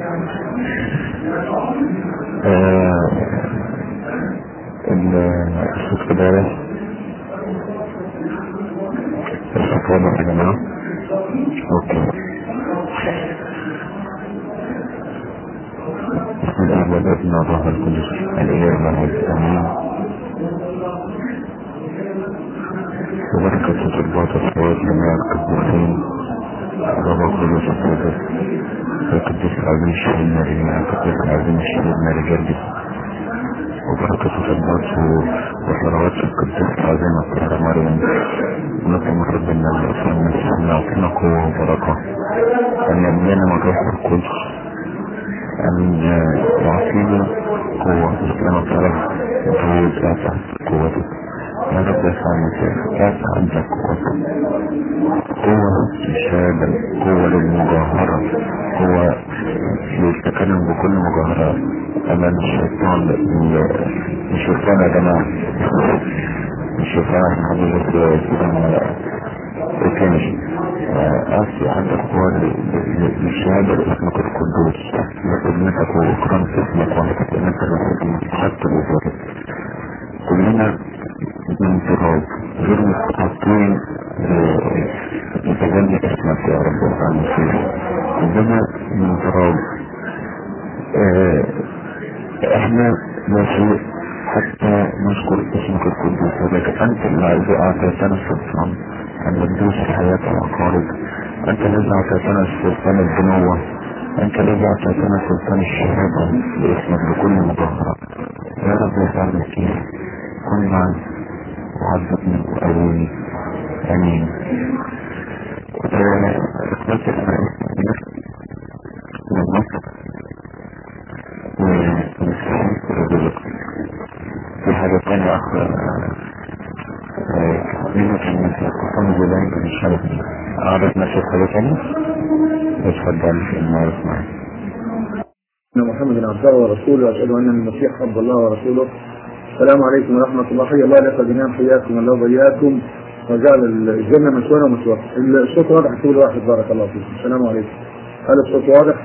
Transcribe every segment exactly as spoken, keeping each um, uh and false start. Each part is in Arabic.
آه، الصوت كده الصوت واضح يا جماعة. اوكي. بسم الله والابن والروح القدس الإله الواحد آمين. وبركة تطبيقات الصوت جميع القديسين الروح القدس القدس القديس العظيم الشهيد ماري القديس العظيم الشهيد ماري جرجس، وبركة تطبيقات وحضرات القديس العظيم الطاهرة مريم. نطلب من ربنا الإسلام المسيح أن يعطينا قوة وبركة، أن يبنينا من روح القدس، أن يعطينا قوة لما تعرف وتعود أعطى قوتك يا رب. يسعى المسيح أعطى عندك قوتك، قوة للشهادة، قوة للمجاهرة، قوة للتكلم بكل مجاهرة أمام الشيطان. الشيطان يا جماعة، الشيطان عشان حضرتك كده وكانش أصلي عندك قوة للشهادة لاسمك القدوس، لخدمتك وإكرام اسمك وحكة أنك الوحيد المستحق لذلك. كلنا من تراب غير مستحقين لتجلي اسمك يا رب يسوع المسيح. كلنا من تراب، احنا لا شيء حتى نشكر اسمك القدوس، ولكن انت الذي اعطيتنا السلطان ان ندوس حياة العقارب، انت الذي اعطيتنا سلطان البنوة، انت الذي اعطيتنا سلطان الشهادة باسمك بكل مظاهرة يا رب يسوع المسيح. كن معي وعذبني وقويني. امين. اخواتي انا من مصر ومسيحي رجلك. في حاجة تانية اخرى مين كان مسيح قسم جداً من الشرف اعرف نفسي حاجة تانية. اتفضل في المعرف معي. ان محمد عبده ورسوله، واشهد ان المسيح عبد الله ورسوله. السلام عليكم ورحمه الله. حيا الله لك جميعا، حياكم الله وبياكم وجعل الجنه مسوانا ومسواكم. الصوت واضح كل واحد؟ بارك الله فيكم. السلام عليكم. هل الصوت واضح؟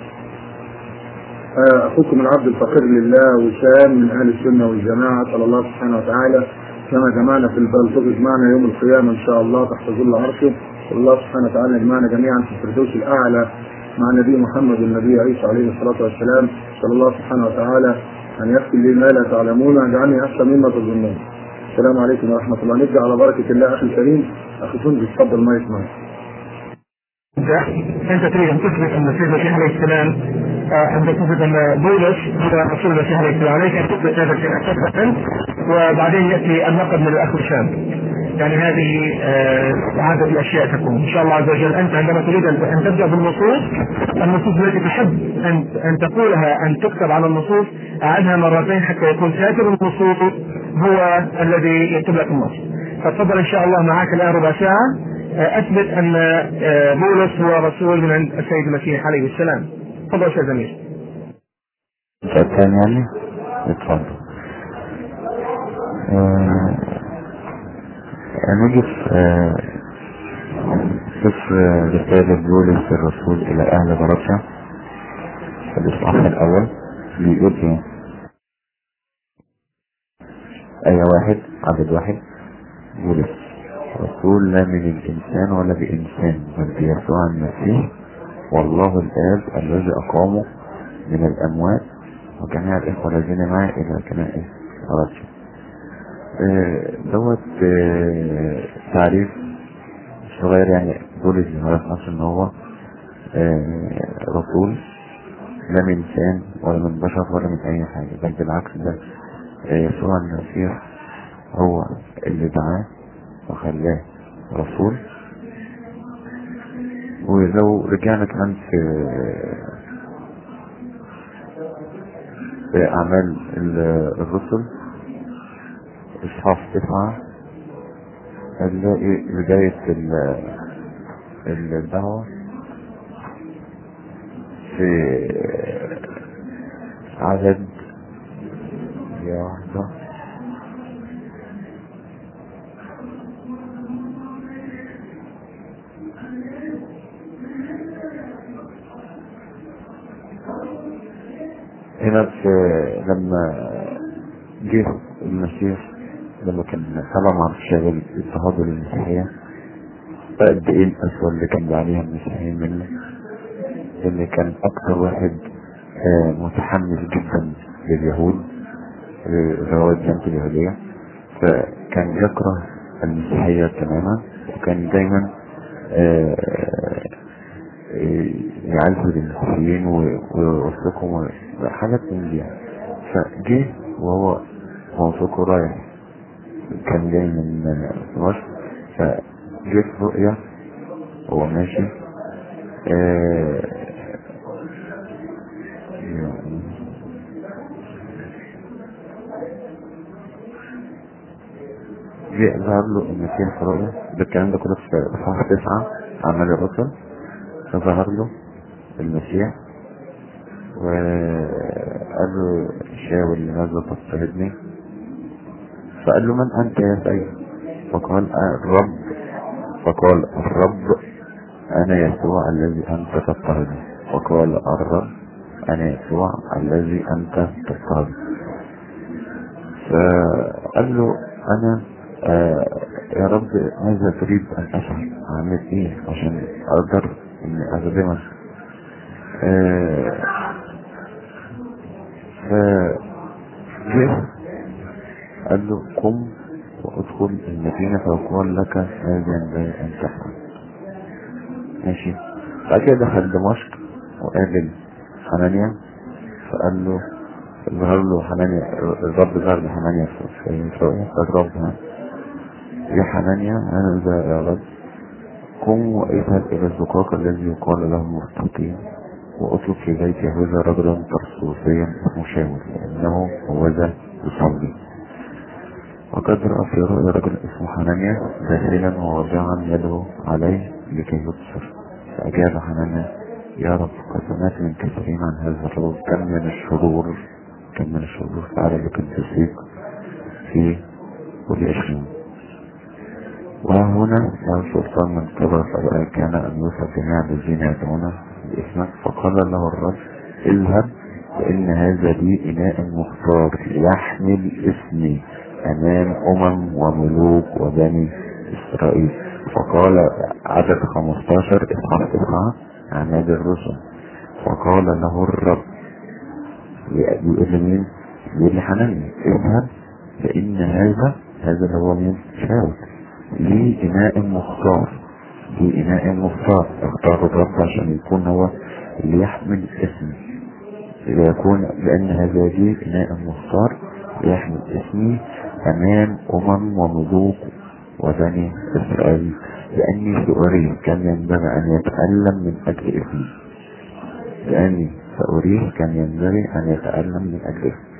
اخوكم العبد الفقير لله وسام من اهل السنه والجماعه. صلى الله سبحانه وتعالى كما جمعنا في البلطجة معنا يوم القيامه ان شاء الله تحت ظل عرشه. الله سبحانه وتعالى يجمعنا جميعا في الفردوس الاعلى مع نبي محمد والنبي عيسى عليه الصلاه والسلام. صلى الله سبحانه وتعالى ان يغفر لي ما لا تعلمون واجعلني احسن مما تظنون. السلام عليكم ورحمه الله. نبدا على بركه الله. اخي الكريم اخي سندس اتفضل ما يسمع. انت تريد ان تثبت ان السيد المسيح عليه السلام ان تثبت ان بولس هو رسول المسيح عليه السلام، عليك ان تثبت هذا الشيء انت، وبعدين ياتي النقد من الاخ هشام. يعني هذه عادة الاشياء تكون ان شاء الله عز وجل. انت عندما تريد ان تبدا بالنصوص، النصوص التي تحب ان ان تقولها ان تكتب على النصوص، اعدها مرتين حتى يكون كاتب النصوص هو الذي يكتب لك النص. فتفضل ان شاء الله، معك الان ربع ساعه اثبت ان بولس هو رسول من عند السيد المسيح عليه السلام. تفضل يا استاذ امير. الثاني يعني اتفضل. نجي في سفر رسالة بولس الرسول الى اهل غلاطيا في الاصحاح الاول بيقول ايه؟ ايه واحد عدد واحد. بولس رسول لا من الإنسان ولا بإنسان بل بيسوع المسيح والله الآب الذي أقامه من الأموات وجميع الإخوة الذين معي إلى كنائس غلاطيا. دوت اه تعريف صغير. يعني بولس بيعرف نفسه إن هو اه رسول لا من إنسان ولا من بشر ولا من أي حاجة، بل بالعكس ده يسوع المسيح هو اللي دعاه وخلاه رسول. ولو رجعنا كمان في في اعمال الرسل اصحاح تسعة هنلاقي بداية الدعوة في عدد يا واحدة هنا في لما جه المسيح لما كان طبعا مع الشغل اضطهاد للمسيحية، فقد ايه الأسوأ اللي كان عليها المسيحيين منه، اللي كان أكثر واحد آه متحمس جدا لليهود اللي هو الجنة اليهودية، فكان يكره المسيحية تماما، وكان دايما آه يعزل المسيحيين ويوثقهم وحاجات من دي. فجه وهو موثوقه رايح، كان جاي من مصر، فجه في رؤية هو ماشي آه جه ظهر له المسيح في رؤية. ده الكلام ده كله في إصحاح تسعة أعمال الرسل. فظهر له المسيح وقال له شاول لماذا تضطهدني؟ فقال له من أنت يا سيد؟ فقال الرب فقال الرب أنا يسوع الذي أنت تضطهدني. فقال الرب أنا يسوع الذي أنت تضطهدني. فقال له أنا آه يا رب ماذا تريد أن أفعل؟ أعمل إيه عشان أقدر إني أخدمك؟ آه فجه قال له قم وادخل المدينة فيقول لك ماذا ينبغي أن تفعل. ماشي. بعد كده دخل دمشق وقابل حنانيا، فقال له ظهر له حنانيا، الرب ظهر لحنانيا في رؤيا، فالرب يا حنانيا هذا يا رب قم واذهب الى الزقاق الذي يقال له مستقيم، واطلب في بيت يهوذا رجلا ترسوسيا اسمه شاول لانه هو ذا يصلي. وقد رأى في رؤيا رجل اسمه حنانيا داخلا ووضعا يده عليه لكي يبصر. فأجاب حنانيا يا رب قد سمعت من كثيرين عن هذا الرجل، كم من الشرور كم من الشرور فعل لك التسيق فيه وليشرين، وهنا له سلطان من قبل فبقى كان أن يوصف جميع الذين يدعون باسمك. فقال له الرب اذهب فإن هذا لي إناء مختار يحمل اسمي أمام أمم وملوك وبني إسرائيل. فقال عدد خمستاشر إصحاح تسعة أعمال الرسل. فقال له الرب يقول لمين؟ يقول لحنانيا اذهب فإن هذا هذا اللي هو مين؟ شاول ليه إناء مختار، ليه إناء مختار اختار الرب عشان يكون هو اللي يحمل اسمي، ليكون لأن هذا ليه إناء مختار يحمل اسمي أمام أمم وملوك وبني إسرائيل، لأني سأريه كان ينبغي أن يتألم من أجل اسمي، لأني سأريه كان ينبغي أن يتألم من أجل اسمي.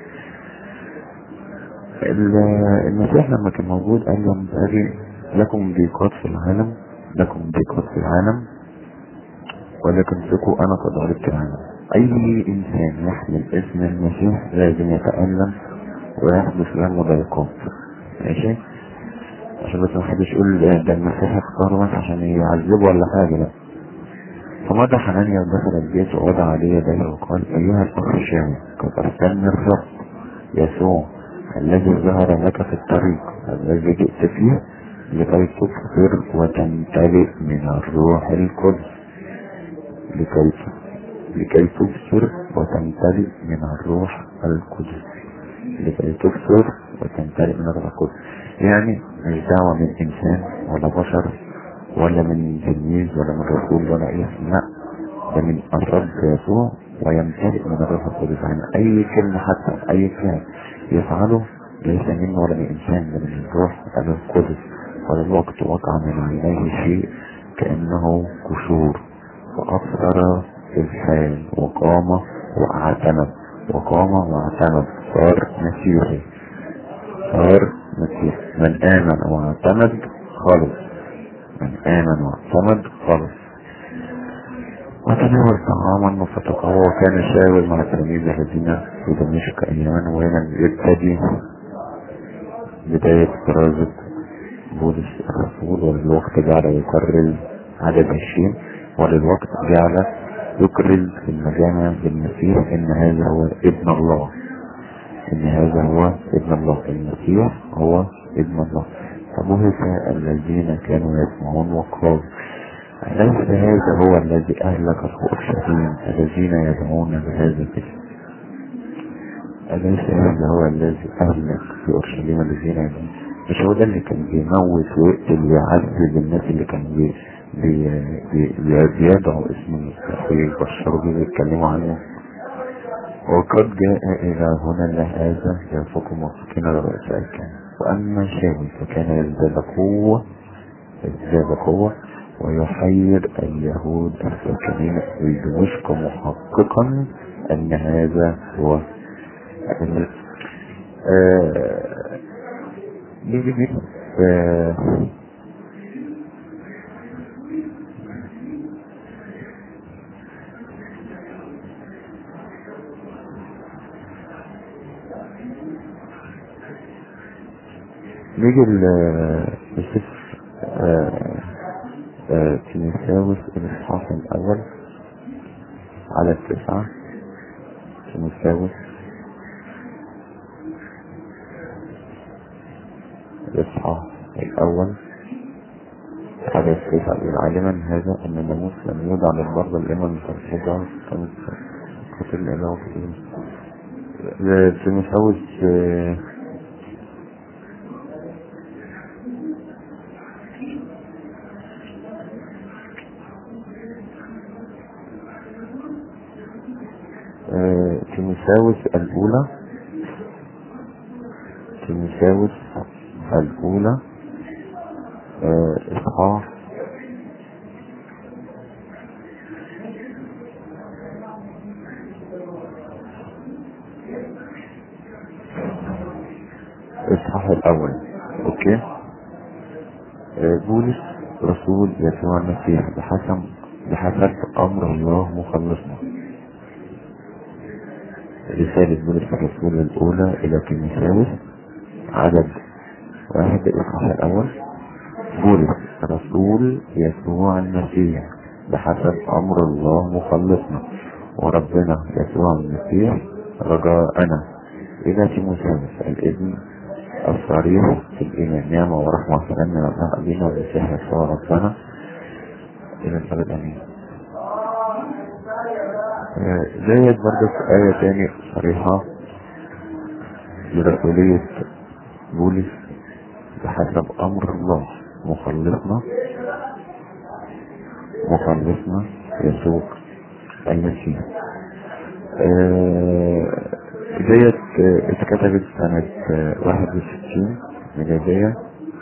المسيح لما كان موجود قال لهم ينبغي لكم ضيقات في العالم، لكم ضيقات في العالم ولكن ثقوا أنا قد غلبت العالم. أي إنسان يحمل اسم المسيح لازم يتألم ويحدث له ضيقات. ماشي؟ عشان بس محدش يقول ده المسيح اختاره بس عشان يعذبه ولا حاجة، لا. فمضى حنانيا ودخل البيت ووضع عليه يديه وقال أيها الأخ شاول قد أرسلني الرب يسوع الذي ظهر لك في الطريق الذي جئت فيه لكي تبصر وتمتلئ من الروح القدس، لكي لكي تبصر وتمتلئ من الروح القدس، لكي تبصر وتمتلئ من الروح القدس. يعني مش دعوة من إنسان ولا بشر ولا من تلميذ ولا من رسول ولا أي اسم، لا، ده من الرب يسوع ويمتلئ من الروح القدس. يعني أي كلمة حتى أي كلام يفعله ليس منه ولا من إنسان، ده من الروح القدس. وللوقت وقع من عينيه شيء كأنه قشور فأبصر في الحال وقام واعتمد، وقام واعتمد صار مسيحي، صار مسيح. من آمن واعتمد خلص، من آمن واعتمد خلص. وتناول طعاما فتقوى. وكان شاول مع تلاميذ الذين في دمشق أياما. وهنا يبتدي بداية كرازة بولس الرسول. وللوقت جعل يكرر عدد عشرين، وللوقت جعل يكرز في المجامع بالمسيح ان هذا هو ابن الله، ان هذا هو ابن الله، المسيح هو ابن الله. فبهت الذين كانوا يسمعون وقالوا أليس هذا هو الذي أهلك أورشليم الذين يدعون بهذا الاسم؟ أليس هذا هو الذي أهلك في أورشليم الذين يدعون؟ مش هو ده اللي كان بيموت ويقتل ويعذب الناس اللي كان بي بي بي بيدعوا اسم المسيح ويبشروا بيه ويتكلموا عنه؟ وقد جاء إلى هنا لهذا ينفق موافقين لرؤساء الكهنة. وأما شاول فكان يزداد قوة يزداد قوة ويحير اليهود الساكنين في دمشق محققا أن هذا هو آه نيجي لسفر تيموثاوس الإصحاح الأول على التسعة. تيموثاوس الإصحاح الأول على التسعة. عالما هذا أن الناموس لم يوضع للبر الإمام المترشدة كانت قتل الإله وكتير. تيموثاوس تيموثاوس الأولى تيموثاوس الأولى إصحاح إصحاح الأول. أوكي. بولس رسول يسوع المسيح بحسب بحسب أمر الله مخلصنا. رسالة بولس الرسول الأولى إلى تيموثاوس عدد واحد الإصحاح الأول. بولس رسول يسوع المسيح بحسب أمر الله مخلصنا وربنا يسوع المسيح رجاءنا إلى تيموثاوس الابن الصريح في الإيمان نعمة ورحمة وسلام من الله أبينا والمسيح يسوع ربنا إلى الأبد آمين. زيت برضه في آية تاني صريحة لرسولية بولس بحسب أمر الله مخلصنا مخلصنا يسوع المسيح. ديت اتكتبت سنة واحد وستين ميلادية.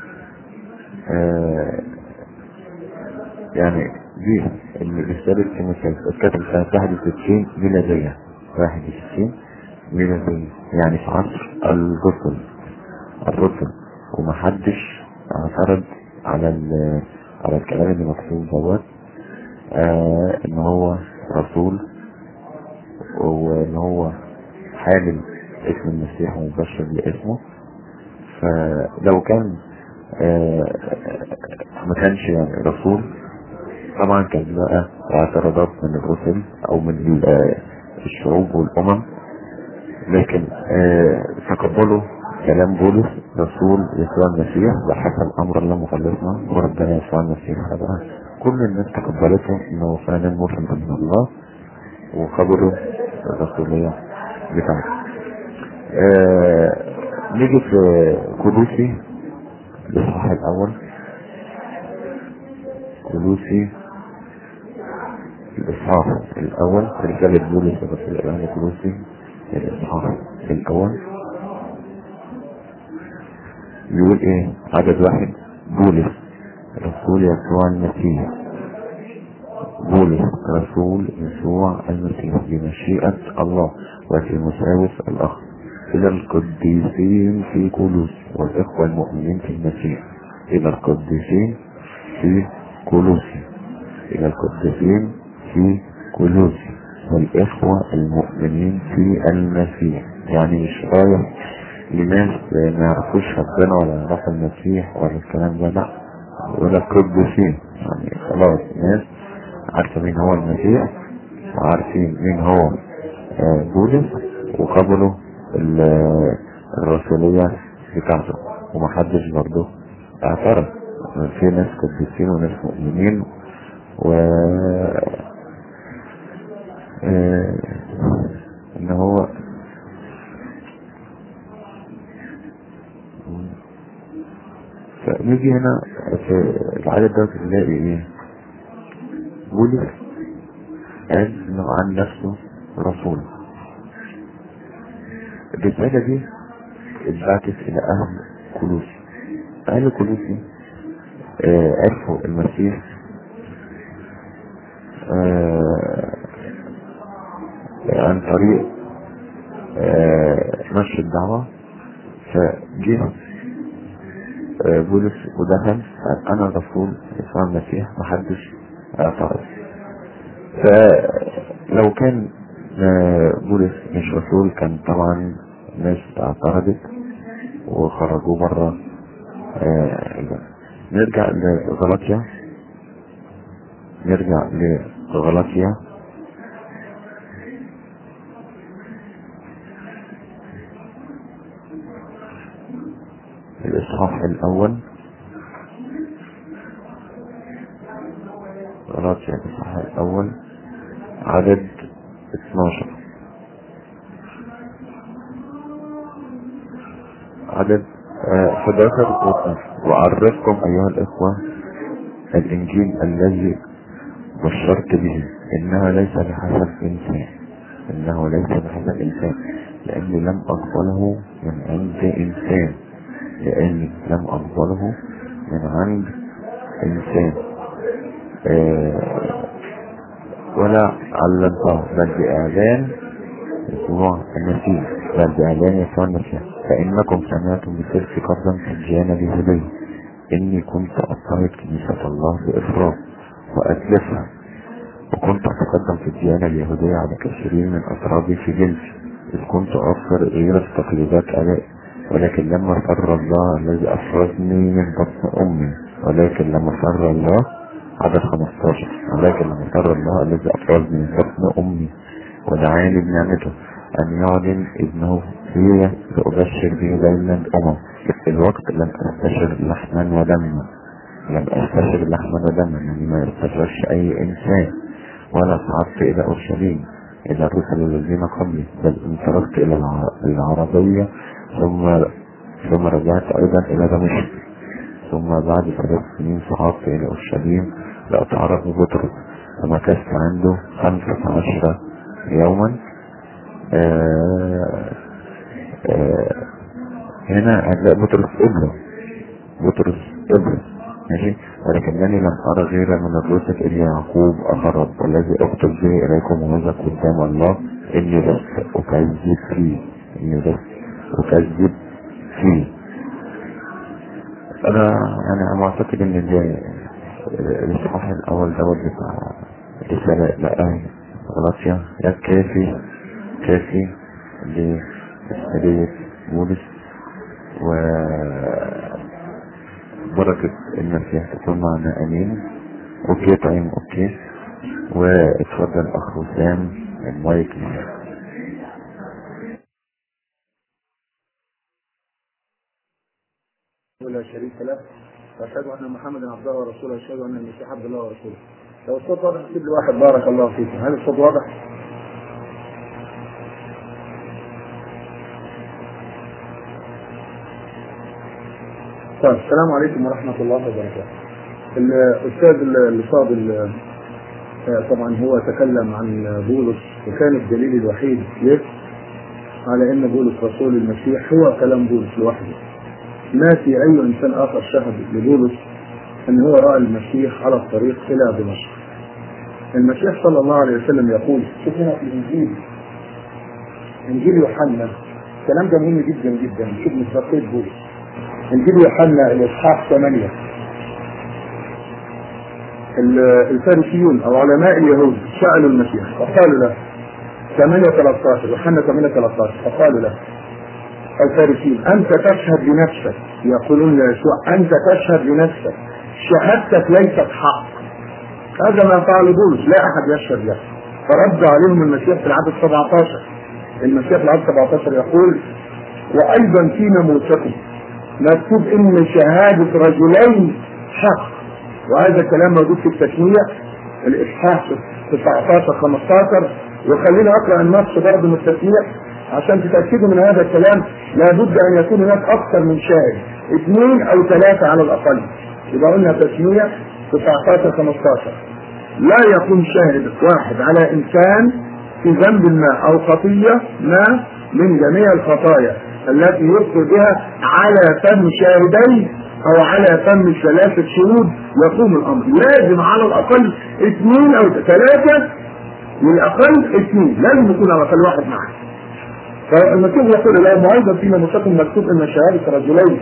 يعني دي رسالة تيموثاوس اتكتبت سنة واحد وستين ميلادية واحد وستين ميلادية يعني في عصر الرسل الرسل ومحدش اعترض على على الكلام اللي مكتوب دوت آه ان هو رسول وان هو حامل اسم المسيح ومبشر باسمه. فلو كان آه ما كانش يعني رسول طبعا كان بقى اعتراضات من الرسل او من الشعوب والامم، لكن آه تقبلوا كلام بولس رسول يسوع المسيح بحسب امر الله مخلصنا وربنا يسوع المسيح. هذا كل الناس تقبلته انه فعلا مرسل من الله وقبلوا الرسولية بتاعته. آه نيجي في كولوسي الاصحاح الاول. كولوسي الاصحاح الاول رسالة بولس الرسول الى كولوسي الاصحاح الاول يقول ايه؟ عدد واحد. بولس رسول يسوع المسيح بولس رسول يسوع المسيح بمشيئة الله وتيموثاوس الأخ إلى القديسين في كولوس والإخوة المؤمنين في المسيح. إلى القديسين في كولوسي إلى القديسين في كولوسي والإخوة المؤمنين في المسيح. يعني مش رايح لناس ما يعرفوش ربنا ولا يعرفوا المسيح ولا الكلام ده، لا، ولا القديسين يعني خلاص ناس عارفة مين هو المسيح وعارفين مين هو بولس وقبلوا الرسولية بتاعته، ومحدش برضه اعترض. في ناس قديسين وناس مؤمنين و اه... ان هو فنيجي هنا في العدد ده تلاقي ايه؟ بولس قال انه عن نفسه رسول. الرسالة دي اتبعتت الى اهل كولوسي. اهل كولوسي آه عرفوا المسيح آه عن طريق آه نشر الدعوة. فجه آه بولس ودخل قال انا رسول يسوع المسيح، محدش اعترض. فلو كان آه بولس مش رسول كان طبعا ناس اعترضت وخرجوا بره. آه نرجع لغلاطيا نرجع لغلاطيا الإصحاح الأول. غلاطيا الإصحاح الأول عدد اتناشر. عدد حداشر واثناشر. وأعرفكم أيها الإخوة الإنجيل الذي بشرت به إنه ليس بحسب إنسان إنه ليس بحسب إنسان لأني لم أقبله من عند إنسان لأني لم أقبله من عند إنسان آه ولا علمته بل بإعلان يسوع المسيح بل بإعلان يسوع المسيح. فإنكم سمعتم بسلك قبلا في الديانة اليهودية إني كنت أضطهد كنيسة الله بإفراط وأتلفها، وكنت أتقدم في الديانة اليهودية على كثيرين من أطرابي في جنسي، إذ كنت أغفر غير تقليدات آبائي. ولكن لما سر الله الذي أفرزني من بطن أمي ولكن لما سر الله عدد خمستاشر ولكن لما سر الله الذي أفرزني من بطن أمي ودعاني بنعمته أن يعلن ابنه فيه لأبشر به بين الأمم. في الوقت لم أستشر لحما ودما لم أستشر لحما ودما يعني ما يستشرش أي إنسان، ولا صعدت إلى أورشليم إلى الرسل الذين قبلي، بل انطلقت إلى العربية ثم ثم رجعت أيضا إلى دمشق. ثم بعد ثلاث سنين صعدت إلى أورشليم لأتعرف ببطرس فمكثت عنده خمسة عشر يوما. آآ آآ هنا هتلاقي بطرس ابنه بطرس ابنه ماشي. ولكنني لم أرى غير من الرسل إلى يعقوب أخرب والذي أكتب به إليكم وهذا قدام الله إني لست أكذب فيه إني لست أكذب فيه. أنا يعني أعتقد إن الإصحاح الأول دوت بتاع رسالة لأهل غلاطيا ده كافي كافي لإرسالية بولس، وبركة المسيح تكون معنا أمين. أوكي طيب أوكي. واتفضل أخ وسام المايك. لا شريك له وأشهد أن محمدا عبده ورسوله وأشهد أن المسيح عبد الله ورسوله. لو الصوت واضح اكتب لي واحد بارك الله فيكم. هل الصوت واضح؟ طيب السلام عليكم ورحمة الله وبركاته. الأستاذ الفاضل طبعا هو تكلم عن بولس وكان الدليل الوحيد له على أن بولس رسول المسيح هو كلام بولس لوحده. ما في أي إنسان آخر شهد لبولس أن هو رأى المسيح على الطريق إلى دمشق. المسيح صلى الله عليه وسلم يقول شوف هنا في الإنجيل إنجيل يوحنا الكلام ده مهم جدا جدا. شوف مصداقية بولس. إنجيل يوحنا الإصحاح ثمانية. الفارسيون أو علماء اليهود سألوا المسيح وقالوا له ثمانية ثلاثة عشر يوحنا ثمانية ثلاثة عشر فقالوا له الفارسيين أنت تشهد لنفسك، يقولون ليسوع أنت تشهد لنفسك شهادتك ليست حق. هذا ما فعل بولس، لا أحد يشهد له. فرد عليهم المسيح في العدد سبعة عشر. المسيح في العدد سبعة عشر يقول: وايضا في ناموسكم مكتوب ان شهاده رجلين حق. وهذا الكلام موجود في التثنيه الاصحاح تسعة عشر خمسة عشر. وخلينا اقرا النص برضه من التثنيه عشان تتاكدوا من هذا الكلام. لابد ان يكون هناك اكثر من شاهد، اثنين او ثلاثه على الاقل. يبقى قلنا تثنيه تسعة عشر خمسة عشر: لا يكون شاهد واحد على انسان في ذنب ما او خطيه ما من جميع الخطايا التي يذكر بها على فم شاهدين او على فم ثلاثه شهود يقوم الامر. لازم على الاقل اثنين او ثلاثه، من الاقل اثنين، لازم يكون على الاقل واحد معه. فالمسيح يقول: لا ايضا في ناموسكم مكتوب ان شهاده رجلين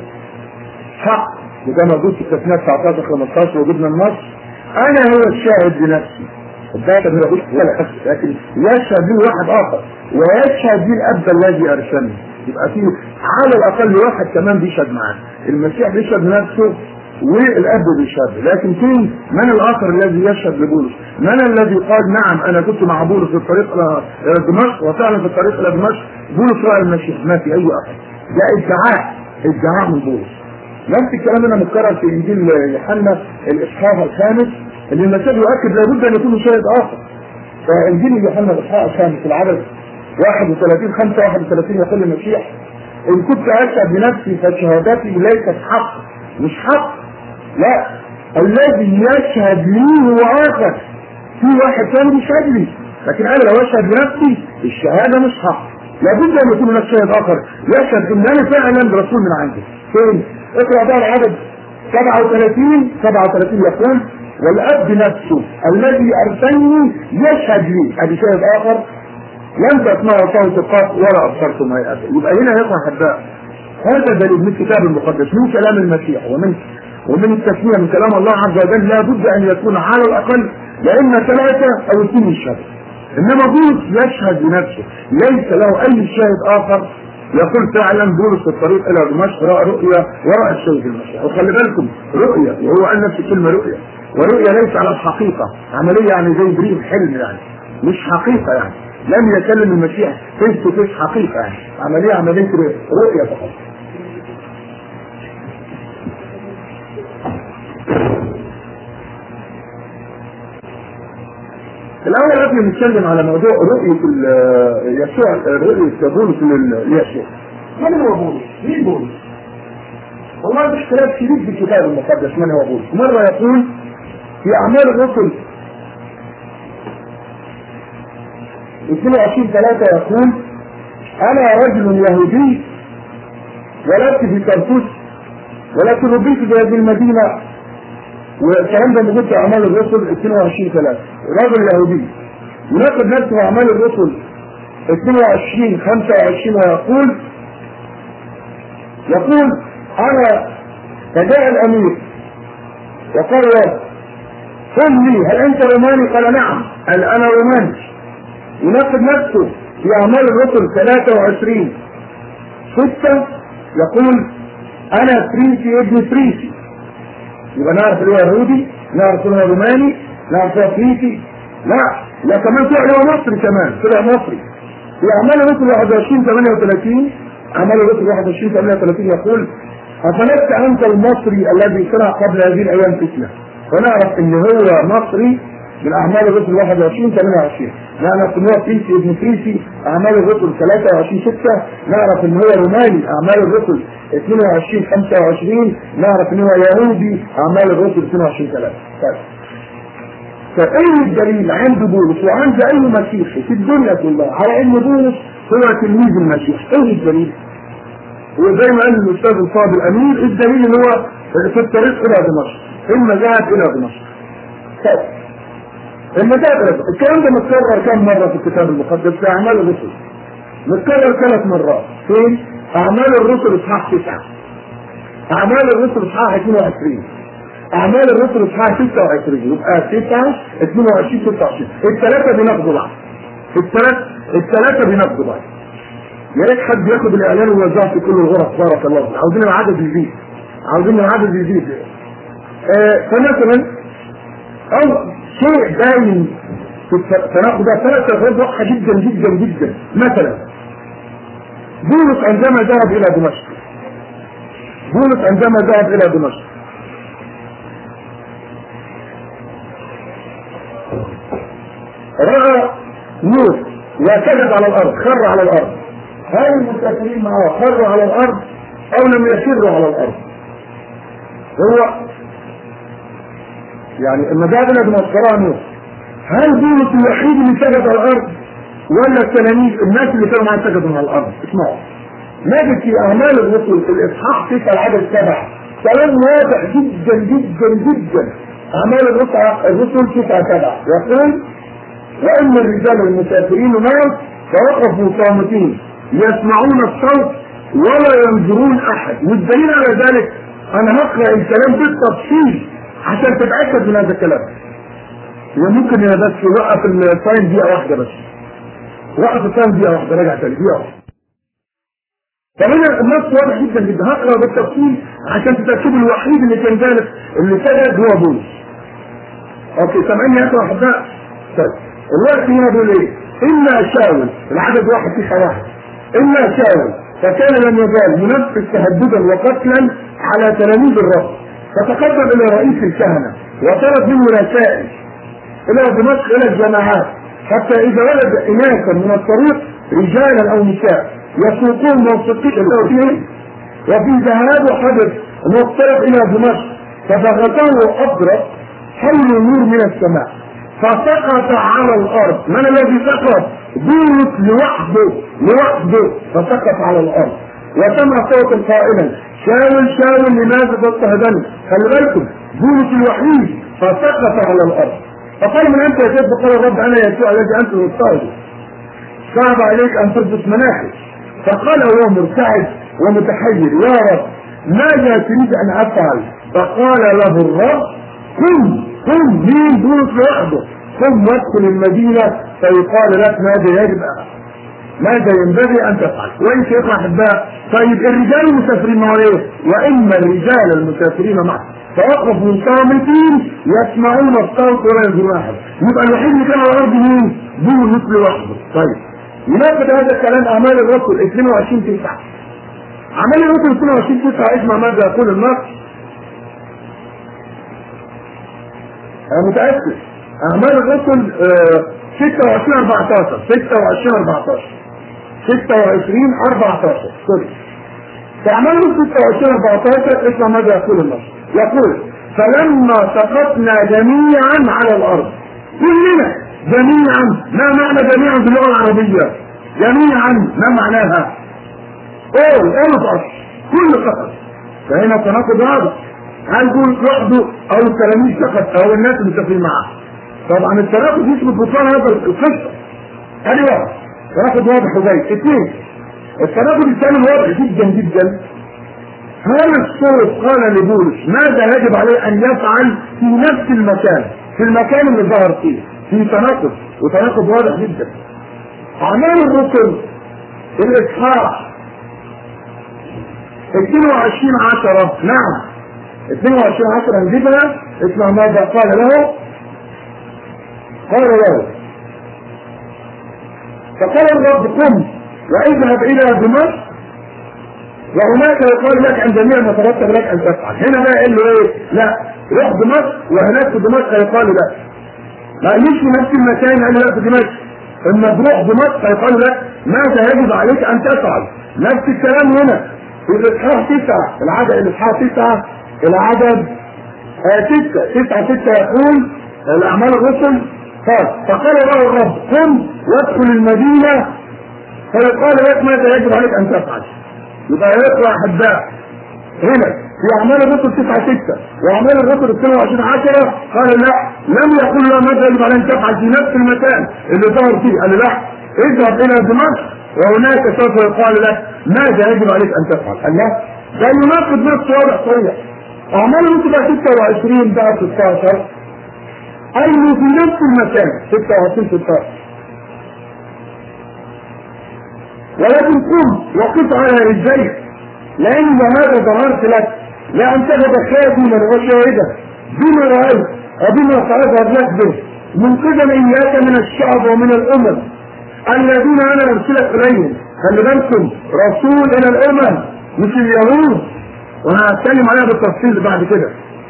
حق. وده موجود في التثنيه تسعة عشر خمسة عشر وجبنا النص: انا هو الشاهد بنفسي. الداتا ما يقولش ولا لكن يشهد لي واحد اخر، ويشهد لي الاب الذي ارسلني. يبقى في على الاقل واحد كمان بيشهد معاه. المسيح بيشهد نفسه والاب بيشهد، لكن فين من الاخر الذي يشهد لبولس؟ من الذي قال: نعم انا كنت مع بولس في الطريق الى دمشق، وفعلا في الطريق الى دمشق بولس راى المسيح. ما في اي اخر. ده ادعاء ادعاء من بولس. نفس الكلام هنا متكرر في انجيل يوحنا الاصحاح الخامس، اللي المسيح يؤكد لابد ان يكون شاهد اخر. فانجيل يوحنا الاصحاح الخامس العدد واحد وثلاثين خمسة واحد وثلاثين يقول المسيح: ان كنت اشهد بنفسي فشهادتي ليست حق. مش حق، لا، الذي يشهد لي هو اخر. في واحد ثاني بيشهد لي، لكن انا لو اشهد بنفسي الشهاده مش حق. لابد ان يكون هناك شاهد اخر يشهد ان انا فعلا رسول من عندي. فين؟ اقرا بقى العدد سبعة وثلاثين سبعة وثلاثين يقول: والاب نفسه الذي ارسلني يشهد لي. ادي شاهد اخر: لم تسمعوا صوت القط ولا ابصرتم هيئته. يبقى هنا يقع حباء. هذا دليل من الكتاب المقدس، من كلام المسيح ومن ومن التسميه من كلام الله عز وجل. لا بد ان يكون على الاقل لا اما ثلاثه او اثنين يشهد. انما بولس يشهد بنفسه، ليس له اي شاهد اخر يقول فعلا بولس في الطريق الى دمشق راى رؤيا وراى السيد المسيح. وخلي بالكم رؤيا، وهو قال نفس الكلمه رؤيا، ورؤيا ليس على الحقيقه، عمليه يعني زي بريم حلم، يعني مش حقيقه. يعني لم يكلم المسيح فيس تو فيس حقيقه، يعني عمليه عمليه رؤيا فقط. الأول قبل نتكلم على موضوع رؤية يسوع، رؤية بولس ليسوع. من هو بولس؟ مين بولس؟ والله في اختلاف شديد في الكتاب المقدس من هو بولس. مرة يقول في أعمال الرسل اثنين وعشرين ثلاثة يقول: أنا رجل يهودي ولدت في طرطوس ولكن ربيت في هذه المدينة. والكلام ده موجود في اعمال الرسل اثنين وعشرين ثلاثة. رجل يهودي يناقض نفسه في اعمال الرسل اثنين وعشرين خمسة وعشرين ويقول يقول انا فجاء الامير وقال له: قل لي هل انت روماني؟ قال: نعم. قال: انا روماني. يناقض نفسه في اعمال الرسل ثلاثة وعشرين ستة يقول: انا فريسي ابن فريسي. يبقى نعرف اللي هو يهودي، نعرف اللي هو روماني، نعرف اللي هو فريسي. لا لا كمان طلع اللي هو مصري، كمان طلع مصري. في اعمال الرسل واحد وعشرين ثمانية وثلاثين اعمال الرسل واحد وعشرين ثمانية وثلاثين يقول: افلست انت المصري الذي صنع قبل هذه الايام فتنه. فنعرف ان هو مصري من اعمال الرسل واحد وعشرين ثمانية وعشرين. نعرف ان هو فريسي ابن فريسي اعمال الرسل ثلاثة وعشرين ستة. نعرف ان هو روماني اعمال الرسل اثنين وعشرين خمسة وعشرين. نعرف ان هو يهودي اعمال الرسل اثنين وعشرين ثلاثة. فايه الدليل عند بولس وعند اي مسيحي في الدنيا كلها على ان بولس هو تلميذ المسيح؟ ايه الدليل؟ وزي ما قال الاستاذ الفاضل امير، الدليل ان هو في الطريق الى دمشق، ثم ذهب الى دمشق. المذاهب الكلام ده متكرر كم مرة في الكتاب المقدس في أعمال الرسل؟ متكرر ثلاث مرات. فين؟ أعمال الرسل إصحاح تسعة، أعمال الرسل إصحاح اثنين وعشرين، أعمال الرسل إصحاح ستة وعشرين. يبقى تسعة اثنين وعشرين ستة وعشرين. الثلاثة بيناقضوا بعض. الثلاثة الثلاثة بيناقضوا بعض. يا ريت حد ياخد الإعلان ويوزعه في كل الغرف. بارك الله فيك. عاوزين العدد يزيد. عاوزين العدد يزيد. آه فمثلا أو شيء باين فناخد ثلاث أفراد واضحة جدا جدا جدا. مثلا بولس عندما ذهب إلى دمشق، بولس عندما ذهب إلى دمشق رأى نور وسجد على الأرض، خر على الأرض. هل المسافرين معه خروا على الأرض أو لم يسروا على الأرض؟ هو يعني المذاهب اللي بنذكرها نور. هل بولس الوحيد اللي سجد على الأرض ولا التلاميذ الناس اللي كانوا معاه سجدوا على الأرض؟ اسمعوا، نجد في أعمال الرسل في الإصحاح تسعة العدد سبعة كلام واضح جدا جدا جدا. أعمال الرسل الرسل تسعة سبعة يقول: وإن الرجال المسافرين معه فوقفوا صامتين يسمعون الصوت ولا ينظرون أحد. والدليل على ذلك أنا هقرأ الكلام بالتفصيل عشان تتأكد من هذا الكلام. وممكن يا بس وقف التايم دقيقة واحدة بس، وقف التايم دقيقة واحدة، راجع تاني دقيقة واحدة. فهنا النص واضح جدا جدا، هقرأ بالتفصيل عشان تتأكدوا الوحيد اللي كان ذلك اللي سجد هو بولس. اوكي سامعيني يا اخوة احباء؟ طيب الوقت هنا بيقول ايه؟ إلا شاول العدد واحد تسعة واحد، إلا شاول فكان لم يزال ينفذ تهددا وقتلا على تلاميذ الرب، فتقدم إلى رئيس الكهنة وطلب منه رسائل إلى دمشق إلى الجماعات، حتى إذا ولد إناثا من الطريق رجالا أو نساء يسوقون موثقين له وفي ذهاب حدث مضطرب إلى دمشق فبغته أبرق حل نور من السماء فسقط على الأرض. من الذي سقط؟ بولس لوحده لوحده فسقط على الأرض، وسمع صوتا قائلا: شاول شاول لماذا تضطهدني؟ خلي بالكم بولس الوحيد فسقط على الأرض. فقال: من أنت يا سيد؟ قال الرب: أنا يسوع الذي أنت مضطهد، صعب عليك أن تلبس مناخك. فقال وهو مرتعد ومتحير: يا رب ماذا تريد أن أفعل؟ فقال له الرب: قم قم. مين؟ بولس لوحده. قم وادخل المدينة فيقال لك ماذا يجب ماذا ينبغي أن تفعل. وإن شيخ أحباء، طيب الرجال المسافرين معه إيه؟ وإما الرجال المسافرين معه فوقفوا صامتين يسمعون الصوت ولا ينظرون أحد. يبقى الوحيد اللي كان على الأرض مين؟ بولس لوحده. طيب ينفذ هذا الكلام أعمال الرسل اثنين وعشرين تسعة. أعمال الرسل اثنين وعشرين تسعة اسمع ماذا يقول النص. أنا متأكد أعمال الرسل ستة وعشرين أربعتاشر ستة وعشرين أربعتاشر ستة وعشرين أربعتاشر سوري. في أعمال الرسل ستة وعشرين أربعتاشر اسمع ماذا يقول النص. يقول: فلما سقطنا جميعا على الأرض، كلنا جميعا. ما معنى جميعا باللغة العربية؟ جميعا ما معناها؟ all all of us، كل سقط. فهنا تناقض هذا، هل بولس وحده او التلاميذ فقط او الناس اللي مسافرين معاه؟ طبعا التناقض يثبت بطلان هذا القصه. ادي واحد تناقض واضح وجاي. اثنين، التناقض الثاني واضح جدا جدا. هذا الصوت قال لبولس ماذا يجب عليه ان يفعل في نفس المكان، في المكان اللي ظهر فيه. في تناقض وتناقض واضح جدا. اعمال الرسل الاصحاح اثنين وعشرين عشرة، نعم اثنين وعشرين عشرة نجيبها. اسمع ماذا قال له. قال له: فقال الرب: قم واذهب الى دمشق وهناك يقال لك عن جميع ما ترتب لك ان تفعل. هنا بقى قال له ايه؟ لا روح دمشق وهناك في دمشق يقال لك. ما قالوش في نفس المكان، قال لا في دمشق. اما تروح دمشق يقال لك ماذا يجب عليك ان تفعل. نفس الكلام هنا في الاصحاح تسعة العدد الاصحاح تسعة العدد ستة تسعة ستة يقول الأعمال الرسل قال: فقال له الرب: قم وادخل المدينة فيقال لك ماذا يجب عليك أن تفعل. يبقى يقرأ أحباء هنا في أعمال الرسل تسعة ستة وأعمال الرسل اثنين وعشرين عشرة قال لا، لم يقل له ماذا يجب عليك أن تفعل في نفس المكان اللي ظهر فيه. قال لا، اذهب إلى دمشق وهناك سوف يقال لك ماذا يجب عليك أن تفعل. قال لا، ده يناقض نص واضح صريح. أعمال الرسل ستة وعشرين بقى ستة عشر قالوا في نفس المكان ستة وعشرين ستة عشر ولكن قم وقف على رجليك لأن هذا ظهرت لك لا أن تجد خادما وشاهدا بما رأيت وبما سأظهر لك به منقذا اياك من الشعب ومن الامم الذين انا ارسلك اليهم. خلي بالكم رسول الى الامم مش اليهود، وانا هتكلم عليها بالتفصيل بعد كده.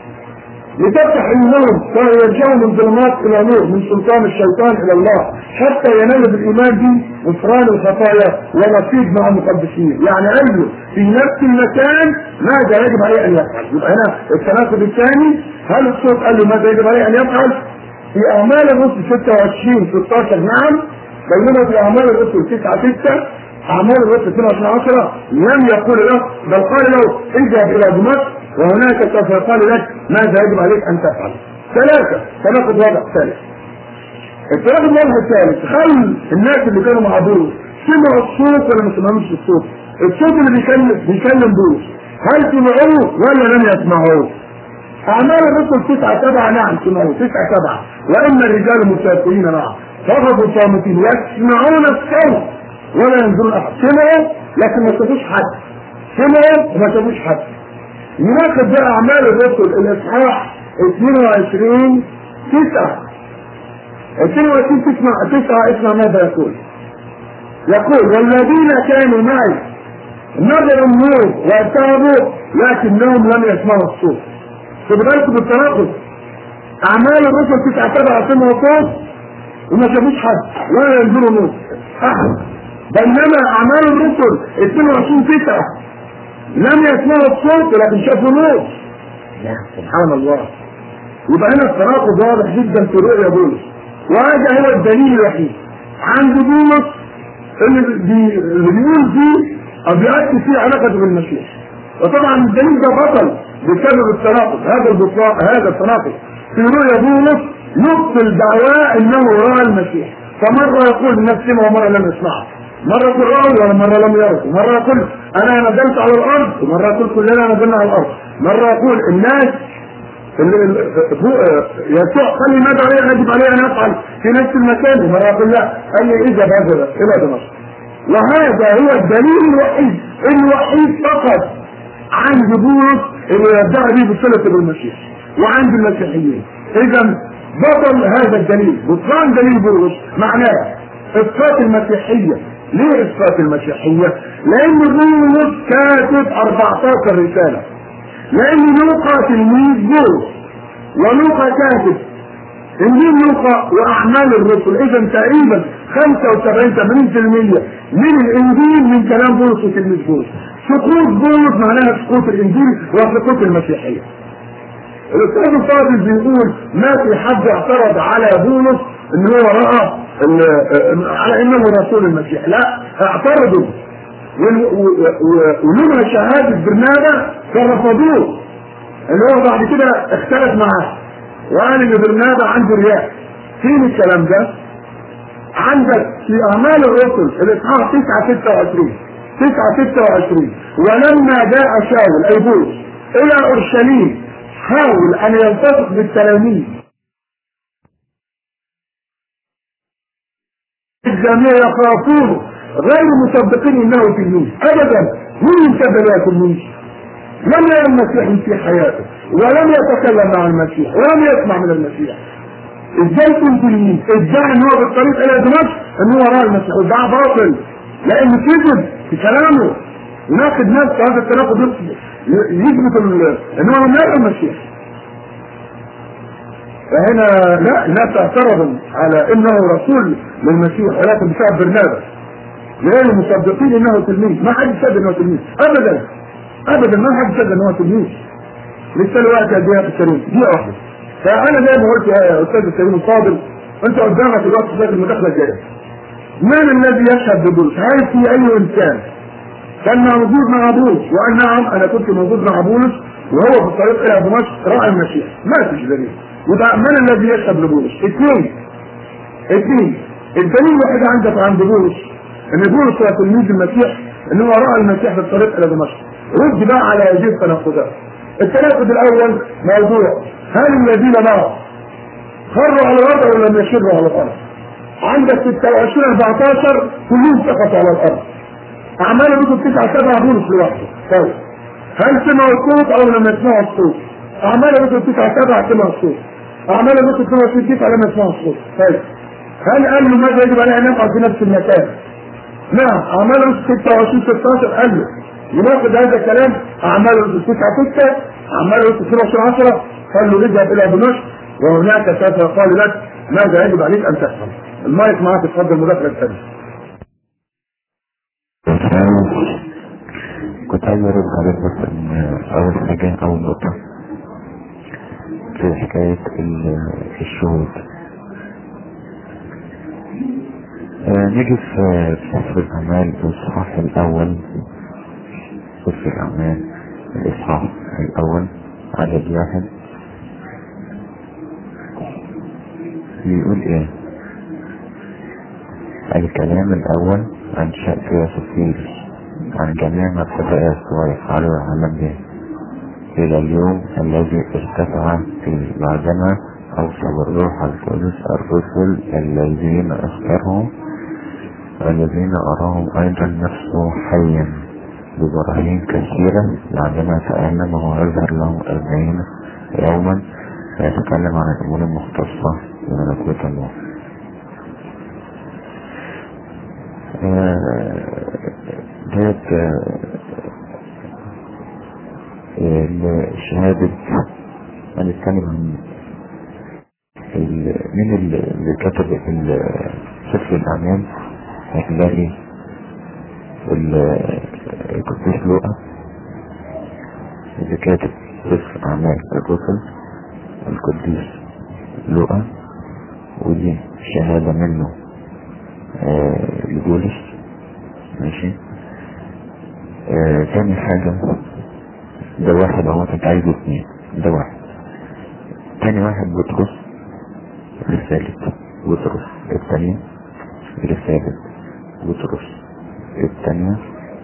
لتفتح عيونهم فيرجعوا من ظلمات الى نور، من سلطان الشيطان الى الله، حتى ينالوا بالايمان به غفران الخطايا ونصيب مع المقدسين. يعني قال له في نفس المكان ماذا يجب عليه ان يفعل. يبقى هنا التناقض الثاني، هل الصوت قال له ماذا يجب عليه ان يفعل؟ في اعمال الرسل ستة وعشرين ستاشر نعم، بينما في اعمال الرسل تسعة ستة اعمال الرسل اثنين وعشرين عشرة لم يقول له، بل قال له اذهب الى دمشق وهناك سوف يقال لك ماذا يجب عليك ان تفعل. ثلاثة تناقض واضح ثالث. التناقض الواضح الثالث، هل الناس اللي كانوا مع بولس سمعوا الصوت ولا ما سمعوش الصوت؟ الصوت اللي بيكلم بيكلم بولس هل سمعوه ولا لم يسمعوه؟ اعمال الرسل تسعة سبعة نعم سمعوه تسعة سبعة، وان الرجال مسافرين معه فقدوا صامتين يسمعون الصوت ولا ينظرون احد. سمعوا لكن ما شافوش حد، سمعوا وما شافوش حد. يناقض بقى اعمال الرسل الاصحاح اثنين وعشرين تسعة اثنين وعشرين تسمع تسعة اسمع ماذا يقول. يقول والذين كانوا معي نظروا النور وارتهبوا لكنهم لم يسمعوا الصوت. خدوا بالكم بالتناقض، اعمال الرسل تسعة سبعة سمعوا صوت وما شافوش حد ولا ينظروا نور احد، بينما اعمال الرسل اثنين وعشرين تسعة لم يسمعوا الصوت لكن شافوا نور. سبحان الله. يبقى هنا التناقض واضح جدا في رؤيا بولس، وهذا هو الدليل الوحيد عند بولس اللي بيقول فيه او بيأكد فيه علاقته بالمسيح. وطبعا الدليل ده بطل بسبب التناقض. هذا البطلاء هذا التناقض في رؤيا بولس يبطل دعواه انه راى المسيح، فمره يقول الناس سمعوا ومره لم يسمعوا، مرة يقول رأوا ومرة لم يروا، مرة يقول أنا نزلت على الأرض ومرة يقول كلنا نزلنا على الأرض، مرة يقول الناس يسوع قال لي ماذا علي يجب علي أن أفعل في نفس المكان، ومرة يقول لا قال لي إذا بذل إلى دمشق. وهذا هو الدليل الوحيد الوحيد فقط عند بولس اللي يدعي به بصلة بالمسيح وعند المسيحيين. إذا بطل هذا الدليل، بطلان دليل بولس معناه إسقاط المسيحية. ليه إسقاط المسيحية؟ لأن بولس كاتب أربعتاشر رسالة، لأن لوقا تلميذ بولس ولوقا كاتب إنجيل لوقا وأعمال الرسل. إذا تقريبا خمسة وسبعين ثمانين بالمئة من الإنجيل من كلام بولس وتلميذ بولس. سقوط بولس معناها سقوط الإنجيل وسقوط المسيحية. الأستاذ الفاضل بيقول ما في حد اعترض على بولس إن هو رأى على إنه رسول المسيح، لا اعترضوا ولما شهادة برنابا فرفضوه، اللي هو بعد كده اختلف معاه وقال ان برنابا عنده رياء. فين الكلام ده؟ عندك في اعمال الرسل الاصحاح تسعة ستة وعشرين تسعة ستة وعشرين ولما جاء شاول اي بولس الى اورشليم حاول ان يلتصق بالتلاميذ الجميع يخافونه غير مصدقين انه تلميذ ابدا. مين يصدق يا تلميذ؟ لم يرى المسيح في حياته ولم يتكلم مع المسيح ولم يسمع من المسيح. ازاي كنت تلميذ؟ ادعى ان هو بالطريق الى دمشق ان هو راى المسيح، وادعى باطل لانه كذب في كلامه يناقض نفسه. هذا التناقض يثبت ان هو لم يرى المسيح. فهنا لا الناس اعترضوا على انه رسول للمسيح ولكن بسبب برنابا لان مصدقين انه تلميذ. ما حد يصدق انه تلميذ ابدا ابدا، ما حد يصدق انه تلميذ. لسه الوقت قد ايه يا الكريم؟ دقيقه واحده. فانا زي ما قلت يا استاذ الكريم الفاضل، انت قدامك الوقت في المداخله الجايه. من الذي يشهد ببولس؟ هل في اي انسان كان موجود مع بولس وقال نعم انا كنت موجود مع بولس وهو في الطريق الى دمشق راى المسيح؟ ما فيش دليل. وده من الذي يشهد لبولس؟ اثنين اثنين الدليل الوحيد عندك عند بولس ان بولس هو تلميذ المسيح ان هو راى المسيح في الطريق الى دمشق. رد بقى على هذه التناقضات. التناقض الاول موضوع هل الذين معه خروا على الارض او لم يشروا على الارض؟ عندك ستة وعشرين أربعتاشر كلهم سقطوا على الارض. اعمال الرسل تسعة سبعة بولس لوحده. طيب هل سمعوا الصوت او لم يسمعوا الصوت؟ اعمال الرسل تسعة سبعة سمعوا الصوت. اعمال الرسل اثنين وعشرين كيف علامه اسمها الصوت. طيب هل قال له ماذا يجب عليه ان يفعل في نفس المكان؟ نعم. اعمال الرسل ستة وعشرين ستة عشر قال له يناقض هذا الكلام اعمال الرسل تسعة ستة، اعمال الرسل اثنين وعشرين عشرة قال له اذهب الى دمشق وهناك سوف يقال لك ماذا يجب عليك ان تفعل. المايك معاك، اتفضل مداخله الثانيه. كنت عايز ارد عليك بس ان اول حاجه اول نقطه في حكايه الشهود. آه نيجي في سفر الاعمال الاصحاح الاول، سفر الاعمال الاصحاح الاول عدد واحد بيقول ايه؟ الكلام الاول عن شأن يوسفيل عن جميع ما ابتدأ يسوع يفعله العالم به إلى اليوم الذي ارتفع في بعدما أوصى بالروح القدس الرسل الذين اختارهم والذين أراهم أيضا نفسه حيا ببراهين كثيرة بعدما تألم ويظهر لهم أربعين يوما فيتكلم عن الأمور المختصة بملكوت الله. ديت شهادة هنتكلم عن مين اللي كتب سفر الأعمال. هتلاقي القديس لوقا اللي كاتب سفر أعمال الرسل القديس لوقا، ودي شهادة منه آه لبولس. ماشي. آه تاني حاجة ده واحد اهو، انت عايز اثنين، ده واحد. تاني واحد بطرس رسالة بطرس الثانية، رسالة بطرس الثانية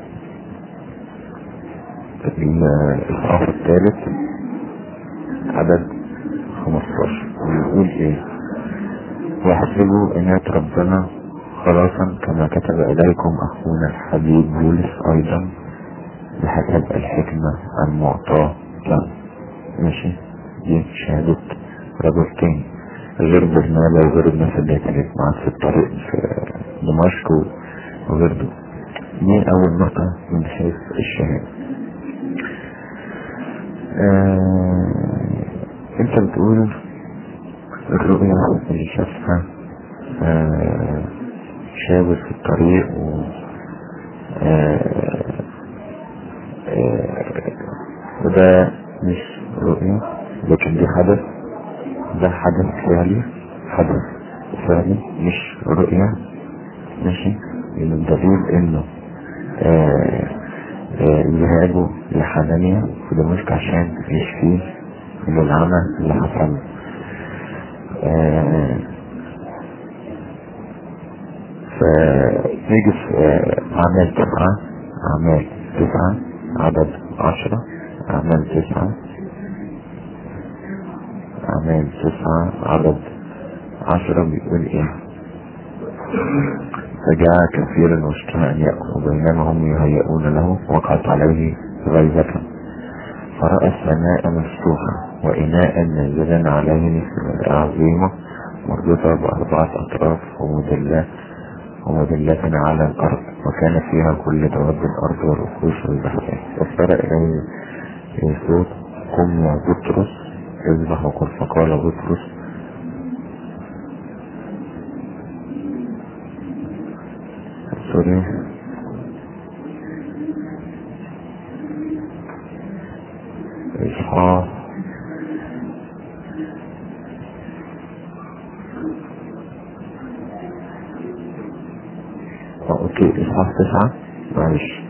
الإصحاح الثالث عدد خمستاشر ويقول ايه؟ واحسبوا إنات ربنا خلاصا كما كتب إليكم أخونا الحبيب بولس أيضا بحسب الحكمة المعطاة له. ماشي. دي شهادة رجل تاني غير برنابا وغير الناس اللي كانت معاه في الطريق في دمشق وغير دول. دي أول نقطة من حيث الشهادة. آه انت بتقول الرؤية اللي شافها آه شاور في الطريق و آه آه وده مش رؤية لكن دي حدث، ده حدث فعلي، حدث فعلي مش رؤية. ماشي. من الدليل انه آه آه ذهابه لحنانيا في دمشق عشان يشفيه من العمى اللي حصل. آه فنيجي في أعمال تسعة، أعمال تسعة عدد عشرة، أعمال تسعة أعمال تسعة عدد عشرة بيقول إيه؟ فجاء كثيرا واشتهى أن يأكل بينما هم يهيئون له وقعت عليه غيظة فرأى السماء مفتوحة وإناء نازلا عليه عظيمة مربوطة بأربعة أطراف ومدلة ومدلة على الأرض وكان فيها كل دواب الأرض والوحوش والبحثات. فصار إليه صوت قم يا بطرس اذبح وقل. فقال بطرس سوري إصحاح اوكي إصحاح تسعة معلش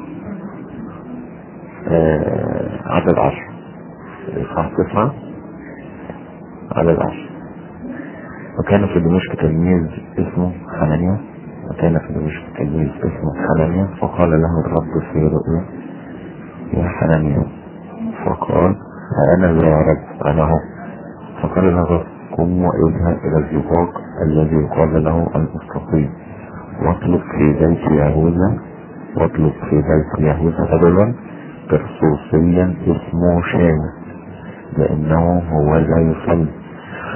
آه عدد عشر. إصحاح تسعة عدد عشر. وكان في دمشق تلميذ اسمه حنانيا وكان في دمشق تلميذ اسمه حنانيا فقال له الرب في رؤيا يا حنانيا فقال أنا ذا يا رب أنا هو. فقال له الرب قم واذهب إلى الزقاق الذي يقال له المستقيم واطلب في بيت يهوذا واطلب في بيت يهوذا رجلا ترسوسيا اسمه شاول لأنه هو لا يصلي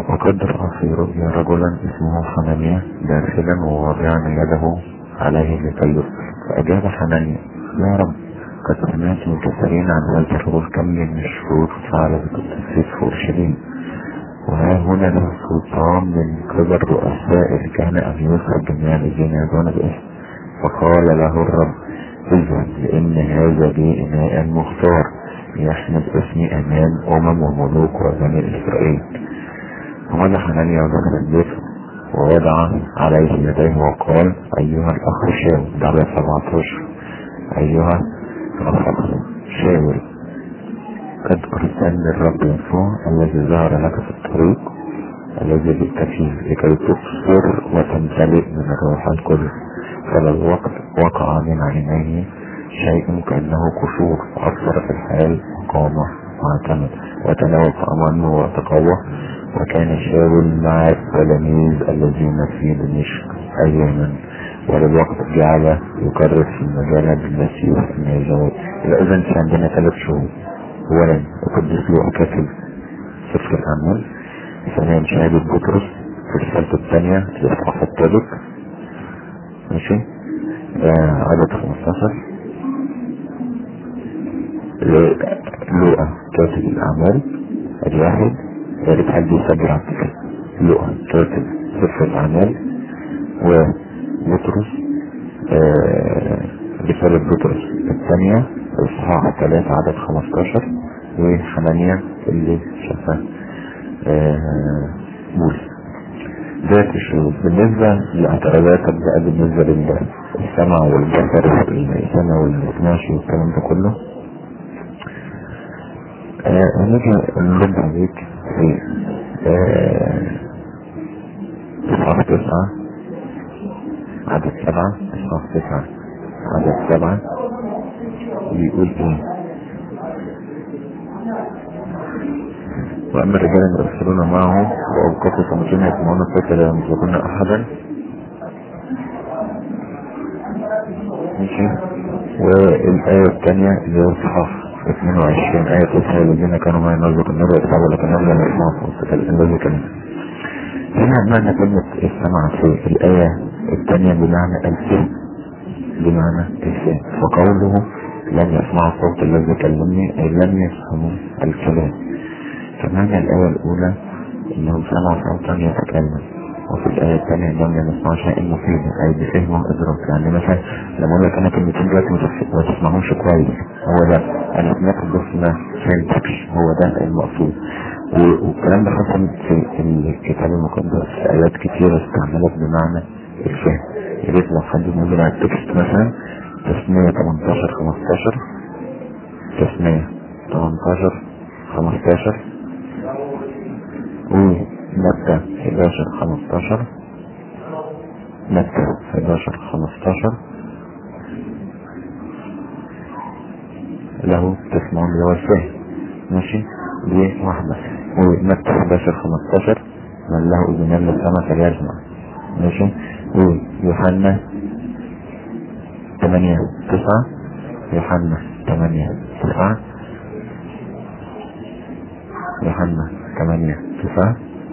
وقد رأى في رؤيا رجلا اسمه حنانيا داخلا وواضعا يده عليه لكي يصبر. فأجاب حنانيا: يا رب، قد سمعت من كثيرين عن هذا الرجل كم من الشرور فعل بالتسليس في أورشليم، وها هنا له سلطان من قبل رؤساء الكهنة أن يصعد جميع الذين يدعون باسم. فقال له الرب: اذهب، لأن هذا لي إناء مختار يحمل اسمي أمام أمم وملوك وبني إسرائيل. ومضى حنانيا ودخل البيت ووضع عليه يديه وقال: أيها الأخ شاول، ده سبعتاشر، أيها الأخ شاول، قد أرسلني الرب يسوع الذي ظهر لك في الطريق الذي جئت فيه لكي تبصر وتمتلئ من الروح القدس. فللوقت وقع من عينيه شيء كأنه قشور، فأبصر في الحال وقام واعتمد وتناول طعاما وتقوى. وكان شاول مع التلاميذ الذين في دمشق أياما، وللوقت جعل يكرر في المجال بالمسيح النازوي. إذا في عندنا ثلاث شهور: أولا القديس لوقا كاتب سفر الأعمال، ثانيا شهادة بطرس في رسالته الثانية الإصحاح الثالث، ماشي، آه عدد خمستاشر. لوقا كاتب الأعمال الواحد، يا ريت حد يسجل على الكتاب. لوقا كاتب سفر الأعمال، وبطرس آه رسالة بطرس الثانية الإصحاح الثالث عدد خمستاشر، وحنانيا اللي شافها آه بولس. ذات الشروط. بالنسبة لاعتراضاتك بقى بالنسبة للسمع والبصر والسمع والماشي والكلام ده كله، هنجي نرد عليك في إصحاح تسعة عدد سبعة. إصحاح تسعة عدد سبعة بيقول ايه: وأما الرجال يرسلون معه وأوقفوا صمتين يسمعون الصوت لا يمسكون أحدا، ماشي. والآية الثانية اللي هو إصحاح اثنين وعشرين آية تسعة: الذين كانوا ما ينظروا النبي يتبعوا لكن لم يسمعوا صوت الذي كلمة. هنا معنى كلمة السمع في الآية الثانية بمعنى الفهم، بمعنى الفهم. فقوله لم يسمعوا صوت الذي كلمني أي لم يفهموا الكلام. فمعنى الآية الأولى إنه سمع صوتا يتكلم، وفي الآية الثانية لم يسمع شيء مفيدا أي بفهمه إدراك. يعني مثلا لما أقول لك أنا كلمتين دلوقتي ما تسمعهمش كويس، هو ده أنا سمعت بس ما فهمتكش، هو ده المقصود. والكلام ده حصل في الكتاب المقدس في آيات كتيرة استعملت بمعنى الفهم. يا ريت لو حد نزل على التكست مثلا تسمية تمنتاشر خمستاشر، تسمية تمنتاشر خمستاشر، ومتى حداشر خمستاشر، متى حداشر خمستاشر له تسمعون اللي هو الفهم، ماشي، دي واحدة. ومتى حداشر خمستاشر من له اذنان للسمع فليسمع، ماشي. ويوحنا ثمانية تسعة، يوحنا ثمانية تسعة، يوحنا ثمانية تسعة.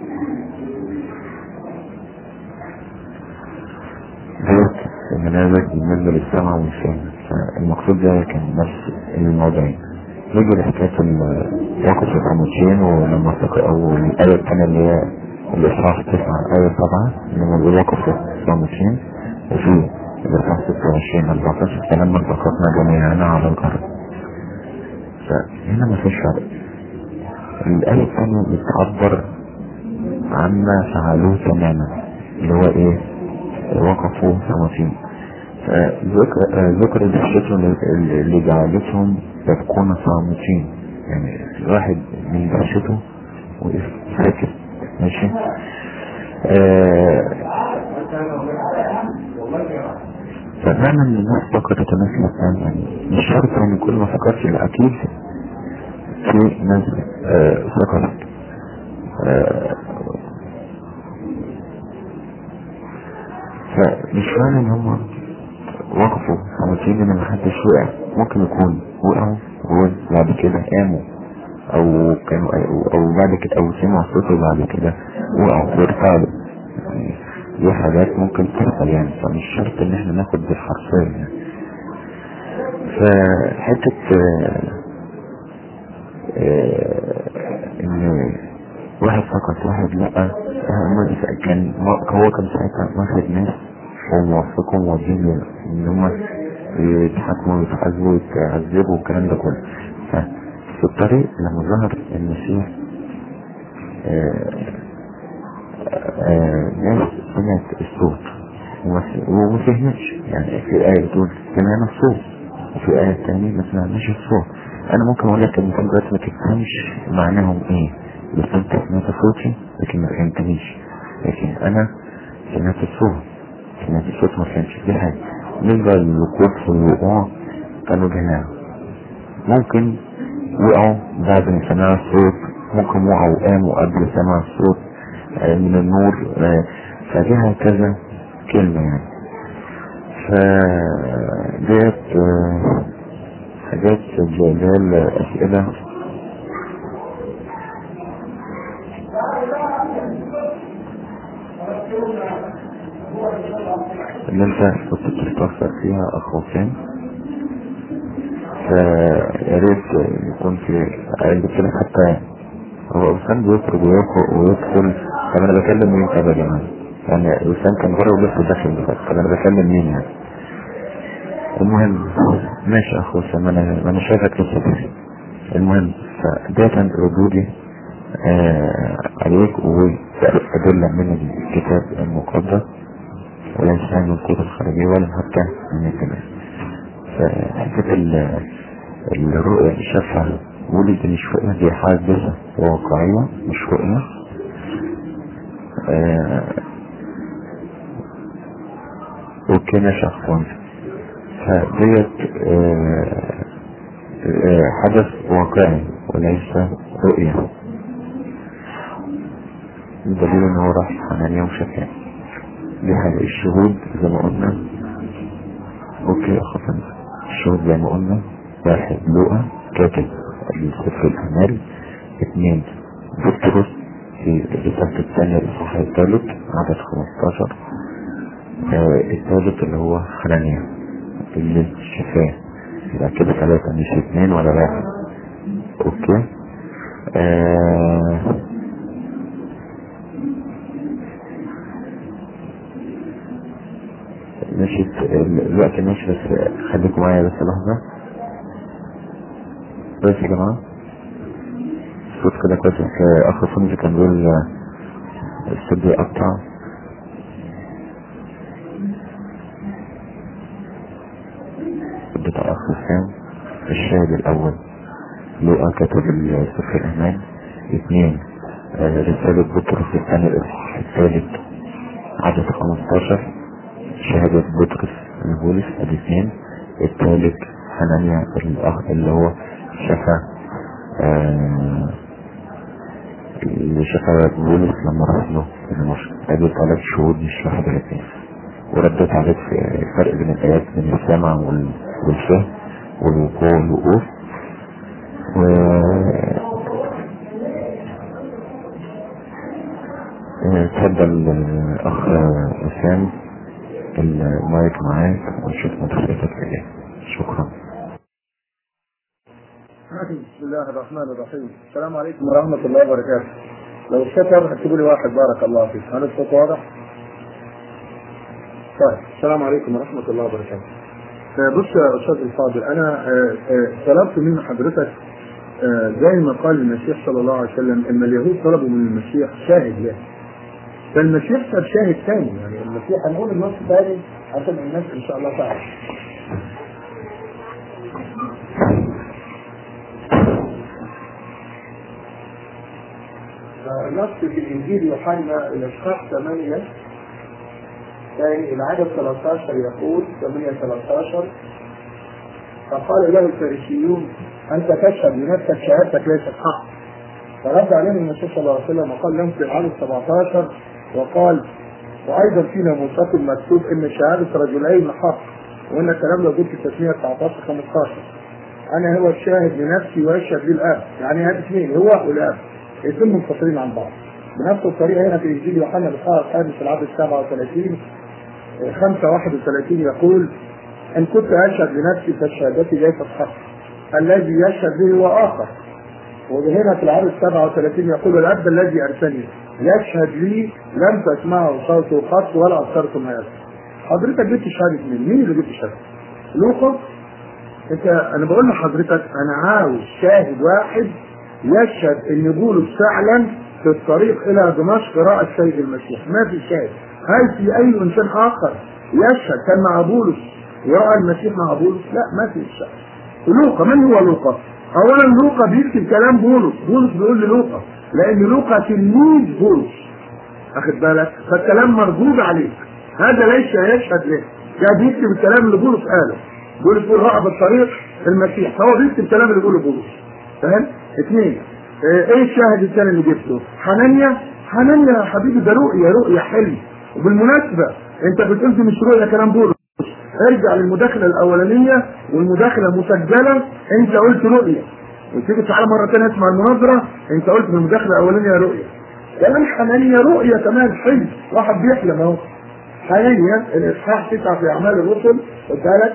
ديت المنازل بالنسبة للسمع والفهم. فالمقصود ده كان نفس الموضوعين. نيجي لحكاية الوقف الصامتين، ولما ارتقى او الآية الثانية اللي هي الإصحاح تسعة آية سبعة لما بيقول وقف الصامتين، وفي الإصحاح ستة وعشرين أربعتاشر فلما التقطنا جميعنا على الأرض. فهنا مفيش فرق. الآية الثانية بتعبر عما فعلوه تماما، اللي هو ايه؟ وقفوا صامتين. فذكر دهشتهم اللي جعلتهم يبقون صامتين، يعني واحد من دهشته وساكت، ماشي. آه فمعنى ان الناس فقط تتناسل الثاني، يعني مش شرط ان كل ما فكرتش، لا اكيد في ناس آه فقط آه فمش معنى ان هم وقفوا صامتين ان محدش وقع. ممكن يكون وقعوا وبعد كده قاموا، او كانوا او بعد كده او سمعوا صوته بعد كده وقعوا وارتعبوا. يعني دي حاجات ممكن تحصل يعني، فمش شرط ان احنا ناخد بالحرفية يعني. فحتة ان واحد فقط واحد لا، كان هو كان ساعتها واخد ناس وموافقهم وموجهين ان هم يتحكموا ويتحاسبوا ويتعذبوا والكلام ده كله. ففي الطريق لما ظهر المسيح ناس سمعت الصوت وما فهمتش. يعني في آية بتقول سمعنا الصوت، وفي آية تانية ما سمعناش الصوت. انا ممكن اقول لك ان انت دلوقتي ما تفهمش معناهم ايه، بس انت سمعت صوتي لكن ما فهمتنيش. لكن انا سمعت الصوت، سمعت الصوت ما فهمتش. دي حاجة. بالنسبة للوقوف في الوقوع كانوا جماعة، ممكن وقعوا بعد ما سمعوا الصوت، ممكن وقعوا وقاموا قبل سمع الصوت من النور. فديها كذا كلمة يعني. فديت حاجات اللي هي الأسئلة اللي انت كنت بتستفسر فيها أخوتين. فياريت يكون في قلت لك حتى هو وسام بيخرج ويدخل. طب انا بكلم مين طب يا جماعة؟ يعني وسام كان بره ولسه داخل دلوقتي. طب انا بكلم مين يعني؟ المهم ماشي اخو وسام، انا انا شايفك لسه داخل. المهم فده كان ردودي آه عليك وأدلة من الكتاب المقدس وليس من الكتب الخارجية ولا حتى من الكلام. فحكة الرؤية اللي شافها ولد مش رؤية، دي حادثة واقعية مش رؤية. آه وكان شخصا فديت آه آه حدث واقعي وليس رؤية. الدليل ان هو راح حنانيا وشفاه. دي حاجة. الشهود زي ما قلنا اوكي اخوان، الشهود زي ما قلنا واحد لوقا كاتب السفر الأعمال، اثنين بطرس في الرسالة الثانية الإصحاح الثالث عدد خمستاشر، آه الثالث اللي هو حنانيا اللي شفاه. يبقى كده ثلاثة مش اثنين ولا واحد. اوكي آه مشيت الوقت ماشي، بس خليكم معايا بس لحظة بس يا جماعة. الصوت كده كويس. اخر فنجي كان بيقول الصوت بيقطع. بتاع اخر السام. الشاهد الاول لوقا كتب السفر الامان. اثنين آه رسالة بطرس الثاني الاصحاح الثالث عدد خمستاشر شهادة بطرس البولس. الاثنين الثالث حنانيا الاخ اللي هو شفا آه اللي شفا بولس لما راح له المشرق. ادي ثلاث شهود مش واحد ولا اثنين. وردت عليك في الفرق بين الايات بين السمع والفهم والوقوع والوقوف. و تفضل اخ وسام المايك معاك ونشوف مدخلتك ايه. شكرا. بسم الله الرحمن الرحيم. السلام عليكم ورحمة الله وبركاته. لو الشكر اكتبوا لي واحد بارك الله فيك. هل الصوت واضح؟ طيب السلام عليكم ورحمة الله وبركاته. بص يا أستاذ الفاضل، أنا طلبت من حضرتك زي ما قال المسيح صلى الله عليه وسلم إن اليهود طلبوا من المسيح شاهد له، فالمسيح صار شاهد ثاني. يعني المسيح هنقول النص ثاني عشان الناس إن شاء الله تعرف. النص في الإنجيل يوحنا الإصحاح ثمانية ثاني العدد ثلاثة عشر يقول ثمانية ثلاثة عشر: فقال له الفارسيون أنت تشهد لنفسك شهادتك ليست حق. فرد عليهم المسيح صلى الله عليه وسلم وقال لهم في العدد سبعة عشر وقال: وأيضا فينا ناموسكم مكتوب إن شهادة رجلين حق، وإن الكلام لو جبت في تثنية تسعة عشر خمسة عشر أنا هو الشاهد لنفسي ويشهد لي الآب. يعني هذا اثنين، هو والآب الاثنين منفصلين عن بعض. بنفس الطريقه هنا في انجيل يوحنا الاصحاح الخامس في العدد سبعة وثلاثين خمسة واحد وثلاثين يقول: ان كنت اشهد لنفسي فشهادتي ليست حق، الذي يشهد به هو اخر. وهنا في العدد سبعة وثلاثين يقول: الاب الذي ارسلني يشهد لي، لم تسمعوا صوته قط ولا ابصرتم هذا. حضرتك جبت شهاده مين؟ مين اللي جبت شهاده؟ لوقا؟ انت انا بقول لحضرتك انا عاوز شاهد واحد يشهد ان بولس فعلا في الطريق الى دمشق راى السيد المسيح. ما في شاهد. هل في اي انسان اخر يشهد كان مع بولس وراى المسيح مع بولس؟ لا، ما في شاهد. لوقا، من هو لوقا؟ اولا لوقا بيكتب كلام بولس، بولس بيقول للوقا لان لوقا تلميذ بولس، اخد بالك؟ فالكلام مردود عليك، هذا ليس يشهد له، ده بيكتب الكلام اللي بولس قاله. بولس بيقول راى بالطريق المسيح، فهو بيكتب الكلام اللي بيقوله بولس. فاهم؟ اثنين، ايه الشاهد الثاني اللي جبته؟ حنانيا. حنانيا يا حبيبي ده رؤيا، رؤيا حلم. وبالمناسبه انت بتقول دي مش رؤيا كلام بولس، ارجع للمداخله الاولانيه والمداخله مسجله، انت قلت رؤيا، وتيجي تعالى مره ثانيه اسمع المناظره، انت قلت في المداخله الاولانيه رؤيا. كلام حنانيا رؤيا كمان حلم، واحد بيحلم اهو. حنانيا الاصحاح تسعه في اعمال الرسل، خد بالك،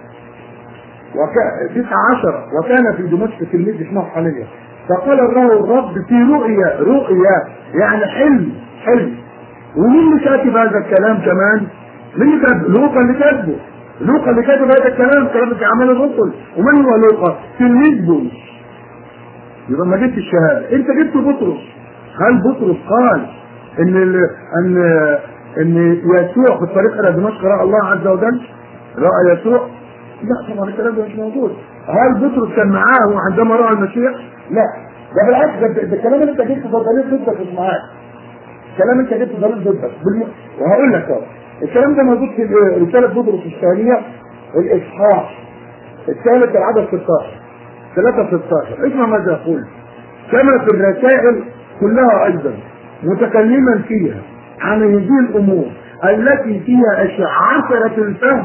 وكان تسعة عشر، وكان في دمشق تلميذ اسمه حنانيا، فقال له الرب في رؤيا، رؤيا يعني حلم، حلم. ومين اللي كاتب هذا الكلام كمان؟ مين اللي كاتب؟ لوقا اللي كاتبه، لوقا اللي كاتب هذا الكلام، كلام في اعمال الرسل. ومن هو لوقا؟ تلميذ بولس. يبقى ما جبت الشهاده، انت جبت بطرس. هل بطرس قال ان ال... ان ان يسوع في الطريق الى دمشق راى الله عز وجل؟ راى يسوع؟ لا طبعا الكلام ده مش موجود. هل بطرس كان معاه عندما راى المسيح؟ لا، ده بالعكس، ده, ده الكلام اللي انت جبته ده دليل ضدك مش معاك. الكلام اللي انت جبته دليل ضدك بالم... وهقول لك اهو الكلام ده موجود في رساله بطرس الثانيه الاصحاح الثالث العدد ستاشر ثلاثة ستاشر. اسمع ماذا يقول: كما في الرسائل كلها ايضا متكلما فيها عن هذه الامور التي فيها اشعه الفهم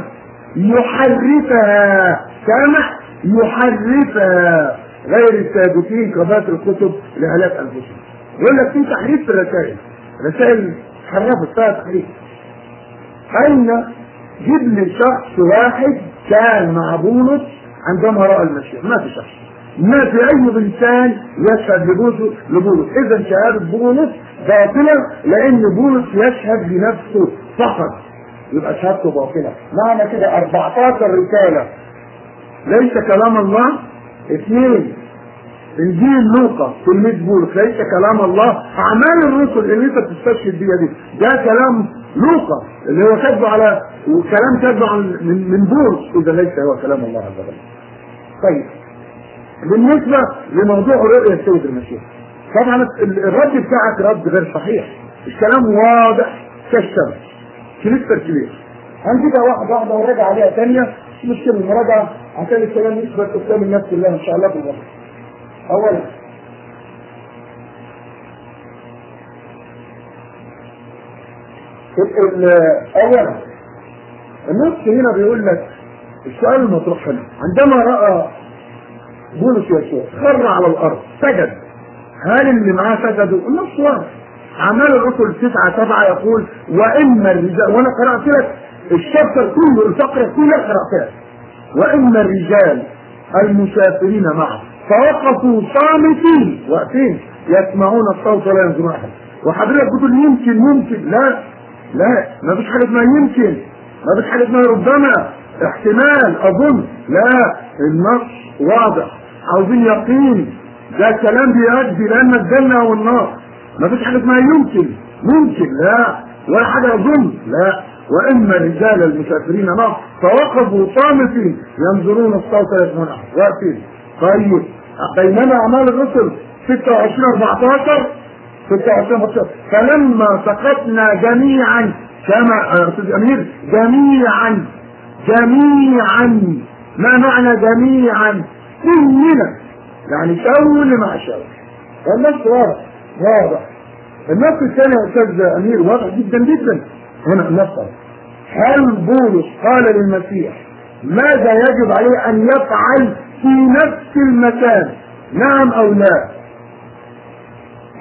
يحرفها، كما يحرفها غير الثابتين كباقي الكتب لهلاك انفسهم. يقول لك في تحريف في الرسائل، رسائل حرفت فيها تحريف. اين؟ جيب لي شخص واحد كان مع بولس عندما راى المسيح. ما في شخص، ما في اي انسان يشهد لبولس لبولس اذا شهاده بولس باطله، لان بولس يشهد لنفسه فقط، يبقى شهادته باطله. معنى كده أربعتاشر رساله ليس كلام الله. اثنين، انجيل لوقا تلميذ بولس ليس كلام الله. اعمال الرسل اللي انت بتستشهد بيها دي ده كلام لوقا اللي هو كاتبه على وكلام كاتبه من, من بولس، اذا ليس هو كلام الله عز وجل. طيب بالنسبه لموضوع رؤيه السيد المسيح، طبعا الرد بتاعك رد غير صحيح، الكلام واضح كالشمس، كليستر كلير. هنجيبها واحده واحده ونراجع عليها ثانيه، مش مشكله المراجعه عشان الكلام يثبت قدام الناس كلها ان شاء الله في الوقت. اولا اولا النص هنا بيقول لك السؤال المطروح هنا: عندما راى بولس يسوع خر على الارض سجد، هل اللي معاه سجدوا؟ النص واضح. اعمال الرسل تسعة سبعة يقول: واما الرجال، وانا قرات لك الشابتر كله، الفقره كلها قراتها، واما الرجال المسافرين معه فوقفوا صامتين واقفين يسمعون الصوت ولا ينظرون احد. وحضرتك بتقول يمكن يمكن لا لا، ما فيش حاجه اسمها يمكن، ما فيش حاجه اسمها ربما، احتمال، اظن، لا، النص واضح. عاوزين يقين، ده كلام بيؤدي لان الجنه والنار. ما فيش حاجه اسمها يمكن ممكن، لا، ولا حاجه اظن، لا. واما الرجال المسافرين معه فوقفوا صامتين ينظرون الصوت ويسمعون احد، واقفين. طيب بينما اعمال الرسل ستة وعشرين أربعتاشر ستة وعشرين أربعتاشر فلما سقطنا جميعا، كما يا استاذ امير، جميعا جميعا، ما معنى جميعا؟ كلنا، يعني كل مع شاول. فالنص واضح واضح. النص الثاني يا استاذ امير واضح جدا جدا. هنا النص: هل بولس قال للمسيح ماذا يجب عليه ان يفعل في نفس المكان؟ نعم او لا؟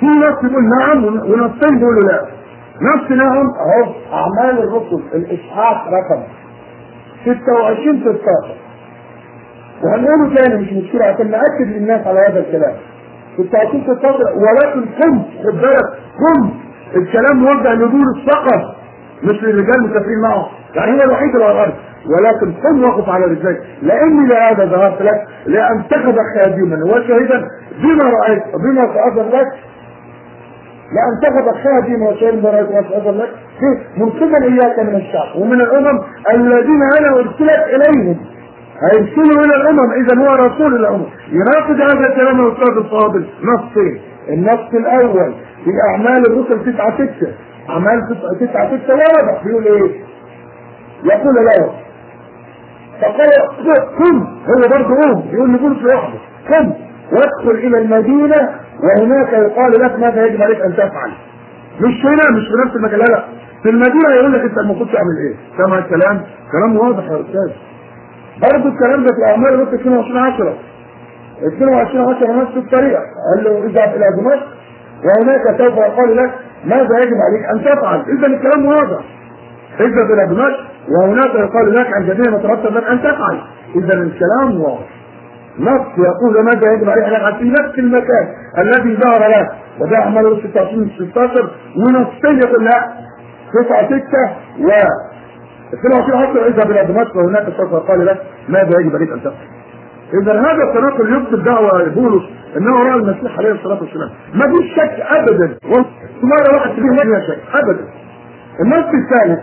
في نص يقول نعم ونصين بيقولوا لا. نص نعم اهو اعمال الرسل الاصحاح رقم ستة وعشرين ستاشر، وهنقوله تاني مش مشكله عشان ناكد للناس على هذا الكلام. ستة وعشرين ستاشر ولكن قم، خد بالك قم، الكلام موجه لبولس فقط مش للرجال مسافرين معه، يعني هو الوحيد اللي على الارض، ولكن قم وقف على رجليك لاني لهذا ظهرت لك لان تخذ خادما وشهيدا بما رايت بما تاذن لك، لأن تاخذ خادم وشهيدا بما تاذن لك منقذا اياك من الشعب ومن الامم الذين انا ارسلت اليهم. هيرسلوا الى الامم، اذا هو رسول الامم. يناقض هذا الكلام الاستاذ الفاضل نصين. النص الاول في اعمال الرسل تسعة ستة، اعمال تسعة ستة واضح بيقول ايه؟ يقول له فقال قم، هو برضه قوم، يقول لبولس لوحده قم وادخل الى المدينه وهناك يقال لك ماذا يجب عليك ان تفعل. مش هنا، مش في نفس المكان، لا لا، في المدينه يقول لك انت المفروض تعمل ايه. سمع الكلام؟ كلام واضح يا استاذ. برضه الكلام ده في اعمال الرسل اثنين وعشرين عشرة اثنين وعشرين عشرة نفس الطريقه، قال له اذهب الى دمشق وهناك سوف يقال لك ماذا يجب عليك ان تفعل. اذا الكلام واضح، اذهب الى دمشق وهناك يقال لك عن جميع ما ترتب لك ان تفعل. اذا الكلام واضح، نص يقول ماذا يجب عليك ان تفعل في نفس المكان الذي ظهر لك، وده اعمال الرسل ستة وعشرين ستاشر، ونصين يقول لا تسعة ستة و اثنين وعشرين عشرة اذهب الى دمشق وهناك سوف يقال لك ماذا يجب عليك ان تفعل. اذا هذا التناقض يكتب دعوه لبولس انه راى المسيح عليه الصلاه والسلام، ما فيش شك ابدا، ومره واحد فيه ما فيها شك ابدا. النص الثالث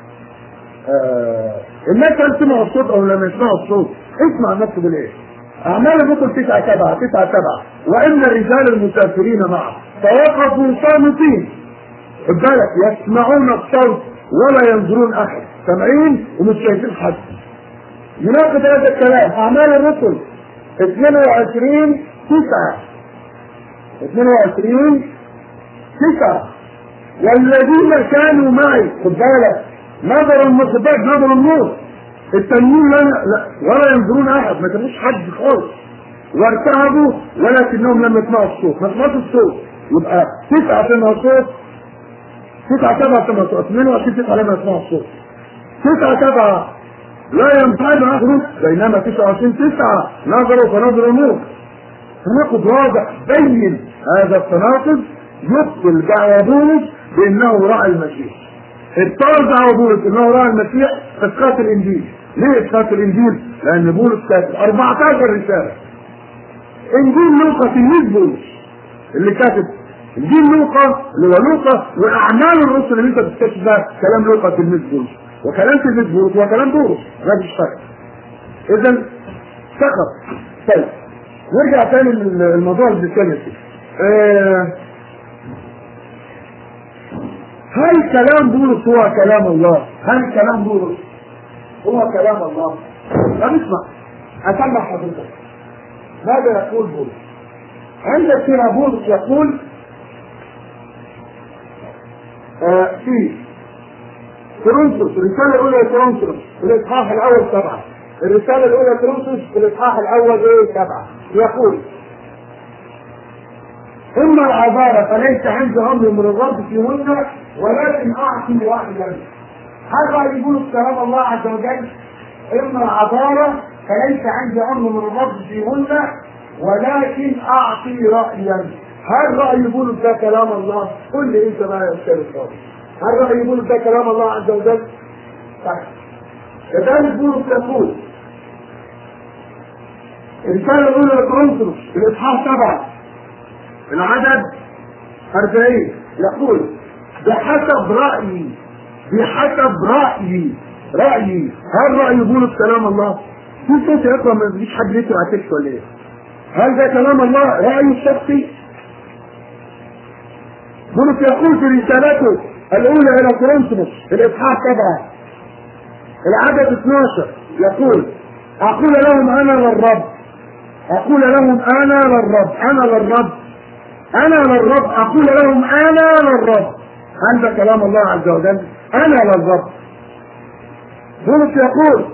آه الناس هل سمعوا الصوت او لم يسمعوا الصوت؟ اسمع النص بالايه؟ اعمال الرسل تسعة سبعة تسعة سبعة وان الرجال المسافرين معه فوقفوا صامتين، خد بالك، يسمعون الصوت ولا ينظرون احد، سامعين ومش شايفين حد. يناقض هذا الكلام اعمال الرسل اثنين وعشرين تسعة اثنين وعشرين تسعة والذين كانوا معي، خد بالك، نظر المصباح نظر النور، التنوين لا ولا ينظرون احد، ما كانوش حد خالص، وارتعبوا ولكنهم لم يسمعوا الصوت، ما سمعوش الصوت. يبقى تسعة سمعوا الصوت، تسعة سبعة سمعوا الصوت، اثنين وعشرين تسعة لم يسمعوا الصوت، تسعة سبعة لا ينفعل اخره، بينما تسعة وعشرين تسعة نظروا فنظروا النور. تناقض واضح بين. هذا التناقض يبطل دعوى بولس بانه راى المسيح. ابطل دعوى بولس انه راى المسيح اسقاط الانجيل. ليه اسقاط الانجيل؟ لان بولس كاتب أربعة عشر رساله. انجيل لوقا تلميذ بولس اللي كاتب انجيل لوقا اللي هو لوقا، واعمال الرسل اللي انت بتكتشف ده كلام لوقا تلميذ بولس، وكلام تلميذ بولس وكلام بولس، ما فيش فرق. اذا سقط. طيب نرجع تاني للموضوع اللي بنتكلم فيه. آه هل كلام بولس هو كلام الله؟ هل كلام بولس هو كلام الله؟ طب اسمع، اسمع حضرتك ماذا يقول بولس. عندك هنا بولس يقول آه في كورنثوس، الرسالة الأولى لكورنثوس في الإصحاح الأول سبعة، الرسالة الأولى لكورنثوس في الإصحاح الأول إيه سبعة، يقول إما العبارة فليس عندي أمر من الرب فيهن ولكن أعطي واحدا. هل رأي بولس كلام الله عز وجل؟ إما العبارة فليس عندي أمر من الرب فيهن ولكن أعطي رأيا. هل رأي بولس ده كلام الله؟ قل لي أنت بقى يا أستاذ الفاضل، هل رأي بولس ده كلام الله عز وجل؟ طيب كذلك بولس يقول الرسالة الأولى لكورنثوس في الإصحاح سبعة العدد أربعين يقول بحسب رأيي بحسب رأيي رأيي. هل رأي بولس كلام الله؟ في صوت يقرأ ما فيش حد يسمع تكس ولا ايه؟ هل ده كلام الله رأيه الشخصي؟ بولس يقول في رسالته الأولى إلى كورنثوس في الإصحاح سبعة العدد اثناشر يقول أقول لهم أنا للرب أقول لهم أنا للرب أنا للرب أنا للرب أقول لهم أنا للرب. هل ده كلام الله عز وجل؟ أنا للرب. بولس يقول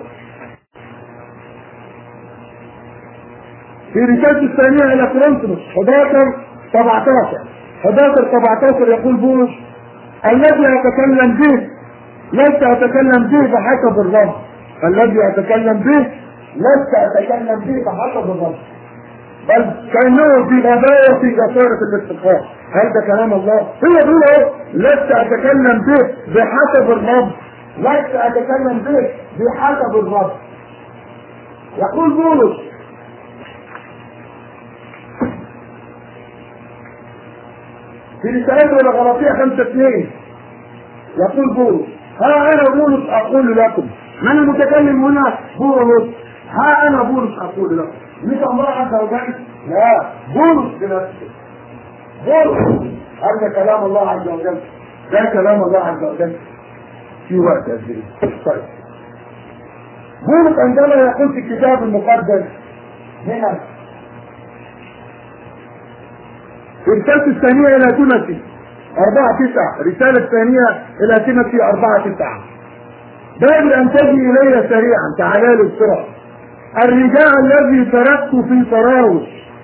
في رسالته الثانية إلى كورنثوس حداشر سبعتاشر حداشر سبعتاشر يقول بولس الذي أتكلم به لست أتكلم به بحسب الرب، الذي أتكلم به لست أتكلم به بحسب الرب، بل كأنه في غباوة في جسارة الاستقرار. هل ده كلام الله؟ هو بيقول اهو لست أتكلم به بحسب الرب، لست أتكلم به بحسب الرب. يقول بولس في رسالته إلى غلاطية خمسة اثنين يقول بولس ها أنا بولس أقول لكم. من المتكلم هنا؟ بولس. ها أنا بولس أقول لكم، مش الله عز وجل، لا، بولس بنفسه. بولس هذا كلام الله عز وجل، ده كلام الله عز وجل في وقت قد ايه؟ طيب بولس عندما يقول في الكتاب المقدس هنا الرسالة الثانية إلى تيموثي أربعة تسعة، الرسالة الثانية إلى تيموثي أربعة تسعة، باب أن تجي إلي سريعا، تعالى لي بسرعة. الرجاء الذي تركته في طراوس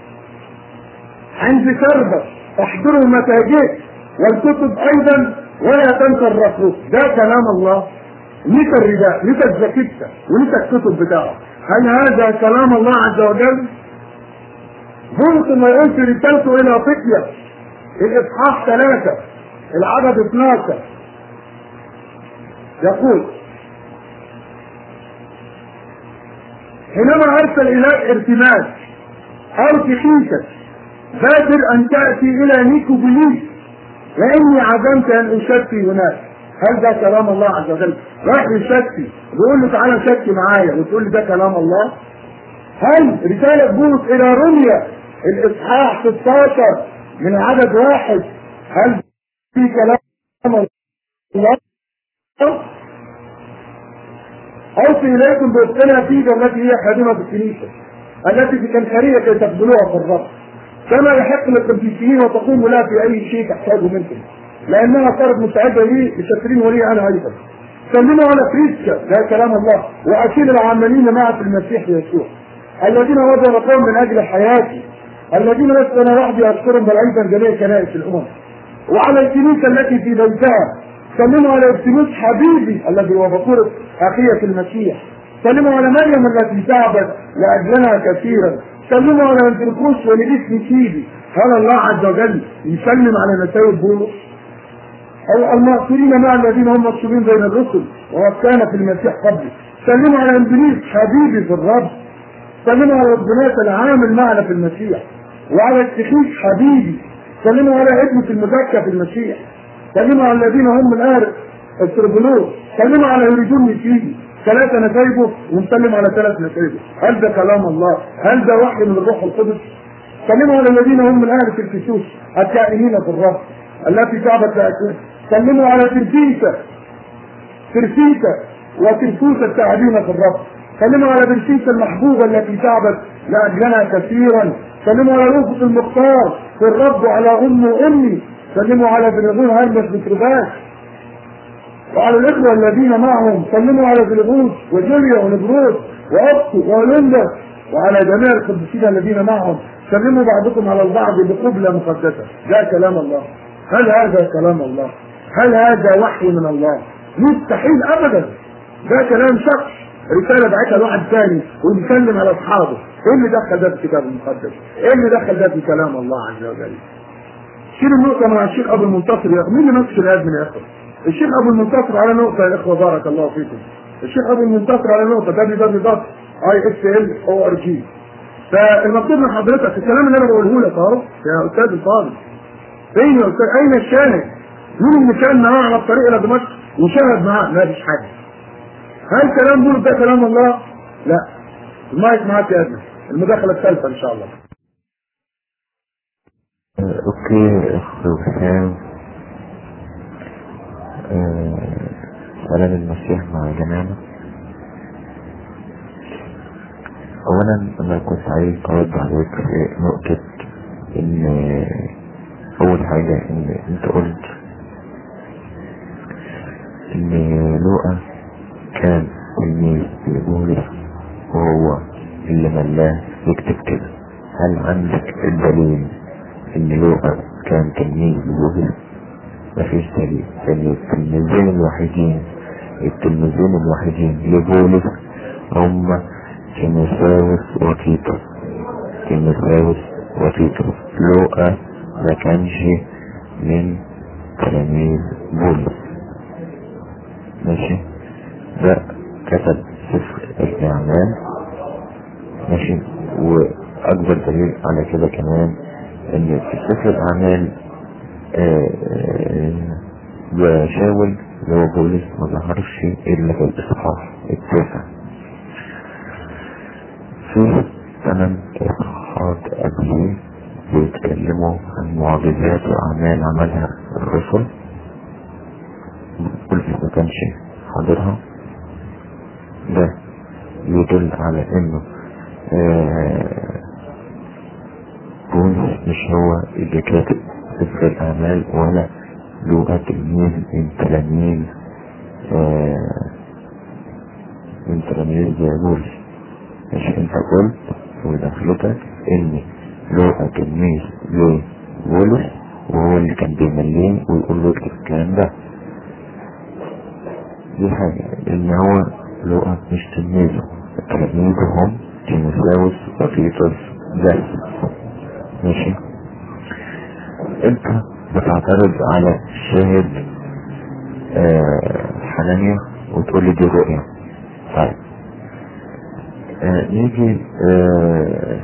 عند سربة احضره متى جئت، والكتب أيضا ولا تنسى الرسول. ده كلام الله. نسى الرداء، نسى الزكيتة، ونسى الكتب بتاعه. هل هذا كلام الله عز وجل؟ بولس ما يقول في رسالته إلى فقية الإصحاح ثلاثة العدد اثناشر يقول حينما أرسل إلى ارتماس أو تخيشك بادر أن تأتي إلى نيكوبوليس لأني عزمت أن أشتي هناك. هل ده كلام الله عز وجل؟ راح يشتي بيقول له تعالى شتي معايا وتقول لي ده كلام الله؟ هل رسالة بولس إلى روميا الإصحاح ستاشر من عدد واحد هل في كلام الله؟ أوصي إليكم بأختنا فيجا التي هي خادمة الكنيسة التي في كنخرية كي تقبلوها في الرب كما يحق للقديسين وتقوم لها في أي شيء تحتاجه منكم لأنها صارت مستعدة لي لشاكرين ولي أنا أيضا. سلموا على فريسكا، ده كلام الله، وأكيد العاملين معه في المسيح يسوع الذين وضعوا قوم من أجل حياتي الذين لست أنا وحدي أذكرهم بل أيضا جميع كنائس الأمم. وعلى الكنيسة التي في بيتها سلموا على ابتموس حبيبي الذي هو بطورة أخيه في المسيح. سلموا على مريم التي تعبت لأجلنا كثيرا. سلموا على انتركوس ولجسم سيدي. هل الله عز وجل يسلم على نسايب بولس؟ أو المأسورين مع الذين هم مكتوبين بين الرسل وكان في المسيح قبلي. سلموا على اندونيس حبيبي في الرب. سلموا على البنات العامل معنا في المسيح وعلى التخيش حبيبي. سلموا على ابنة المزكى في المسيح. سلموا على الذين هم من أهل التربلوس. سلموا على يريدون فيه ثلاثة نسايبه ونسلم على ثلاث نسايبه. هل ده كلام الله؟ هل ده وحي من الروح القدس؟ سلموا على الذين هم من أهل تركيسوس الكائنين في الرب التي تعبت لأكوان. سلموا على ترسيسة ترسيسة وترسوسة التعبين في الرب. سلموا على برسيسة المحبوبة التي تعبت لأجلنا كثيرا. سلموا على روفة المختار في الرب وعلى أم وأمي. سلموا على بنغون هرمس بترباس وعلى الإخوة الذين معهم. سلموا على بلغوس وجوليا ونبروس وأبطو وأولندا وعلى جميع القديسين الذين معهم. سلموا بعضكم على البعض بقبلة مقدسة. ده كلام الله. هل هذا كلام الله؟ هل هذا وحي من الله؟ مستحيل أبدا. ده كلام شخص رسالة بعتها لواحد ثاني ويسلم على أصحابه. إيه اللي دخل ده في الكتاب المقدس؟ إيه اللي دخل ده في كلام الله عز وجل؟ شيل النقطة مع الشيخ أبو المنتصر يا أخي. مين اللي نفس الأدمن يا أخي؟ الشيخ أبو المنتصر على نقطة يا إخوة بارك الله فيكم. الشيخ أبو المنتصر على نقطة دبليو دبليو دوت آي إس إل أو آر جي. فالمطلوب من حضرتك الكلام اللي أنا بقوله لك أهو يا أستاذ الفاضل. فين يا أستاذ؟ أين الشاهد؟ مين اللي كان معاه على الطريق إلى دمشق وشاهد معاه؟ ما فيش حاجة. هل كلام بولس ده كلام الله؟ لا. المايك معاك يا أدنى. المداخلة الثالثة إن شاء الله. اوكي اخ وسام. سلام المسيح مع جميعنا. اولا انا كنت عايز ارد عليك في نقطة ان اول حاجة ان انت قلت ان لوقا كان تلميذ لبولس وهو اللي ملاه يكتب كده. هل عندك الدليل ان لوقا كان تلميذ لبولس؟ مفيش دليل. التلميذين الوحيدين التلميذين الوحيدين لبولس هم تيموثاوس وتيتوس. تيموثاوس وتيتوس. لوقا ما كانش من تلاميذ بولس. ماشي. ده كتب سفر الأعمال. ماشي. وأكبر دليل على كده كمان إن في سفر الأعمال وشاول اللي هو بولس ما ظهرش إلا في الإصحاح التاسع. في ثمان إصحاحات قبليه بيتكلموا عن معجزات وأعمال عملها الرسل. بولس ما كانش حاضرها. ده يدل على إنه بولس مش هو اللي كاتب سفر الأعمال ولا لوقا تلميذ من تلاميذ من تلاميذ بولس. مش انت قلت ودخلتك ان لوقا تلميذ لبولس وهو اللي كان بيمليه ويقول له اكتب الكلام ده. دي حاجة. ان هو لوقا مش تلميذه، تلاميذه هم تيموثاوس وتيتوس بس. ماشي. انت بتعترض على شاهد آه حنانيا وتقول لي دي رؤية. طيب آه نيجي آه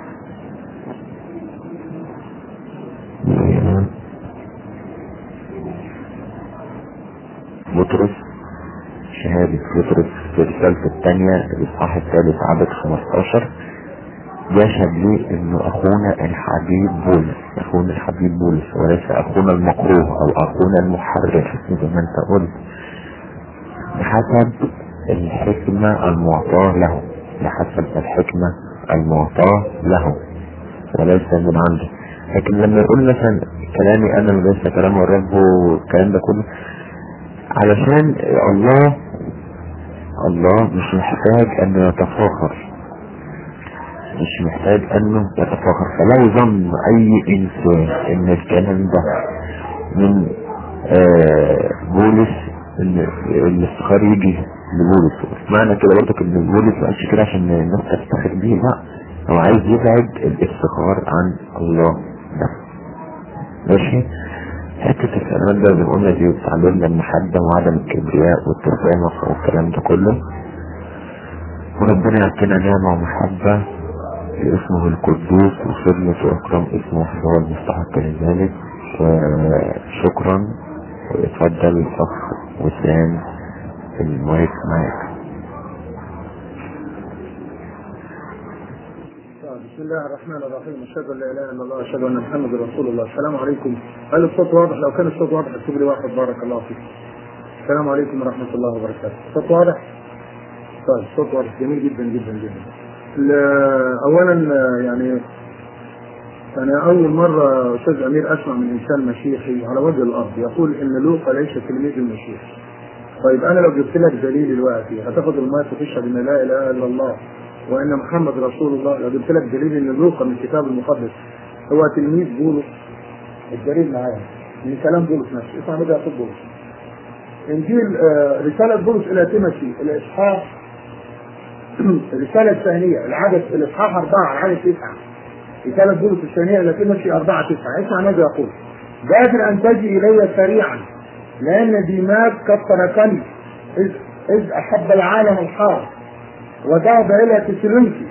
بطرس. شهادة بطرس في الرسالة الثانية الإصحاح الثالث عدد خمستاشر يشهد لي انه اخونا الحبيب بولس، اخونا الحبيب بولس وليس اخونا المكروه او اخونا المحرف زي ما انت قلت، بحسب الحكمة المعطاة له، بحسب الحكمة المعطاة له وليس من عنده. لكن لما يقول مثلا كلامي انا وليس كلام الرب والكلام ده كله، علشان الله الله مش محتاج ان يتفاخر، مش محتاج انه يتفاخر. فلو ظن اي انسان ان الكلام ده من آه بولس ان الافتخار يجي لبولس، معنى كده برضك ان بولس ما قالش كده عشان الناس تفتخر بيه، لا، هو عايز يبعد الافتخار عن الله ده. ماشي. حتة الكلام ده بنقولنا دي بتعلمنا المحبة وعدم الكبرياء والتسامح والكلام ده كله، وربنا يعطينا نعمة ومحبة في اسمه القدوس وخدمة واكرام اسمه هو المستحق لذلك. وشكرا. واتفضل الاخ وسام المايك معاك. بسم الله الرحمن الرحيم. اشهد ان لا اله الا الله واشهد ان محمد رسول الله. السلام عليكم. هل الصوت واضح؟ لو كان الصوت واضح اكتب لي واحد بارك الله فيك. السلام عليكم ورحمه الله وبركاته. الصوت واضح؟ طيب الصوت واضح. جميل جدا جدا جدا. اولا يعني انا اول مره استاذ امير اسمع من انسان مسيحي على وجه الارض يقول ان لوقا ليس تلميذ المسيح. طيب انا لو جبت لك دليل دلوقتي هتاخد المايك وتشهد ان لا اله الا الله وان محمد رسول الله. لو جبت لك دليل ان لوقا من الكتاب المقدس هو تلميذ بولس، الدليل معايا من كلام بولس نفسه. اسمع ماذا يقول بولس. انجيل آه رساله بولس الى تيموثي الاصحاح الرساله الثانيه العدد الاصحاح اربعه العدد تسعه. رساله بولس الثانيه الى تيموثي اربعه تسعه. اسمع ماذا يقول. بادر ان تجي الي سريعا لان ديماك قد تركني اذ اذ احب العالم الحار وذهب الى تسالونيكي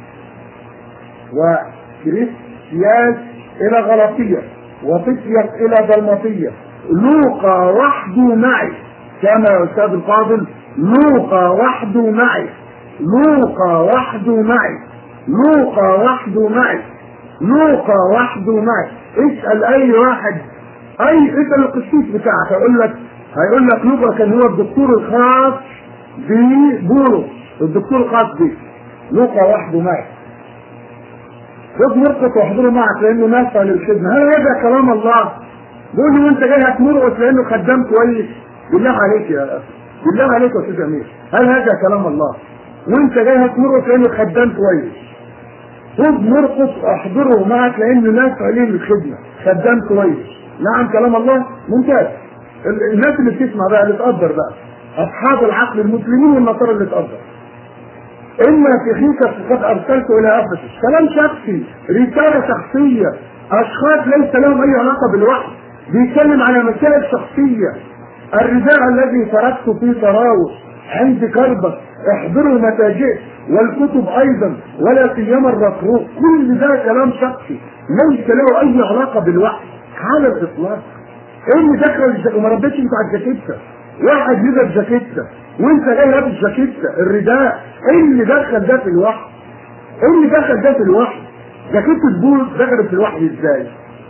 وكريستياس الى غلاطية وفطيس الى دلماطية. لوقا وحده معي. كما يا استاذ الفاضل لوقا وحده معي. لوقا وحده معي. لوقا وحده معي. لوقا وحده معي. اسأل اي واحد، اي اسأل القسيس بتاعك هيقول لك هيقول لك لوقا كان هو الدكتور الخاص ببولس، الدكتور الخاص بيه. لوقا وحده معي. خذ مرقس واحضره معك لانه نافع للخدمه. هل هذا كلام الله؟ بيقول لي وانت جاي هات مرقس لانه خدام كويس؟ بالله عليك يا اخي، بالله عليك يا استاذ امير، هل هذا كلام الله؟ وانت جاي هات مرقس لانه خدام كويس؟ خذ مرقص احضره معك لانه ناس عليه الخدمه، خدام كويس. نعم كلام الله ممتاز. الناس اللي بتسمع بقى اللي تقدر بقى اصحاب العقل المسلمين والنصارى اللي تقدر. اما تخيك قد ارسلت الى افسس، كلام شخصي، رساله شخصيه، اشخاص ليس لهم اي علاقه بالوحي، بيتكلم على مسائل شخصيه. الرداء الذي تركته في طراوس عند كربة احضروا متى جئت، والكتب ايضا ولا سيما الرفروق، كل ده كلام شخصي ليس له اي علاقه بالوحي على الاطلاق. ايه اللي دخل وما ردتش انت على الجاكيته؟ واحد لبس جاكيته وانت جاي لابس جاكيته الرداء، ايه اللي دخل ده في الوحي؟ ايه اللي دخل ده في الوحي؟ جاكيته بولس دخلت في الوحي ازاي؟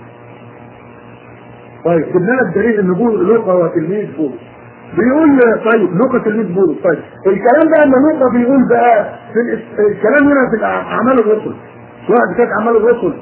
طيب جبنا لك دليل ان لوقا هو تلميذ بولس. بيقول طيب لوقا تلميذ بولس، طيب الكلام ده ان لوقا بيقول بقى في الكلام هنا في اعمال الرسل، سواء كانت اعمال الرسل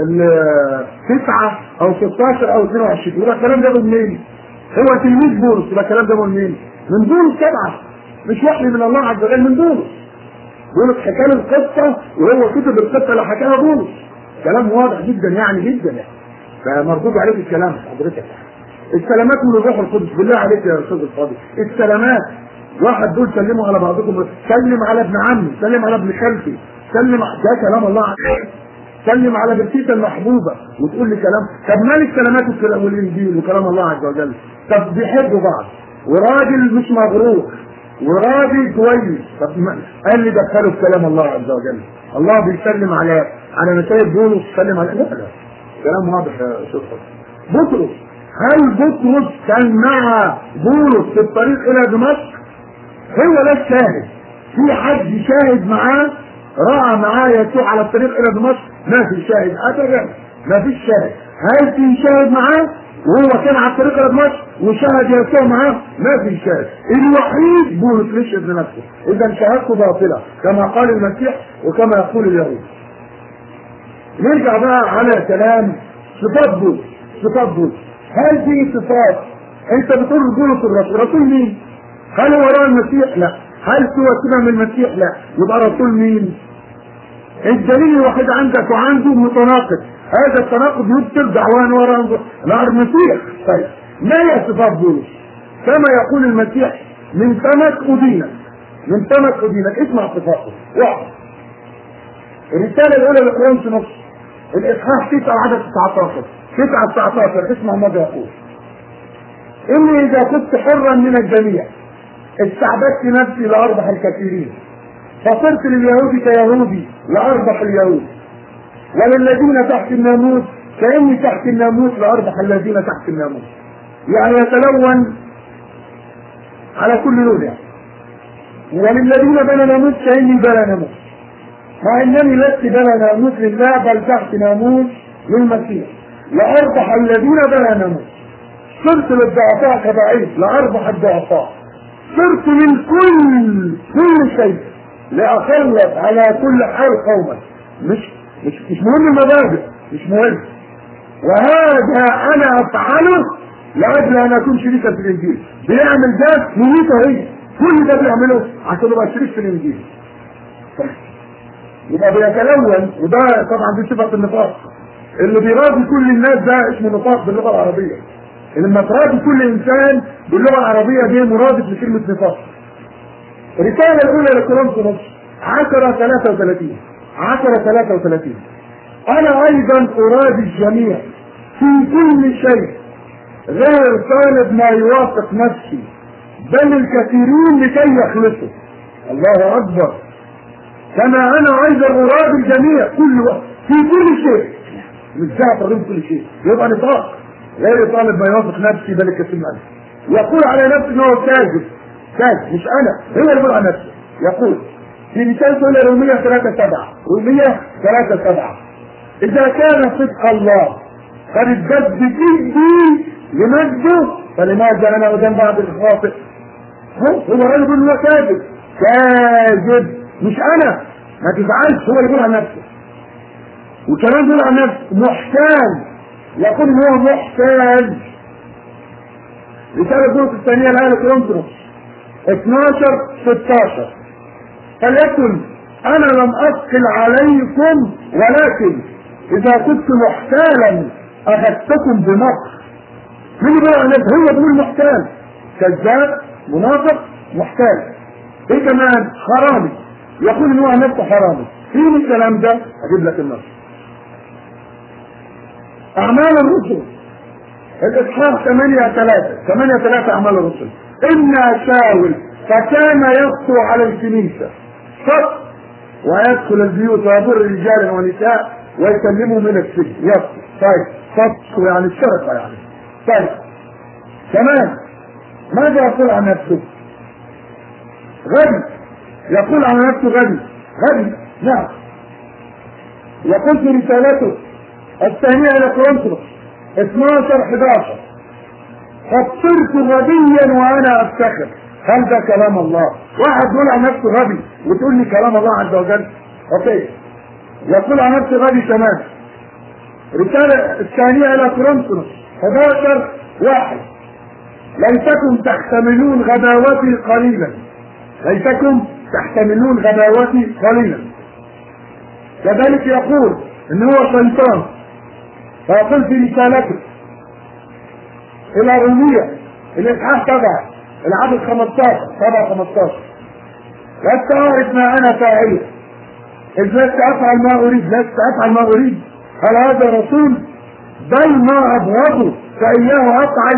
تسعة او ستاشر او اثنين وعشرين، يبقى الكلام ده منين؟ هو تلميذ بولس، يبقى الكلام ده منين؟ من بولس طبعا، مش وحي من الله عز وجل، من بولس. بولس حكى له القصه وهو كتب القصه اللي حكاها بولس. كلام واضح جدا يعني جدا يعني. فمردود عليك الكلام حضرتك. السلامات من الروح القدس، بالله عليك يا استاذ الفاضل، السلامات. واحد دول سلموا على بعضكم، سلم على ابن عمي، سلم على ابن خالتي، سلم، ده كلام الله عليك. سلم على بنتيك المحبوبه وتقول لي كلام. طب مال السلامات والانجيل وكلام الله عز وجل؟ طب بيحبوا بعض وراجل مش مغرور وراجل كويس، طب قال لي دخلوا في كلام الله عز وجل. الله بيسلم على على نتائج بولس، سلم على لا لا كلام واضح يا استاذ. بطرس، هل بطرس كان مع بولس في الطريق الى دمشق؟ هو لا الشاهد. في حد شاهد معاه راى معاه يسوع على الطريق الى دمشق؟ ما في شاهد ابدا، ما في شاهد. هل في شاهد معاه وهو كان على الطريق الى دمشق وشاهد يسوع معاه؟ ما في شاهد. الوحيد بولس ليش ابن نفسه. اذا شهادته باطله كما قال المسيح وكما يقول اليهود. نرجع بقى على كلام صفات بولس. صفات بولس، هل في صفات انت بتقول بولس الرسول؟ رسول مين؟ هل هو وراء المسيح؟ لا. هل سوى سمع من المسيح؟ لا. يبقى رسول مين؟ الدليل الوحيد عندك وعنده متناقض، هذا التناقض يبطل دعوان وراء نار المسيح. طيب ما هي صفات بولس؟ كما يقول المسيح من سمك أدينك، من سمك أدينك. اسمع صفاته. واحد، الرسالة الأولى لكورنثوس نص الإصحاح تسعة عدد تسعتاشر، تسعة تسعتاشر، اسمع ماذا يقول. إني إذا كنت حرا من الجميع استعبدت نفسي لأربح الكثيرين، فصرت لليهود كيهودي لأربح اليهود، وللذين تحت الناموس كأني تحت الناموس لأربح الذين تحت الناموس. يعني يتلون على كل لون يعني. وللذين بلا ناموس كأني بلا ناموس، مع انني لست بلا ناموس لله بل تحت ناموس للمسيح لأربح الذين بلا ناموس. صرت للضعفاء كضعيف لأربح الضعفاء. صرت من كل كل شيء لأخلص على كل حال قوما. مش مش مش مهم المبادئ، مش مهم. وهذا انا افعله لاجل ان اكون شريكا في الانجيل. بيعمل ده نيته هي، كل ده بيعمله عشان يبقى شريك في الانجيل. يبقى بيتلون، وده طبعا دي صفه النفاق. اللي بيراضي كل الناس ده اسمه نفاق باللغه العربيه. لما تراضي كل انسان باللغه العربيه دي مرادف لكلمه نفاق. الرساله الاولى لكورنثوس عشرة ثلاثة وثلاثين، عشرة ثلاثة وثلاثين. انا ايضا ارادي الجميع في كل شيء غير طالب ما يوافق نفسي، بل الكثيرين لكي يخلصوا. الله اكبر. كما انا ايضا ارادي الجميع كل وقت في كل شيء، مش ذات الرب كل شيء، يبقى نطاق غير طالب ما يوافق نفسي بل الكثير منه. يقول على نفسه انه كاذب، كاذب مش انا، هو اللي يقول على نفسه. يقول في رسالة الأولى رومية ثلاثة سبعة، رومية ثلاثة سبعة، إذا كان صدق الله قد ازدد بجدي لمجده فلماذا أنا قدام بعض الخاطئ؟ هو الراجل يقول هو كاذب، كاذب مش أنا، ما تزعلش، هو اللي يقول عن نفسه. وكمان يقول عن نفسه محتال، يقول هو محتال. رسالة الجزء الثانية الآية لكورنثوس اثناشر ستاشر، فليكن انا لم اثقل عليكم ولكن اذا كنت محتالا اخذتكم بمكر. مين بقى هو بيقول محتال؟ كذاب، منافق، محتال. ايه كمان؟ حرامي. يقول ان هو نفسه حرامي. فين الكلام ده؟ اجيب لك النص. اعمال الرسل الاصحاح ثمانية ثلاثة ثمانية ثلاثة اعمال الرسل. ان شاول فكان يخطو على الكنيسة فقط ويدخل البيوت ويضر رجالا ونساء ويكلموا من السجن. يخطو. طيب فقط يعني الشرطة يعني. طيب كمان ماذا يقول عن نفسه؟ غبي. يقول عن نفسه غبي. غبي نعم. يقول في رسالته الثانية إلى كورنثوس اثناشر احد عشر قد صرت غبيا وأنا أفتخر. هل ده كلام الله؟ واحد يقول عن نفسه غبي وتقول لي كلام الله عز وجل؟ أوكي. يقول عن نفسه غبي كمان. رسالة الثانية إلى كورنثوس احد عشر واحد ليتكم تحتملون غباوتي قليلا. ليتكم تحتملون غباوتي قليلا. كذلك يقول ان هو شيطان. فيقول في رسالته الى رومية الاصحاح سبعة العدد خمستاشر سبعة خمستاشر لست اعرف ما انا فاعله اذ لست افعل ما اريد. لست افعل ما اريد. هل هذا رسول؟ بل ما ابغضه فاياه افعل.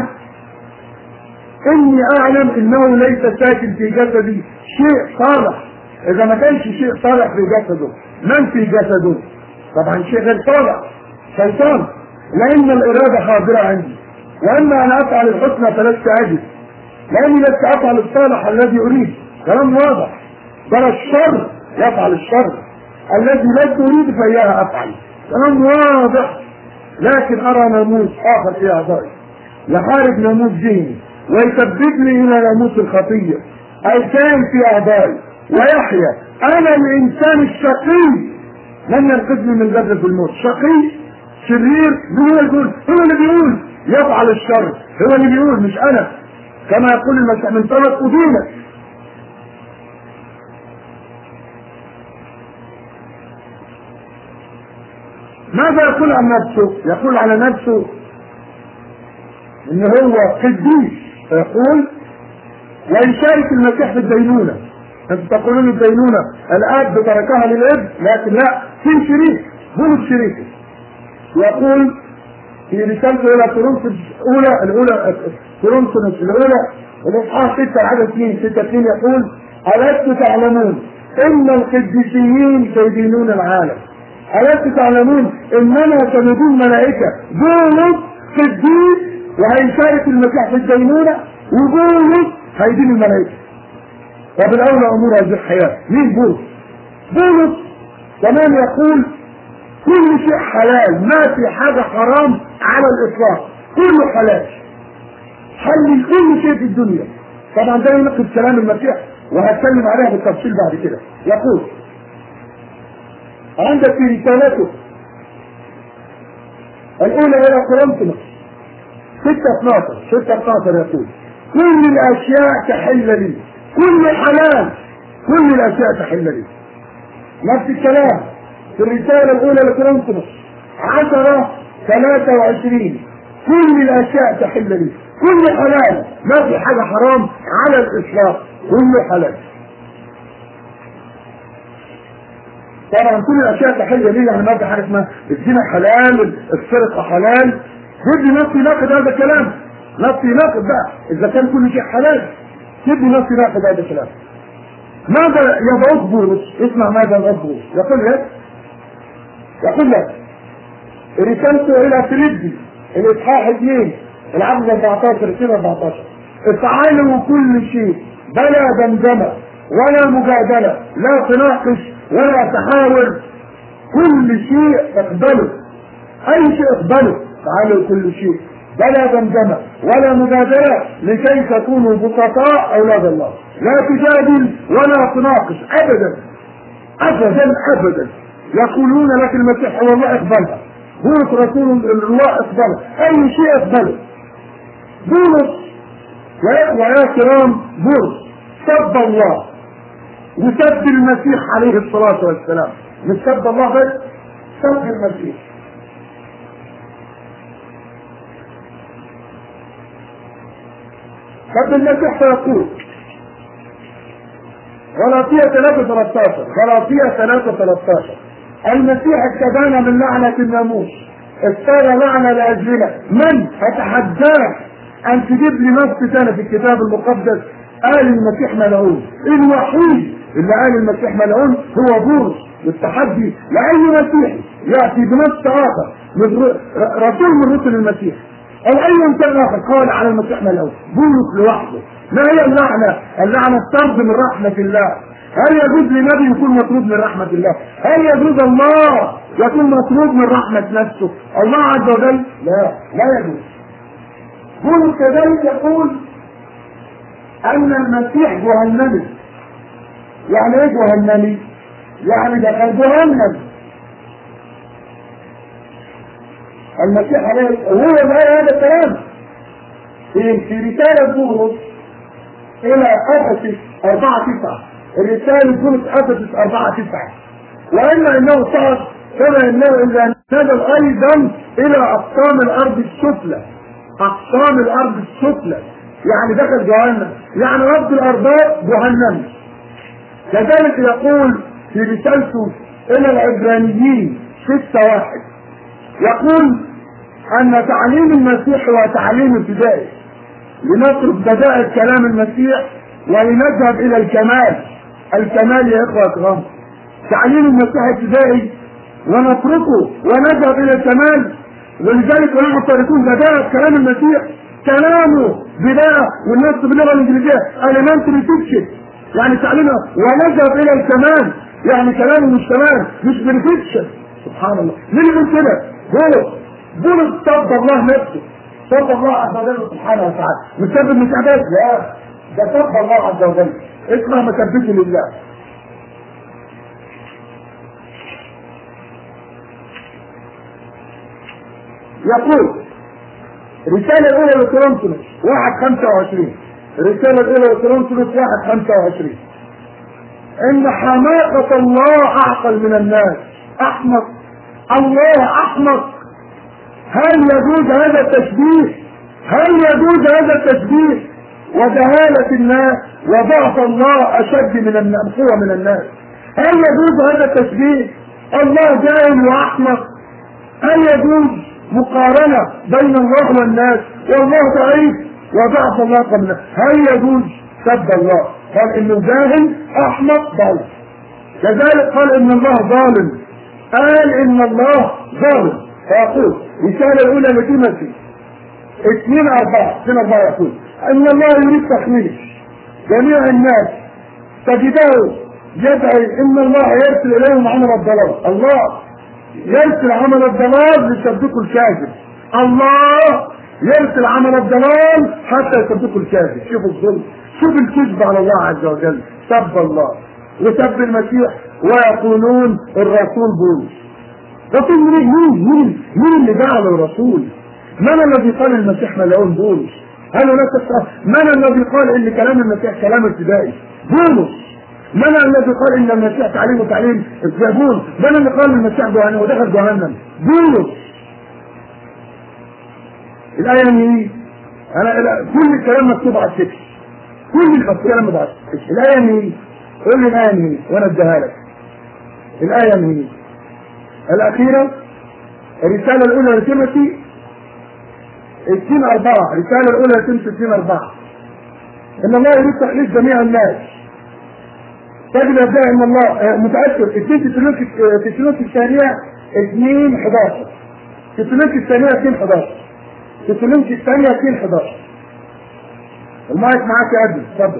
اني اعلم انه ليس ساكن في جسدي شيء صالح. اذا ما كانش شيء صالح في جسده من في جسده؟ طبعا شيء غير صالح، شيطان. لان الاراده حاضره عندي واما ان افعل الحسنى فلست اجد لاني لست افعل الصالح الذي اريد. كلام واضح. بل الشر يفعل الشر الذي لست اريد فاياه افعل. كلام واضح. لكن ارى ناموس اخر في اعضائي يحارب ناموس ذهني ويثبتني الى ناموس الخطيه اي كان في اعضائي ويحيى انا الانسان الشقي من ينقذني من غزة الموت. شقي شرير هو يقول هو اللي بيقول يفعل الشر. هو اللي بيقول مش انا. كما يقول المسيح من طلب ادينك. ماذا يقول عن نفسه؟ يقول على نفسه ان هو قديس. فيقول ويشارك المسيح في الدينونة. انتم تقولون الدينونة الاب تركها للابن، لكن لا، في شريك بولس شريكه. يقول في رسالته الى كورنثوس الاولى الاولى كورنثوس الاولى الاصحاح ستة عدد اثنين ستة اثنين يقول ألست تعلمون ان القديسيين سيدينون العالم؟ ألست تعلمون اننا سندون ملائكة؟ بولس قديس وهيشارك المسيح في الدينونة، وبولس هيدين الملائكة. وبالأولى أمور هذه الحياة. مين بولس؟ بولس كمان يقول كل شيء حلال، ما في حاجة حرام على الإطلاق، كله حلال. حلل كل شيء في الدنيا. طبعا ده ينقض كلام المسيح وهتكلم عليها بالتفصيل بعد كده. يقول عندك في رسالته الأولى إلى كورنثوس ستة اثناشر ستة اثناشر يقول كل الأشياء تحل لي، كل حلال، كل الأشياء تحل لي. نفس الكلام في الرسالة الأولى لكورنثوس عشرة ثلاثة وعشرين كل الأشياء تحل لي، كل حلال، ما في حاجة حرام على الإطلاق، كل حلال. طبعا كل الأشياء تحل لي يعني ما في حاجة اسمها الزنا حلال، السرقة حلال. بدي نفسي ناقض هذا الكلام، نفسي ناقض بقى إذا كان كل شيء حلال. بدي نفسي ناقض هذا الكلام. ماذا يضعف بولس؟ اسمع ماذا يضعف بولس. يقول لك يقول لك رسالته إلى فيليبي الإصحاح اثنين العدد أربعتاشر اثنين أربعتاشر افعلوا كل شيء بلا دمدمة ولا مجادلة، لا تناقش ولا تحاور، كل شيء اقبله، أي شيء اقبله. افعلوا كل شيء بلا دمدمة ولا مجادلة لكي تكونوا بسطاء أولاد الله، لا تجادل ولا تناقش أبدا أبدا أبدا. يقولون لك المسيح هو الله اقبلها، بولس رسول الله اقبلها، أي شيء اقبله. بولس ويا كرام بولس سب الله وسب المسيح عليه الصلاة والسلام، مش سب الله بس، سب المسيح. سب المسيح فيقول غلاطية ثلاثة ثلاثة عشر غلاطية ثلاثة ثلاثة عشر المسيح استدان من لعنة الناموس، استدى لعنة لأجلنا. من أتحداه أن تجيب لي نص ثاني في الكتاب المقدس قال المسيح ملعون؟ الوحيد اللي قال المسيح ملعون هو بولس. والتحدي لأي مسيحي يأتي بنص آخر من رسول من رسل المسيح أو أي إنسان آخر قال على المسيح ملعون، بولس لوحده. ما هي اللعنة؟ اللعنة الطرد من رحمة الله. هل يجوز لنبي يكون مطرود من رحمة الله؟ هل يجوز الله يكون مطرود من رحمة نفسه الله عز وجل؟ لا، لا يجوز. بولس كذلك يقول أن المسيح جهنمي. يعني إيه جهنمي؟ يعني دخل جهنم. المسيح عليه هو لا هذا الكلام في في رسالة بولس إلى أفسس أربعة تسعة. الرسالة بولس أفسس أربعة تسعة وإلا إنه صار كما إنه إذا نزل أيضا إلى أقسام الأرض السفلى. أقسام الأرض السفلى يعني دخل جهنم، يعني رب الأرباب جهنم. كذلك يقول في رسالته إلى العبرانيين ستة واحد يقول أن تعليم المسيح هو تعليم ابتدائي، لنترك بدائل كلام المسيح ولنذهب إلى الكمال. الكمال يا إخوة الكرام، تعليم المسيح ابتدائي ونتركه ونذهب إلى الكمال. ولذلك نحن تاركون بدائل كلام المسيح، كلامه بداية، والناس باللغة الإنجليزية elementary teaching يعني تعليمه، ونذهب إلى الكمال يعني كلامه مش كمال، مش perfection. سبحان الله. مين يقول كده؟ بولس. بولس صد الله نفسه، صد الله عز وجل سبحانه وتعالى. مسبب متعبات؟ لا، ده صد الله عز وجل. اسمه مسبته لله. يقول الرسالة الأولى لكورنثوس واحد خمسة وعشرين الرسالة الأولى لكورنثوس واحد خمسة وعشرين إن حماقة الله أعقل من الناس. أحمق الله أحمق. هل يجوز هذا التشبيه؟ هل يجوز هذا التشبيه؟ وجهالة الناس وضعف الله أشد من الناس قوة من الناس. هل يجوز هذا التشبيه؟ الله جاهل وأحمق. هل يجوز مقارنة بين الله والناس؟ والله ضعيف وضعف الله قبل الناس. هل يجوز سب الله؟ قال إنه جاهل أحمق ضعيف. كذلك قال إن الله ظالم. قال إن الله ظالم. فيقول الرسالة الأولى لتيموثاوس اثنين أربعة اثنين أربعة يقول أن الله يريد تخويف جميع الناس تجده يدعي إن الله يرسل إليهم عمل الضلال. الله يرسل عمل الضلال ليصدقوا الكاذب. الله يرسل عمل الضلال حتى يصدقوا الكاذب. شوفوا الظلم، شوفوا الكذب على الله عز وجل. سب الله وسب المسيح ويقولون الرسول بولس. رسول مين؟ مين مين مين اللي جعله الرسول؟ من الذي قال المسيح ملعون؟ بولس. هل هناك من الذي قال ان كلام المسيح كلام ابتدائي؟ بولس. من الذي قال ان المسيح تعليمه تعليم الزبون؟ من اللي قال المسيح جهنم ودخل جهنم؟ بولس. الآية مين؟ أنا كل الكلام مكتوب على الشكل، كل الكلام مكتوب على الشكل. الآية مين؟ قول لي الآية مين وأنا أديها لك. الآية مين؟ الأخيرة الرسالة الأولى لتيموثاوس اثنين أربعة الرسالة الأولى لتيموثاوس اثنين أربعة إن الله يريد تخليص جميع الناس. تجد أبداء إن الله متأكد. تسالونيكي الثانية اثنين حداشر تسالونيكي الثانية اثنين حداشر تسالونيكي الثانية اثنين حداشر المايك معاك يا أبي، اتفضل.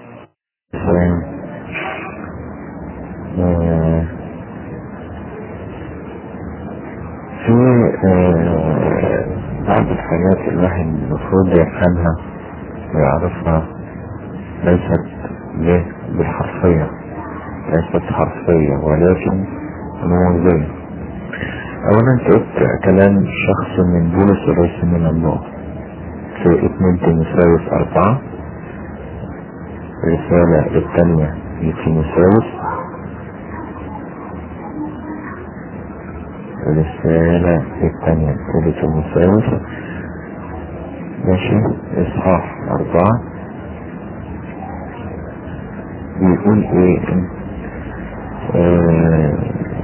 في بعض الحاجات الواحد المفروض يفهمها ويعرفها ليست بالحرفية ليست حرفية ولكن رموزية. أولا قلت كلام شخص من بولس الرسول من الله في اثنين تيموثاوس أربعة الرسالة الثانية لتيموثاوس. الرسالة الثانية لتيموثاوس ماشي اصحاح اربعة بيقول ايه؟ اه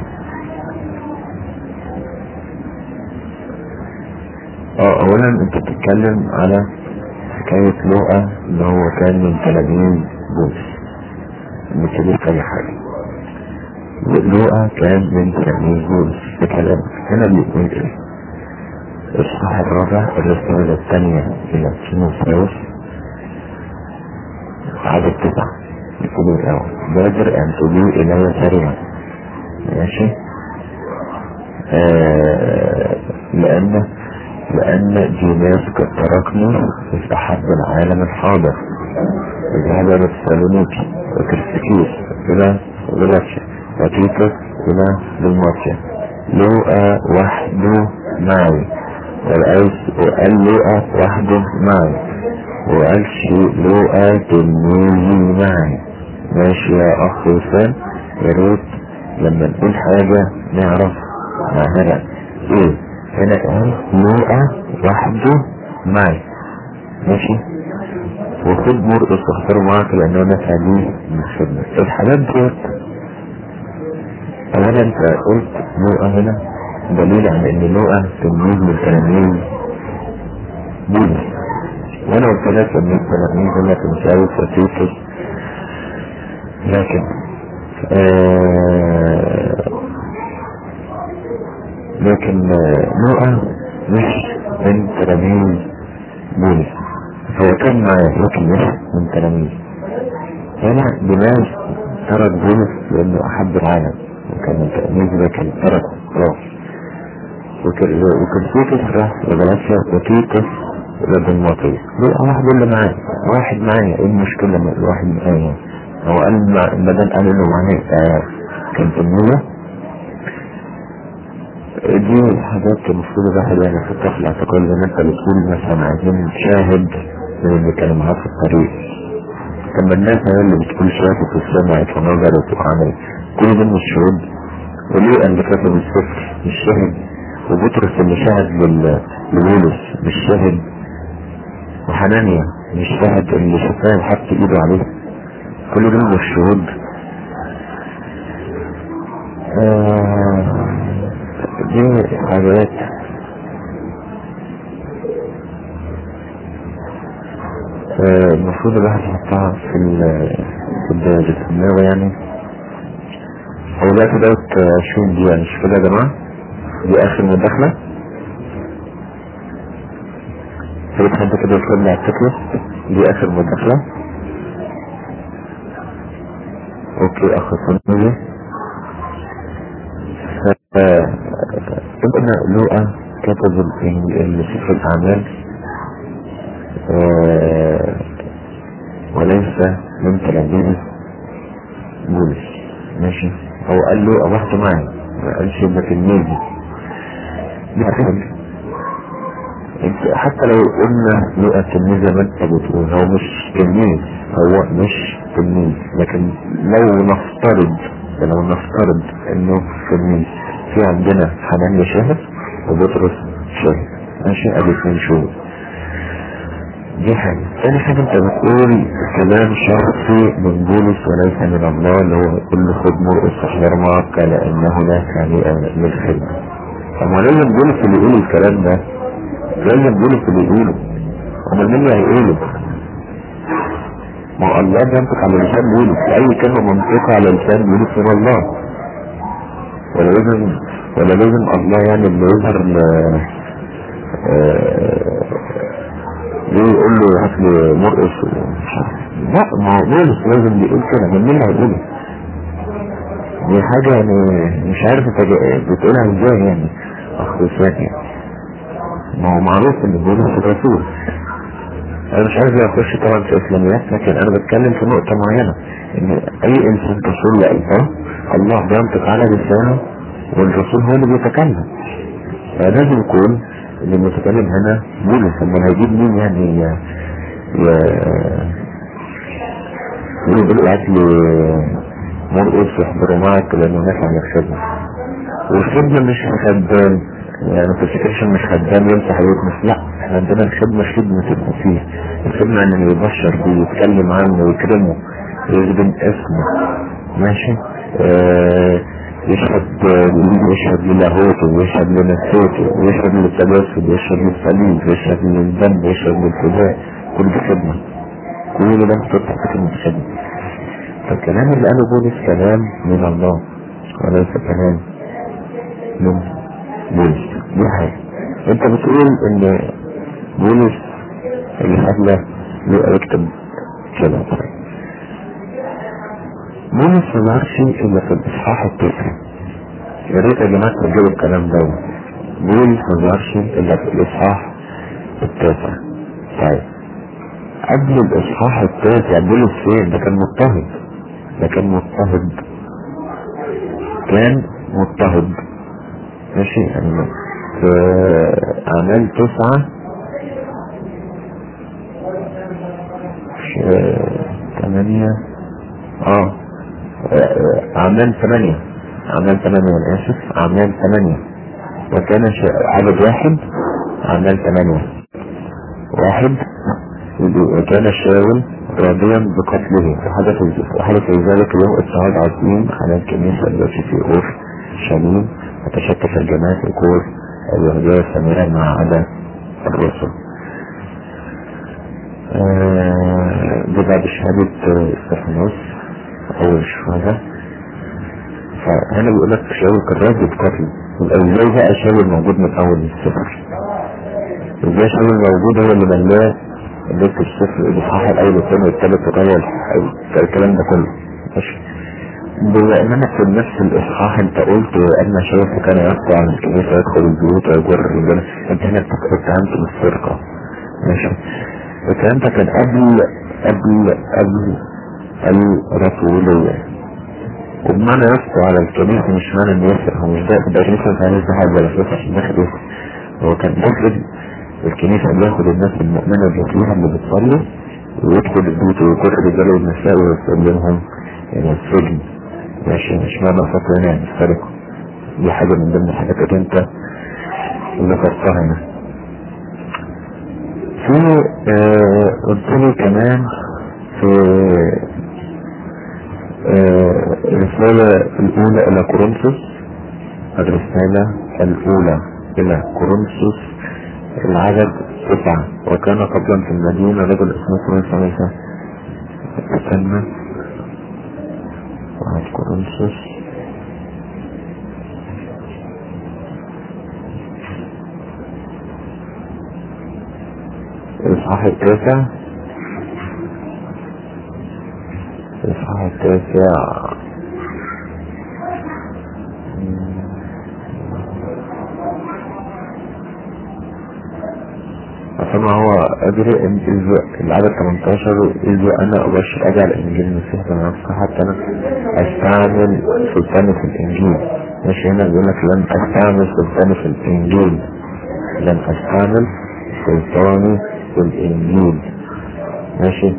اه اولا انت بتتكلم على حكاية لوقا اللي هو كان من تلاميذ بولس، مكتبش اي حاجة. لوقا كان من تلاميذ بولس بكلام هنا بيقول ايه؟ الصح الرابع الرسالة الثانية الى تيموثاوس عدد تسعة يقولوا الاول بادر ان تجيء الي سريعا. ماشي آه لان لان ديناس قد تركني في احب العالم الحاضر، ذهب لتسالونيكي وكريستيكيس الى غلاتيا وتيتوس الى دلماطيا. لوقا وحده معي، وقال لوقا وحده معي، وقال شيء لوقا تلميذي معي. ماشي يا اخ وسام، يا ريت لما نقول حاجة نعرف معناها ايه. هنا قال لوقا وحده معي. ماشي وخد مرقس واختاره معاك لانه نفع ليه من الخدمة. الحاجات ديت اولا انت قلت لوقا هنا دليل على ان لوقا تلميذ من تلاميذ بولس، وانا قلت لك ان التلاميذ هنا تيموثاوس وتيتوس. لكن آه لكن لوقا مش من تلاميذ بولس، هو كان معاه لكن مش من تلاميذ. هنا دماغ ترك بولس لانه احب العالم وكان من تلاميذ، لكن ترك راس. وكريستيكوس راح لغلاتيا وتيتوس إلى دلماطيا. لوقا واحد اللي معاه، واحد معايا، ايه المشكلة لما الواحد معايا؟ هو قال بدل قال انه معاه آه كان تلميذة. دي حاجات المفروض الواحد يعني يحطها في الاعتقاد، زي ما انت بتقول مثلا عايزين شاهد من اللي كانوا معاه في الطريق. لما الناس هي اللي بتقول شافت وسمعت ونظرت وعملت، كل ده مش شهود. وليه اللي كتب السفر مش شاهد؟ وبطرس اللي شاهد لبولس مش شاهد؟ وحنانيا مش شاهد اللي شفاه وحط ايده عليه؟ كل ده مش شهود. آه دي حاجات المفروض الواحد يحطها في الدماغ يعني. هو دلوقتي دوت عشرين دقيقة مش كده يا جماعة؟ دي آخر مداخلة. فريد حد كده يكتب لي على التكلف دي آخر مداخلة. اوكي اخ صنوية. فابن لوقا كتب سفر الأعمال آه وليس من تلاميذ بولس. ماشي هو قال له واحد معي، ما قالش ابن تلميذي. دي حاجة حتى لو قلنا لوقا تلميذ زي ما انت بتقول، هو مش تلميذ، هو مش تلميذ. لكن لو نفترض لو نفترض انه تلميذ، في عندنا حنانيا شاهد وبطرس شاهد. ماشي ادي اثنين شهود. دي حاجة. تاني حاجة انت بتقول كلام شخصي من بولس وليس من الله، اللي هو كل خد مرقس احضر معك لانه لا يعني للخدمة. اما لازم بولس اللي يقول الكلام ده، لازم بولس اللي يقوله. اما مين اللي هيقوله؟ ما الله بينطق على لسان بولس، اي كلمة منطقة على لسان بولس من الله. ولا لازم ولا لازم الله يعني اللي يظهر ليه يقول له هات لي مرقس؟ لا، ما هو بولس لازم بيقول كده. من مين اللي هيقوله؟ دي حاجة يعني مش عارف انت بتقولها ازاي يعني اخ وسام. ما هو معروف ان بولس الرسول. انا مش عارف اخش طبعا في اسلاميات، لكن انا بتكلم في نقطة معينة، ان اي انسان رسول لألفه الله بينطق على لسانه، والرسول هو اللي بيتكلم. فلازم يكون اللي متكلم هنا بولس. اما هيجيب مين يعني يقولوا بالوقت مرقص يحضروا معك لانه نفع عن الخدمة، والخدمة مش خدام، يعني ما تفتكرش مش خدام يمسح ويكنس، لا احنا عندنا الخدمة خدمة المسيح، الخدمة ان يبشر بيه يتكلم عنه ويكرمه ويخدم اسمه، ماشي. اه يشهد يشهد للاهوته ويشهد لنفسيته ويشهد للتجسد ويشهد للصليب ويشهد للذنب ويشهد للفداء، كل دي خدمة، كل ده بتطلع في كلمة خدمة. فالكلام اللي قاله بولس كلام من الله وليس كلام من بولس. دي حاجة. انت بتقول ان بولس اللي خلى يكتب كلام، بولس ما ظهرش الا في الاصحاح التاسع. يا ريت يا جماعه ترجعوا الكلام ده. بولس ما ظهرش الا في الاصحاح التاسع. طيب قبل الاصحاح التاسع بولس فين؟ ده كان مضطهد، ده كان مضطهد كان مضطهد ماشي. يعني في اعمال تسعة ثمانية اه اعمال ثمانية اعمال ثمانية انا اسف اعمال ثمانية وكان عدد واحد، اعمال ثمانية واحد، وكان شاول راضيا بقتله، وحدث وحدث ذلك اليوم اضطهاد عظيم على الكنيسة التي في اورشليم، وتشتت الجماعة في كور اليهودية السامرة ما عدا الرسل. ده بعد شهادة استفانوس أول الشهداء. فهنا بيقول لك شاول كان راضي بقتله. ازاي بقى شاول موجود من أول السفر؟ ازاي شاول موجود هو اللي ملاه اللي في السفر الإصحاح الأول والثاني والثالث والرابع الكلام ده كله؟ ماشي. بما اننا في نفس الاصحاح انت قلت ان شاول كان يقطع عن الكنيسة يدخل البيوت ويجر الرجال، انت هنا اتهمت بالسرقة، ماشي. الكلام ده كان قبل قبل قبل الرسولية، وبمعنى يسطو على الكنيسة مش معنى انه يسرق، هو مش ده ده كنيسة كان يسطو حاجة ولا فلوس عشان داخل يسرق، هو كان داخل الكنيسة بياخد الناس المؤمنة الجسيمة اللي بتصلي ويدخل البيوت ويجر الرجال والنساء ويسلمهم يعني السجن، ماشي. مش معنى فقط هنا يعني السرقة، دي حاجة من ضمن الحاجات اللي انت اللي ذكرتها هنا. في آه قلت لي كمان في آه الرسالة الأولى إلى كورنثوس، الرسالة الأولى إلى كورنثوس العدد تسعة، وكان قبلا في المدينة رجل اسمه كورنثوس استنى واحد كورنثوس الإصحاح التاسع الإصحاح التاسع فما هو أدري إن إذ العدد ثمانية عشر إذ أنا أبشر أجعل إنجيل المسيح بنفسه حتى أنا أستعمل سلطاني في الإنجيل، ماشي. هنا بيقول لك لن أستعمل سلطاني في الإنجيل، لن أستعمل سلطاني في الإنجيل، ماشي.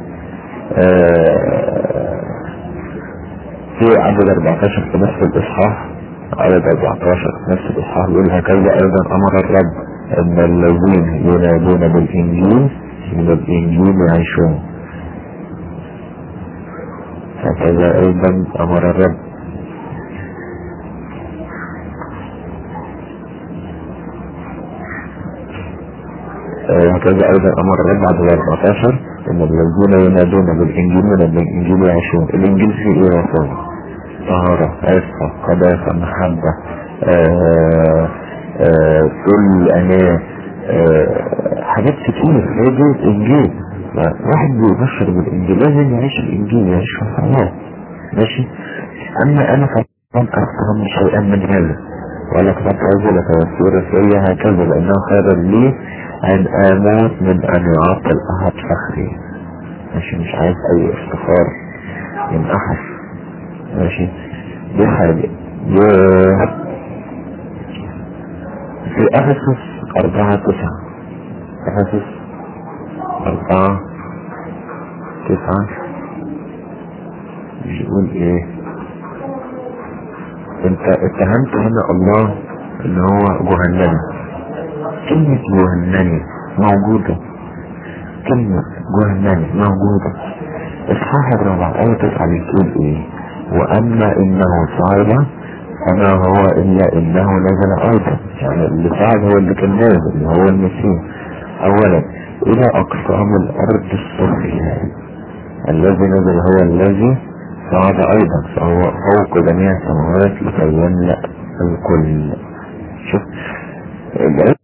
آه في عدد أربعة عشر في نفس الإصحاح، عدد أربعة عشر في نفس الإصحاح بيقول هكذا أيضا أمر الرب ان الذين ينادون بالانجيل من الانجيل يعيشون، هكذا ايضا امر الرب. هكذا ايضا امر الرب عدد أربعة عشر ان الذين ينادون بالانجيل من الانجيل يعيشون. الانجيل فيه ايه يا صاحبي؟ طهارة، عفة، قداسة، محبة، آه آه كل أنا آه حاجات كتير هي دي الإنجيل. واحد بيبشر بالإنجيل لازم يعيش الإنجيل، يعيش في الحياة، ماشي. أما أنا فلم أفهم شيئا من هذا ولا كتبت هذا لتوسير رسالي هكذا لأنه خير لي أن أموت من أن يعطل أحد فخري، ماشي. مش عايز أي افتخار من أحد، ماشي. دي حاجة. في أفسس أربعة تسعة، أفسس أربعة تسعة يقول ايه؟ انت اتهمت هنا الله ان هو جهنمي. كلمة جهنمي موجودة، كلمة جهنمي موجودة. اصحاح الرابع آية تسعة بتقول ايه؟ واما انه صعد فما هو الا انه نزل ايضا. يعني اللي صعد هو اللي كان نازل، اللي هو المسيح. اولا الى اقصام الارض السفلى. الذي نزل هو الذي صعد ايضا، فهو فوق جميع السماوات لكي يملأ الكل. شوف العزل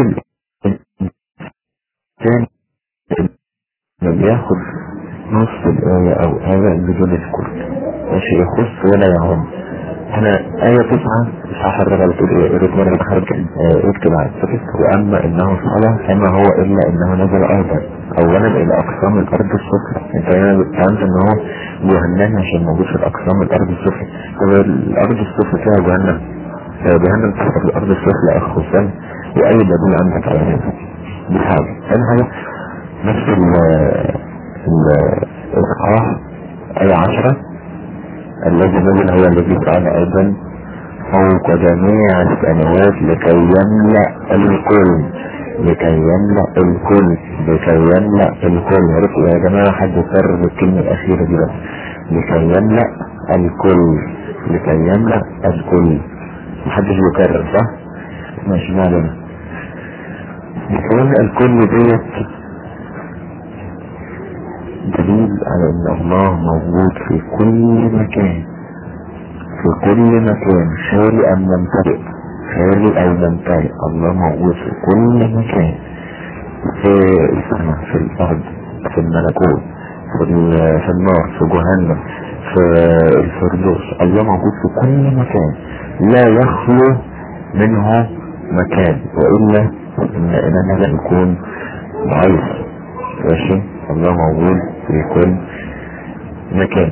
الثاني ما بياخد نص الآية او آية بدون الكل، مش يخص ولا يعم. هنا آية تسعة إصحاح الرابع بتقول إيه؟ رتمان الخارج اكتب على السفر. وأما إنه صلى فما هو إلا إنه نزل أيضا أولا إلى أقسام الأرض السفلى. أنت هنا فهمت إن هو جهنم عشان موجود في الأقسام الأرض السفلى. طب الأرض السفلى فيها جهنم؟ جهنم تحت الأرض السفلى أخ حسام، وأي دليل عندك على هذا؟ دي حاجة. ثاني حاجة نفس الإصحاح آية عشرة الذي نزل هو الذي صعد ايضا فوق جميع السماوات لكي يملأ الكل، لكي يملأ الكل، لكي يملأ الكل. عرفوا يا جماعة؟ حد يكرر الكلمة الأخيرة دي بس، لكي يملأ الكل، لكي يملأ الكل. محدش بيكرر صح؟ ماشي معلومة. لكي يملأ الكل ديت دليل على ان الله موجود في كل مكان، في كل مكان، خالي ام ممتلئ، خالي او ممتلئ. الله موجود في كل مكان، في السماء، في الارض، في الملكوت، في, في النار، في جهنم، في الفردوس. الله موجود في كل مكان، لا يخلو منه مكان، والا اننا لا نكون ضعيف. ماشي؟ الله موجود في كل مكان.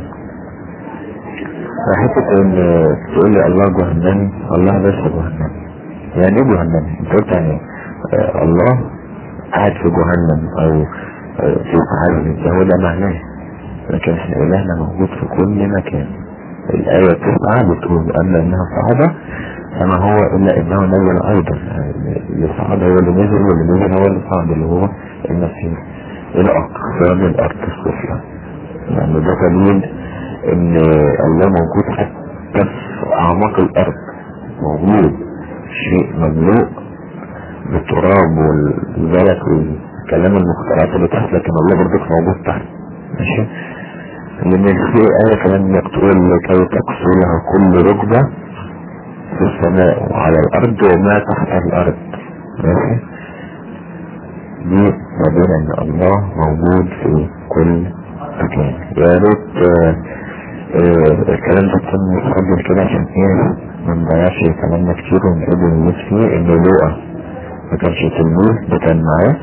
حتى ان تقول لي الله جهنمي، الله ليس جهنمي. يعني ايه جهنمي؟ انت قلت يعني آه الله قاعد في جهنم او آه في جهنم، ده هو ده معناه. لكن احنا الهنا موجود في كل مكان. الآية تسعة بتقول أما إنها صعدة فما هو إلا إنه نزل أيضا. اللي صعد هو اللي نزل، واللي نزل هو اللي صعد، اللي هو المسيح، إلى أقسام الأرض السفلى. يعني ده دليل إن الله موجود حتى في أعماق الأرض، موجود شيء مملوء بالتراب والزلط والكلام المخترعات اللي تحت، لكن الله برضك موجود تحت. ماشي؟ لأن في آية كمان يقول لكي تقصو لها كل ركبة في السماء وعلى الأرض وما تحت الأرض. ماشي؟ دي مدينة ان الله موجود في كل مكان. يا ريت الكلام ده يكون متفضل كده عشان ايه ما نضيعش كلامنا كتير ونقول الناس فيه ان لوقا ما كانش تلميذ، ده كان معاه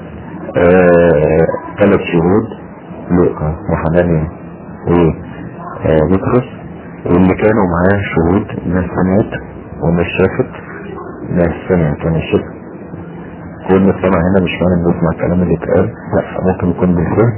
ثلاث شهود، لوقا وحنانيا وبطرس، واللي كانوا معاه شهود ناس سمعت وناس شافت، ناس سمعت وناس شافت. كل السمع هنا مش معنى بنسمع الكلام اللي اتقال، لا، ممكن يكون بالفهم.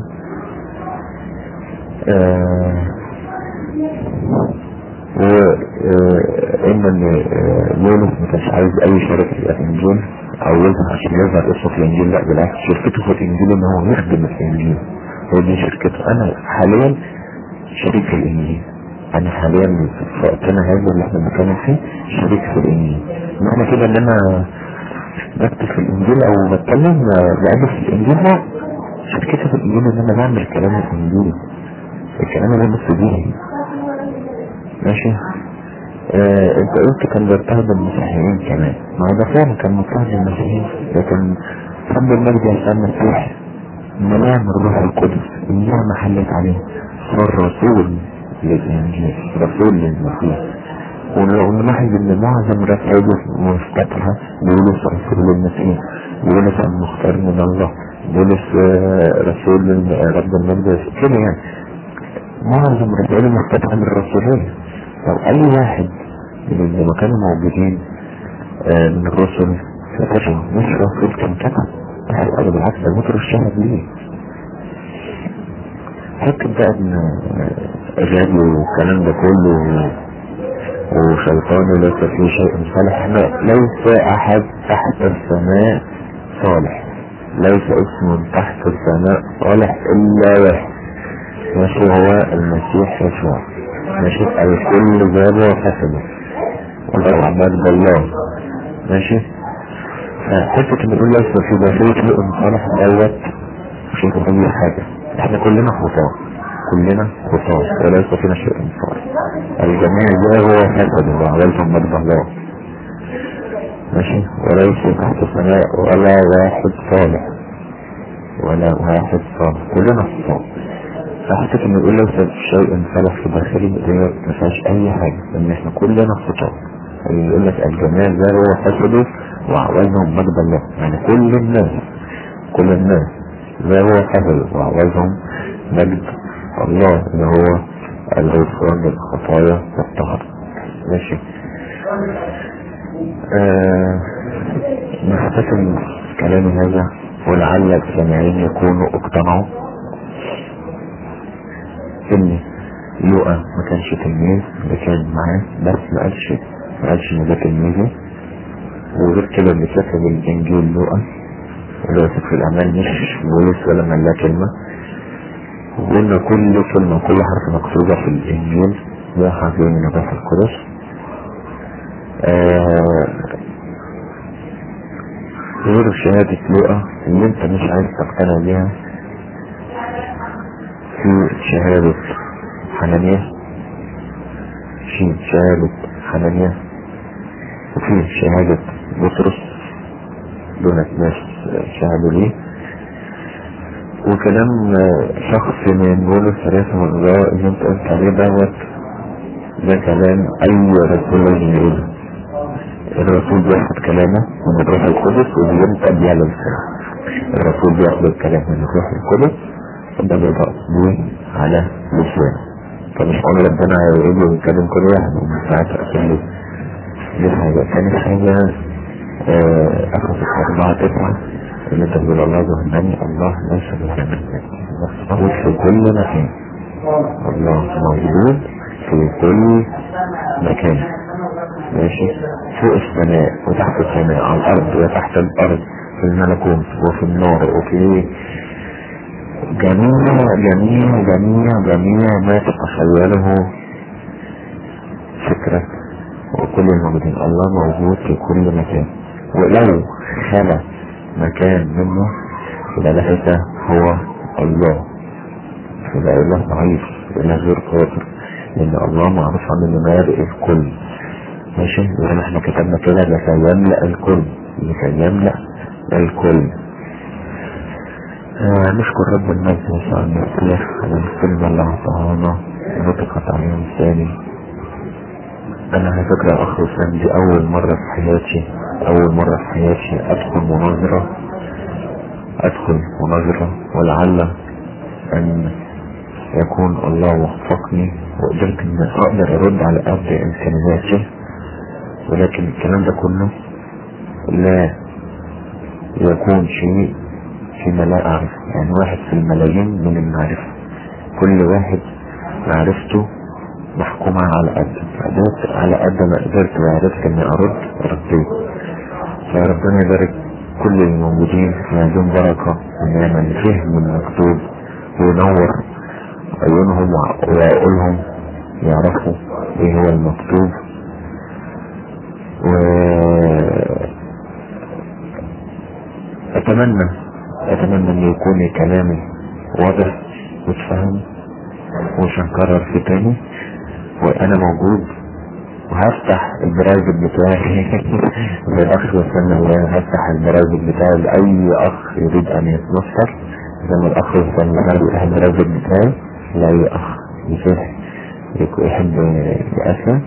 وإما ان يونس ما كانش عايز اي شركة في الانجيل او يظهر عشان يظهر اسمه في الانجيل، لا بالعكس، شركته في الانجيل ان هو يخدم الانجيل، هو دي شركته. انا حاليا شريك في الانجيل، انا حاليا في وقتنا هذا اللي احنا بنتكلم فيه شريك في الانجيل. معنى كده ان انا بكتب في الانجيل او بتكلم بألف في الانجيل، لا، شركتي في الانجيل ان انا بعمل كلام الانجيل، الكلام اللي بس دي. ماشي؟ آه انت قلت كان بيضطهد المسيحيين كمان، ما هو ده فعلا كان مضطهد المسيحيين، لكن رب المجد يسوع المسيح منام الروح القدس النعمة حلت عليه، صار رسول للانجيل، رسول للمسيح. ونلاحظ ان معظم رسائله مفتتحة بولس رسول للمسيح، بولس المختار من الله، بولس رسول رب المجد كده. يعني معظم رسائله مفتتحة بالرسولية. لو اي واحد من اللي كانوا موجودين من الرسل فتشوا مش رسول كان كتب، هل بالعكس ده مطر الشهد ليه. فكر بقى ان غبي والكلام ده كله وشيطان ليس فيه شيء صالح. لا، ليس احد تحت السماء صالح، ليس اسم تحت السماء صالح الا واحد، ماشي، هو المسيح يسوع، ماشي. الكل جابه وفسده والله عباد الله، ماشي. حتة ان نقول ليس في داخلية شيء صالح دوت شيء اي حاجة، احنا كلنا خطاة، كلنا خطاة وليس فينا شيء صالح. الجميع جابه وفسده وعليكم مجد الله، ماشي. وليس تحت السماء ولا واحد صالح، ولا واحد صالح، كلنا خطاة. فحتى ان نقول ليس شيء صالح في داخلي دي ما فيهاش اي حاجة، لان احنا كلنا خطاة. يقول لك الجميع جابه وفسده وعوزهم مجد الله، يعني كل الناس كل الناس جابوا وفسدوا وعوزهم مجد الله اللي هو الغفران للخطايا والطهر، ماشي. آه نختتم كلامي هذا ولعل السامعين يكونوا اقتنعوا ان لوقا ما كانش تلميذ، ده كان معاه بس ما قالش ما قالش ان ده تلميذه. وغير كده اللي كتب الانجيل لوقا اللي كتب في الاعمال مش بولس ولا ملا كلمة، وقلنا كل كلمة كل حرف مقصودة في الانجيل موحى فيه من الروح القدس. آه غير شهادة لوقا اللي انت مش عايز تقتنع بيها، في شهادة حنانيا، في شهادة حنانيا، وفي شهادة بطرس دون ناس شهدوا ليه، وكلام شخص من بولس ثلاثة مرات اللي انت قلت عليه دوت ده كلام اي رسول لازم يقوله. الرسول بياخد كلامه من الروح القدس وبينطق بيه على لسانه. الرسول بياخد الكلام من الروح القدس وده بينطق بيه على لسانه. فمش قول ربنا يقول له يتكلم كل واحد ومن ساعتها اكله. دي حاجة. تاني حاجة اخذ اربعة تسعة اللي انت تقول الله ذهناني، الله ليس بهذا موجود في كل مكان. الله موجود في كل مكان، ماشي، فوق السماء وتحت السماء، على الارض وتحت الارض، في الملكوت وفي النار وفي جميع جميع جميع جميع ما تتخيله فكرة وكل الموجودين. الله موجود في كل مكان، ولو خلى مكان منه يبقى ده هو الله، يبقى الله ضعيف، إله غير قادر، لأن الله معروف عن المبادئ الكل، ماشي. وإن احنا كتبنا كده لكي يملأ الكل، لكي يملأ الكل. آه نشكر رب المجد يسوع المسيح على الكلمة اللي أعطانا نطقت عليهم ثاني. أنا على فكرة أخ وسام دي أول مرة في حياتي، أول مرة في حياتي أدخل مناظرة أدخل مناظرة ولعل أن يكون الله وفقني وقدرت أن أقدر أرد على قد إمكانياتي، ولكن الكلام ده كله لا يكون شيء فيما لا أعرف، يعني واحد في الملايين من المعرفة، كل واحد معرفته محكومة على قد قدرت على قد ما قدرت وعرفت اني ارد رديت. فربنا يبارك كل الموجودين في هذه البركة ونعم الفهم المكتوب وينور عيونهم وعقولهم يعرفوا ايه هو المكتوب. و اتمنى اتمنى ان يكون كلامي واضح وتفهم ومش هنكرر في تاني، وانا موجود وهفتح البرايفت بتاعي زي الاخ وسلم الله، هفتح البرايفت بتاعي لاي اخ يريد ان يتنصر زي ما الاخ وسلم الله بيفتح البرايفت بتاعي لاي اخ يحب يأسى.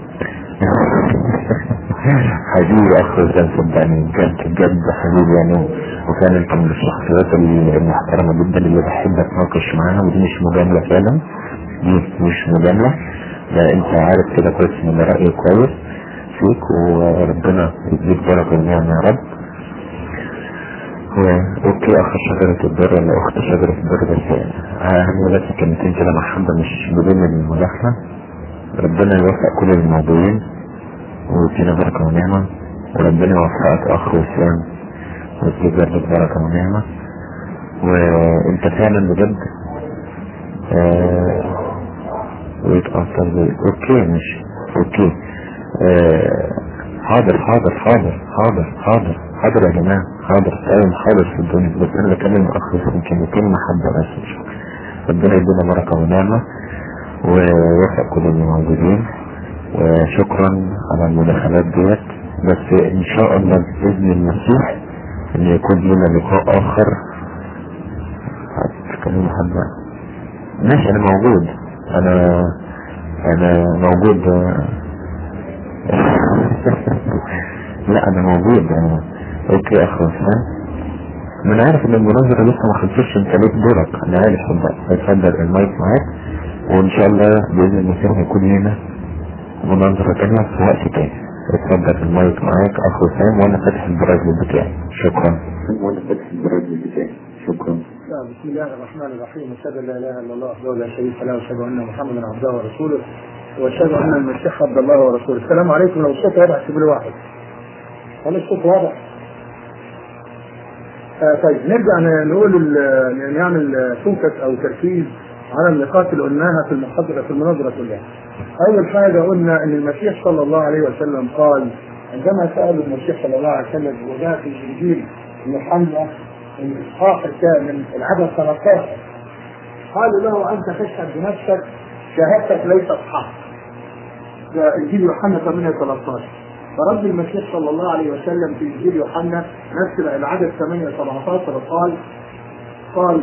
حبيبي اخ وسلم صدقني بجد بجد حبيبي يعني، وكان انت من الشخصيات المحترمة جدا اللي بحب اتناقش معاها، ودي مش مجاملة فعلا، دي مش مجاملة، لا انت عارف كده كويس من رأيي كويس فيك، وربنا يديك بركة ونعم يا رب. اوكي اخ شجرة البر ولا اخت شجرة البر، بس هعمل بس كلمتين كده محبة مش بدون المداخلة. ربنا يوفق كل الموضوعين ويدينا بركة ونعمة، وربنا يوفقك اخ وسام ويجزاك بركة ونعمة. وانت فعلا بجد آه ويتأثر بي. اوكي ماشي اوكي آه حاضر حاضر حاضر حاضر حاضر حاضر يا جماعة، حاضر ايوه حاضر في الدنيا، بس انا بكلم اخ وسام كلمتين محبة بس. ربنا يدينا بركة ونعمة ويوفق كل الموجودين، وشكرا على المداخلات ديت. بس ان شاء الله باذن المسيح ان يكون لنا لقاء اخر. هتكلم حد ماشي؟ انا موجود، انا انا موجود لا انا موجود أنا. اوكي اخ وسام، ما انا عارف ان المناظرة لسه ما خلصتش، انت ليك دورك، انا عارف. اتفضل المايك معاك، وان شاء الله باذن المسيح هيكون لنا مناظرة تانية في وقت تاني. اتفضل المايك معاك اخ وسام، وانا فاتح البرايفل بتاعي. شكرا. وانا فاتح البرايفل بتاعي. شكرا. بسم الله الرحمن الرحيم، واشهد ان لا اله الا الله وحده لا شريك له، واشهد ان محمدا عبده ورسوله، واشهد ان المسيح عبد الله ورسوله. السلام عليكم. لو الصوت واضح سيبوا لي واحد. هل الصوت واضح؟ آه طيب نرجع نقول نعمل فوكس او تركيز على النقاط اللي قلناها في المحاضره في المناظره كلها. اول حاجه قلنا ان المسيح صلى الله عليه وسلم قال عندما سأل المسيح صلى الله عليه وسلم، وجاء في انجيل يوحنا الاصحاح الثامن العدد ثلاثة عشر، قالوا له انت تشهد بنفسك شهادتك ليست حق. ده انجيل يوحنا ثمانية ثلاثة عشر. فرد المسيح صلى الله عليه وسلم في انجيل يوحنا نفس العدد ثمانية سبعة عشر قال قال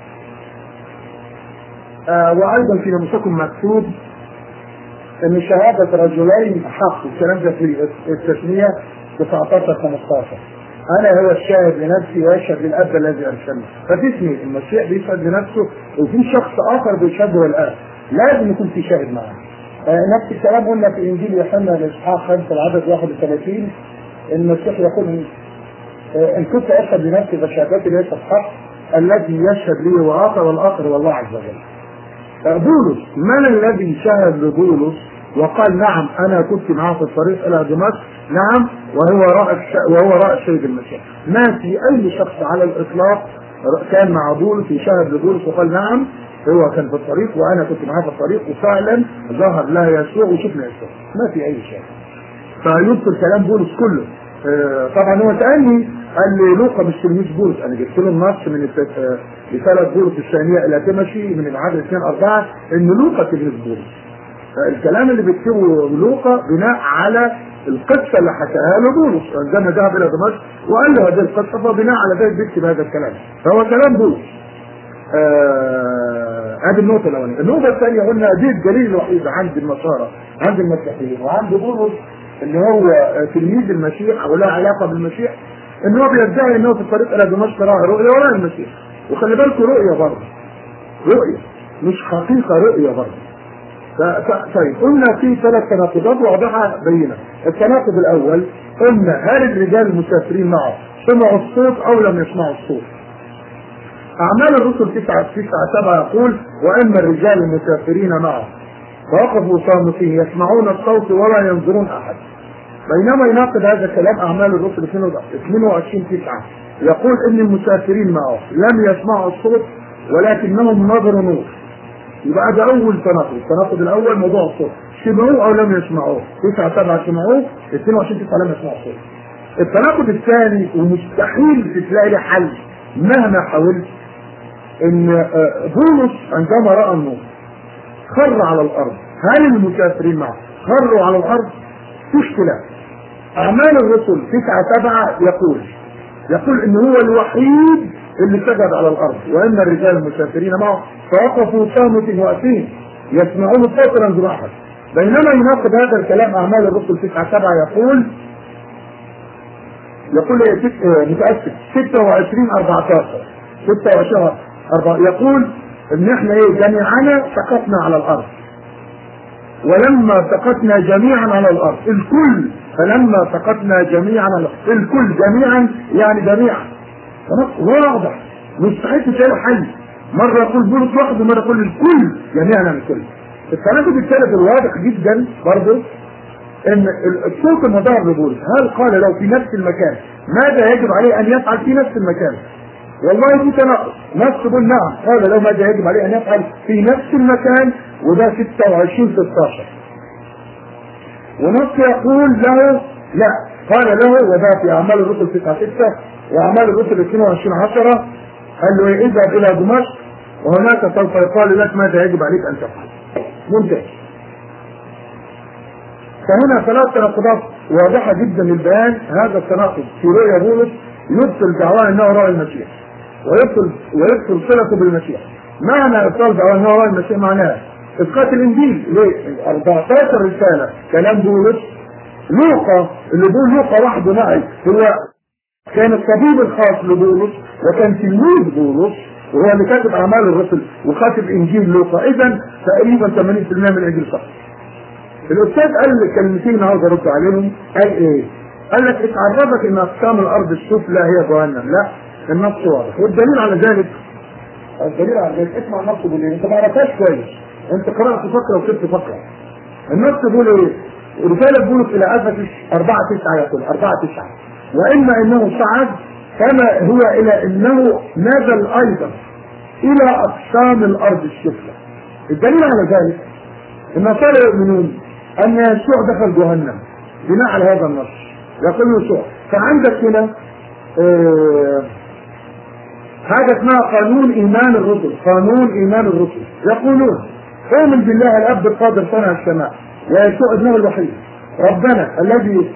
آه وايضا في ناموسكم مكتوب ان شهادة رجلين حق. الكلام ده في التثنية تسعة عشر خمسة عشر. انا هو الشاهد لنفسي ويشهد للاب الذي ارسلني. فتثني المسيح بيشهد لنفسه، وفي شخص اخر بيشهد له الاب، لازم يكون في شاهد معاه. آه نفس الكلام قلنا في انجيل يوحنا الاصحاح خمسة العدد واحد وثلاثين، المسيح يقول آه ان كنت اشهد لنفسي فشهادتي ليست حق، الذي يشهد لي واخر والاخر والله عز وجل. بولس من الذي شهد لبولس وقال نعم انا كنت معه في الطريق الى دمشق؟ نعم، وهو رأى وهو رأى السيد المسيح. ما في اي شخص على الاطلاق كان مع بولس يشهد لبولس وقال نعم هو كان في الطريق وانا كنت معاه في الطريق وفعلا ظهر له يسوع وشفنا يسوع. ما في اي شيء. فيذكر كلام بولس كله. آه طبعا هو سألني قال لي لوقا مش تلميذ بولس، انا جبت له النص من رسالة بولس الثانية الى تيموثي من العدد اثنين أربعة ان لوقا تلميذ بولس. فالكلام اللي بيكتبه لوقا بناء على القصة اللي حكاها له بولس عندما ذهب الى دمشق وقال له هذه القصة، فبناء على ذلك بيكتب هذا الكلام. فهو كلام بولس. هذه آه النقطة الأولانية. النقطة الثانية قلنا دي الدليل الوحيد عند النصارى عند المسيحيين وعند بولس ان هو تلميذ المسيح او له علاقة بالمسيح، ان هو بيدعي انه في الطريق الى دمشق رأى رؤية وراء المسيح. وخلي بالكم رؤية برضه، رؤية مش حقيقة، رؤية برضه. طيب قلنا في ثلاث تناقضات واضحة بينة. التناقض الاول قلنا هل الرجال المسافرين معه سمعوا الصوت او لم يسمعوا الصوت؟ اعمال الرسل تسعة تسعة سبعة يقول واما الرجال المسافرين معه فوقفوا صامتين يسمعون الصوت ولا ينظرون احد. بينما يناقض هذا الكلام اعمال الرسل اثنين وعشرين تسعة يقول ان المسافرين معه لم يسمعوا الصوت ولكنهم نظروا نور. يبقى ده اول تناقض. التناقض الاول موضوع الصوت، سمعوه او لم يسمعوه. تسعة سبعة سمعوه، اثنين وعشرين تسعة لم يسمعوا الصوت. التناقض الثاني ومستحيل تلاقي له حل مهما حاولت، ان بولس عندما راى النور خر على الارض. هل المسافرين معه خروا على الارض؟ في اختلاف. اعمال الرسل تسعة سبعة يقول يقول ان هو الوحيد اللي سجد على الارض، وان الرجال المسافرين معه فوقفوا صامتين واقفين يسمعون الصوت ولا ينظرون احد. بينما يناقض هذا الكلام اعمال الرسل تسعة سبعة يقول يقول متأسف ستة وعشرين أربعة عشر ستة وعشرين أربعة يقول ان احنا ايه جميعنا سقطنا على الارض، ولما سقطنا جميعا على الارض الكل، فلما سقطنا جميعا على الارض الكل جميعا يعني جميعا نص واضح مستحيل تلاقي حل، مره يقول بولس واحد ومره يقول الكل جميعا عن الكل. التناقض الثالث الواضح جدا برضه ان الصوت المظاهر لبولس، هل قال له في نفس المكان ماذا يجب عليه ان يفعل في نفس المكان؟ والله في تناقض، نص يقول نعم قال له ماذا يجب عليه ان يفعل في نفس المكان، وده ستة وعشرين ستة عشر، ونص يقول له لا قال له، وده في اعمال الرسل تسعة ستة واعمال الرسل اثنين وعشرين عشرة، قال له اذهب الى دمشق وهناك سوف يقال لك ماذا يجب عليك ان تفعل. منتهي. فهنا ثلاث تناقضات واضحه جدا للبيان. هذا التناقض في رؤيا بولس يبطل دعواه انه راى المسيح، ويبطل ويبطل صلته بالمسيح. معنى ابطال دعواه انه راى المسيح معناه اسقاط الانجيل. ليه؟ أربعة عشر رساله كلام بولس. لوقا اللي بيقول لوقا وحده معي هو كان الطبيب الخاص لبولس وكان تلميذ بولس، وهو اللي كاتب اعمال الرسل وكاتب انجيل لوقا. اذا تقريبا ثمانين بالمئة من الانجيل صح. الاستاذ قال كلمتين عاوز ارد عليهم. قال ايه؟ قال لك اتعرفك ان اقسام الارض السفلى هي جهنم. لا، النص واضح، والدليل على ذلك الدليل على ذلك اسمع النص بيقول ايه؟ انت ما عرفتهاش كويس، انت قرات فقره وسبت فقره. النص بيقول ايه؟ رساله بولس الى افسس أربعة تسعة يقول أربعة تسعة واما انه صعد كما هو الى انه نزل ايضا الى اقسام الارض السفلى. الدليل على ذلك النصارى يؤمنون ان يسوع دخل جهنم بناء على هذا النص. يقول يسوع فعندك هنا آه هذا اسمها قانون ايمان الرسل. قانون ايمان الرسل يقولون اؤمن بالله الاب القادر صانع السماء ويسوع ابنه الوحيد ربنا الذي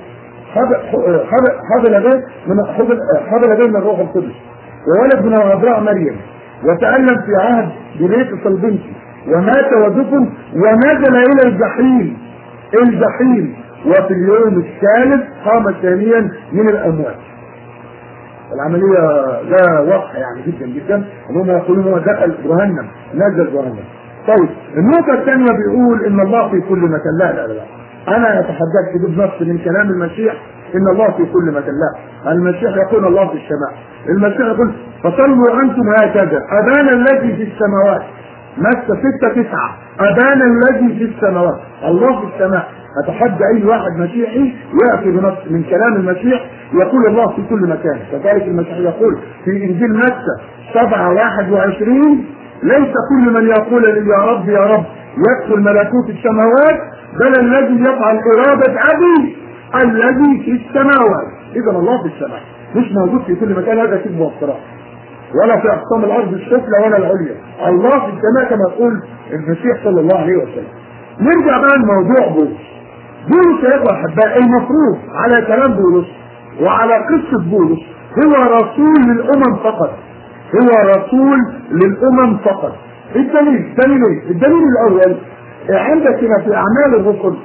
حبل به من حبل به من الروح القدس وولد من العذراء مريم وتألم في عهد بليت البنت ومات ودفن ونزل الى الجحيم الجحيم وفي اليوم الثالث قام ثانيا من الاموات. العمليه ده واضحه يعني جدا جدا، هم يقولون هو دخل جهنم نزل جهنم. طيب النقطه الثانيه بيقول ان الله في كل مكان. لا لا لا انا اتحداك تجيب نص من كلام المسيح ان الله في كل مكان. لا، المسيح يقول الله في السماء. المسيح يقول فصلوا انتم هكذا ابانا الذي في السماوات. متى ستة تسعة ابانا الذي في السماوات. الله في السماء. اتحدى اي واحد مسيحي ياتي بنص من كلام المسيح يقول الله في كل مكان. كذلك المسيح يقول في انجيل متى سبعة واحد وعشرين ليس كل من يقول لي يا رب يا رب يدخل ملكوت السماوات بل الذي يفعل اراده ابي الذي في السماوات. اذا الله في السماء مش موجود في كل مكان، هذا كذب وافتراء، ولا في اقسام الارض السفلى ولا العليا. الله في السماء كما يقول المسيح صلى الله عليه وسلم. نرجع بقى لموضوع بولس. بولس يا اخوه احباء المفروض على كلام بولس وعلى قصه بولس هو رسول للامم فقط. هو رسول للامم فقط. الدليل دليل ايه؟ الدليل الاول عندك هنا في اعمال الرسل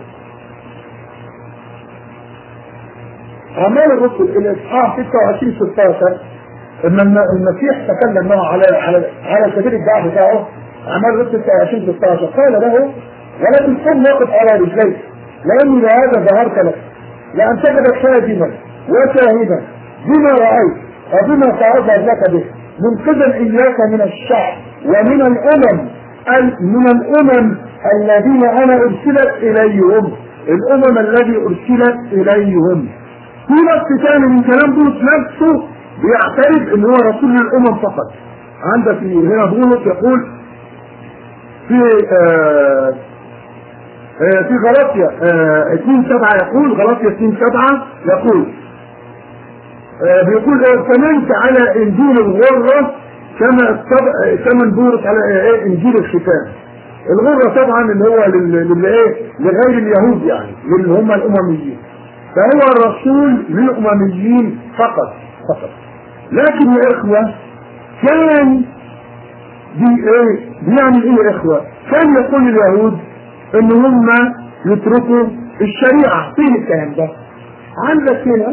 اعمال الرسل الاصحاح ستة وعشرين ستة عشر ان المسيح تكلم معه على على على سبيل الدعاء بتاعه. اعمال الرسل ستة وعشرين ستة عشر قال له ولكن كن واقف على رجليك لاني لهذا ظهرت لك لان تجد خادما وشاهدا بما رايت وبما تعرض لك به منقذا اياك من الشعب ومن الامم من الامم الذين انا ارسلت اليهم. الامم الذي ارسلت اليهم. في نص ثاني من كلام بولس نفسه بيعترف ان هو رسول للامم فقط. عندك هنا بولس يقول في آه في غلاطيا اثنين سبعة يقول غلاطيا اثنين سبعة يقول بيقول اتممت على انجيل الغرة كما كما بولس على انجيل الختان. الغرة طبعا اللي هو للايه لغير اليهود يعني اللي هم الامميين. فهو الرسول للامميين فقط فقط. لكن يا اخوة كان دي ايه بيعمل ايه يا اخوة؟ كان يقول لليهود ان هم يتركوا الشريعة. فين الكلام ده؟ عندك هنا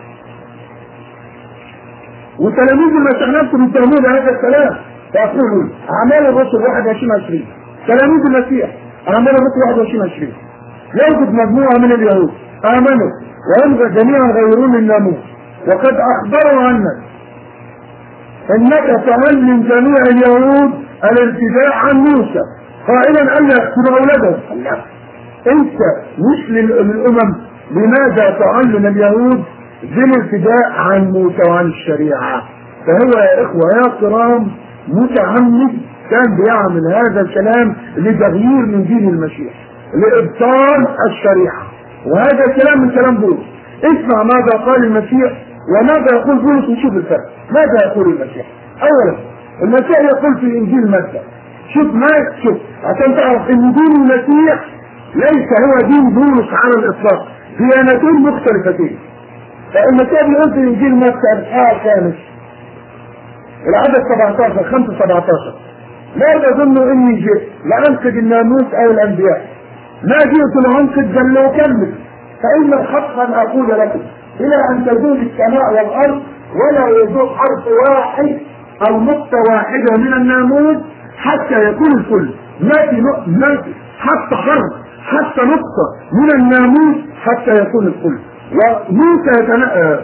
وتلاميذ المسيح نفسهم يتهمون هذا الكلام فيقولون اعمال الرسل واحد وعشرين عشرين تلاميذ المسيح اعمال الرسل واحد وعشرين عشرين يوجد مجموعة من اليهود امنوا وهم جميعا غيرون الناموس وقد اخبروا عنك انك تعلم جميع اليهود الارتداء عن موسى قائلا الا يقتلوا اولادهم. انت مش للامم، لماذا تعلم اليهود بالارتداء عن موسى وعن الشريعه؟ فهو يا اخوه يا كرام متعمد كان بيعمل هذا الكلام لتغيير من دين المسيح، لابطال الشريعه. وهذا الكلام من كلام بولس. اسمع ماذا قال المسيح وماذا يقول بولس وشوف الفرق. ماذا يقول المسيح؟ اولا المسيح يقول في انجيل متى، شوف ما شوف عشان تعرف ان دين المسيح ليس هو دين بولس على الاطلاق، ديانتين مختلفتين. فالمسيح بيقول في انجيل متى الاصحاح الخامس العدد سبعة عشر خمسة سبعة عشر: لا تظنوا اني جئت لانقذ الناموس او الانبياء، ما جئت لانقذ بل لاكمل، فان الحق ان اقول لكم الى ان تزول السماء والارض ولا يزول حرف واحد او نقطه واحده من الناموس حتى يكون الكل. ما في ما في حتى حرف حتى نقطه من الناموس حتى يكون الكل. وموسى يتنبأ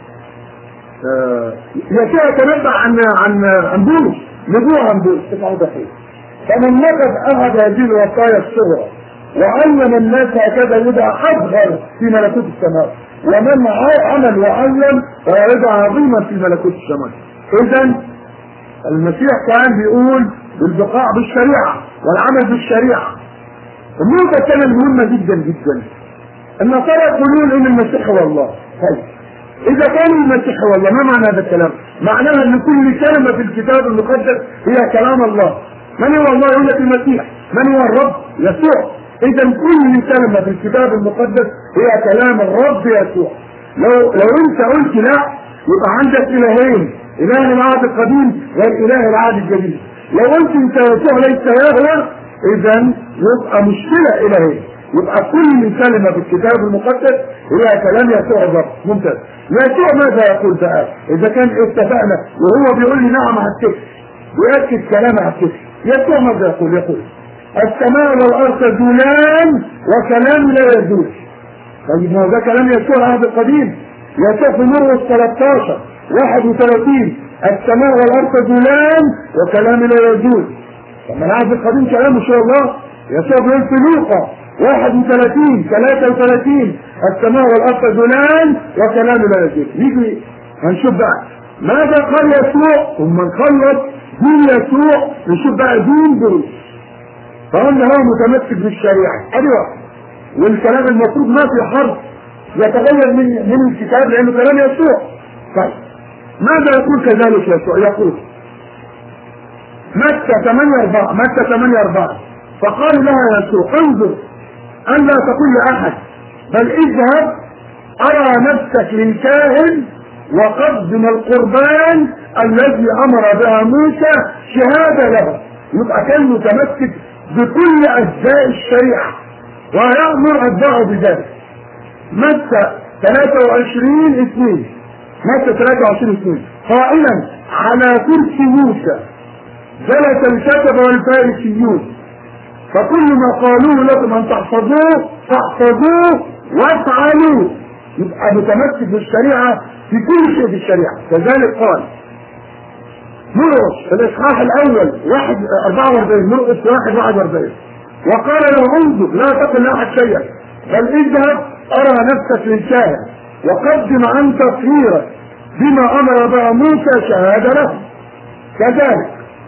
يسوع يتنبأ عن عن عن بولس نبوة عن بولس تسعة دقيقة. فمن نقض أحد هذه الوصايا الصغرى وعلم الناس هكذا يدعى أصغر في ملكوت السماء، ومن عمل وعلم فيدعى عظيما في ملكوت السماء. إذا المسيح كان بيقول بالبقاء بالشريعة والعمل بالشريعة. النقطة كانت مهمة جدا جدا. النصارى يقولون إن المسيح هو الله. طيب إذا كان المسيح هو الله ما معنى هذا الكلام؟ معناها أن كل كلمة في الكتاب المقدس هي كلام الله. من هو الله؟ يقول لك المسيح. من هو الرب؟ يسوع. إذا كل كلمة في الكتاب المقدس هي كلام الرب يسوع. لو لو أنت قلت لا يبقى عندك إلهين، إله العهد القديم غير إله العهد الجديد. لو قلت أنت يسوع ليس يهوه إذا يبقى مشكلة إلهين. يبقى كل كلمة في الكتاب المقدس هي كلام يسوع الرب. ممتاز. يسوع ماذا يقول بقى؟ إذا كان اتفقنا وهو بيقول لي نعم هتكفي ويأكد كلامه هتكفي. يسوع ماذا يقول؟ يقول السماء والأرض تزولان وكلام لا يزول. طيب ما ده كلام يسوع العهد القديم. يسوع في مرقس ثلاثة عشر واحد وثلاثين السماء والأرض تزولان وكلام لا يزول. طب العهد القديم كلامه شاء الله. يسوع بيقول في لوقا واحد وثلاثين ثلاثة وثلاثين السماء والأرض تزولان وكلام لا يزول. نيجي هنشوف بقى ماذا قال يسوع ثم نخلص دين يسوع نشوف بقى دين بولس. فقلنا هو متمسك بالشريعة أيوة، والكلام المفروض ما في حرف يتغير من من الكتاب لأنه كلام يسوع. طيب ماذا يقول كذلك يسوع؟ يقول متى ثمانية أربعة متى ثمانية أربعة فقال لها يسوع انظر أن لا تقول لأحد بل اذهب أرى نفسك للكاهن وقدم القربان الذي أمر بها موسى شهادة له. يبقى كان متمسك بكل أجزاء الشريعة ويأمر أتباعه بذلك. متى ثلاثة وعشرين اثنين متى ثلاثة وعشرين اثنين قائلا على كرسي موسى جلس الكتبة والفارسيون فكل ما قالوه لكم أن تحفظوه فاحفظوه وافعلوه. يبقى متمسك بالشريعة في كل شيء في الشريعة. كذلك قال مرقس في الإصحاح الأول واحد أربعة وأربعين مرقس واحد واحد وأربعين وقال له انظر لا تقل لأحد شيئا بل اذهب أرى نفسك للكاهن وقدم عن تطهيرك بما أمر بها موسى شهادة له. كذلك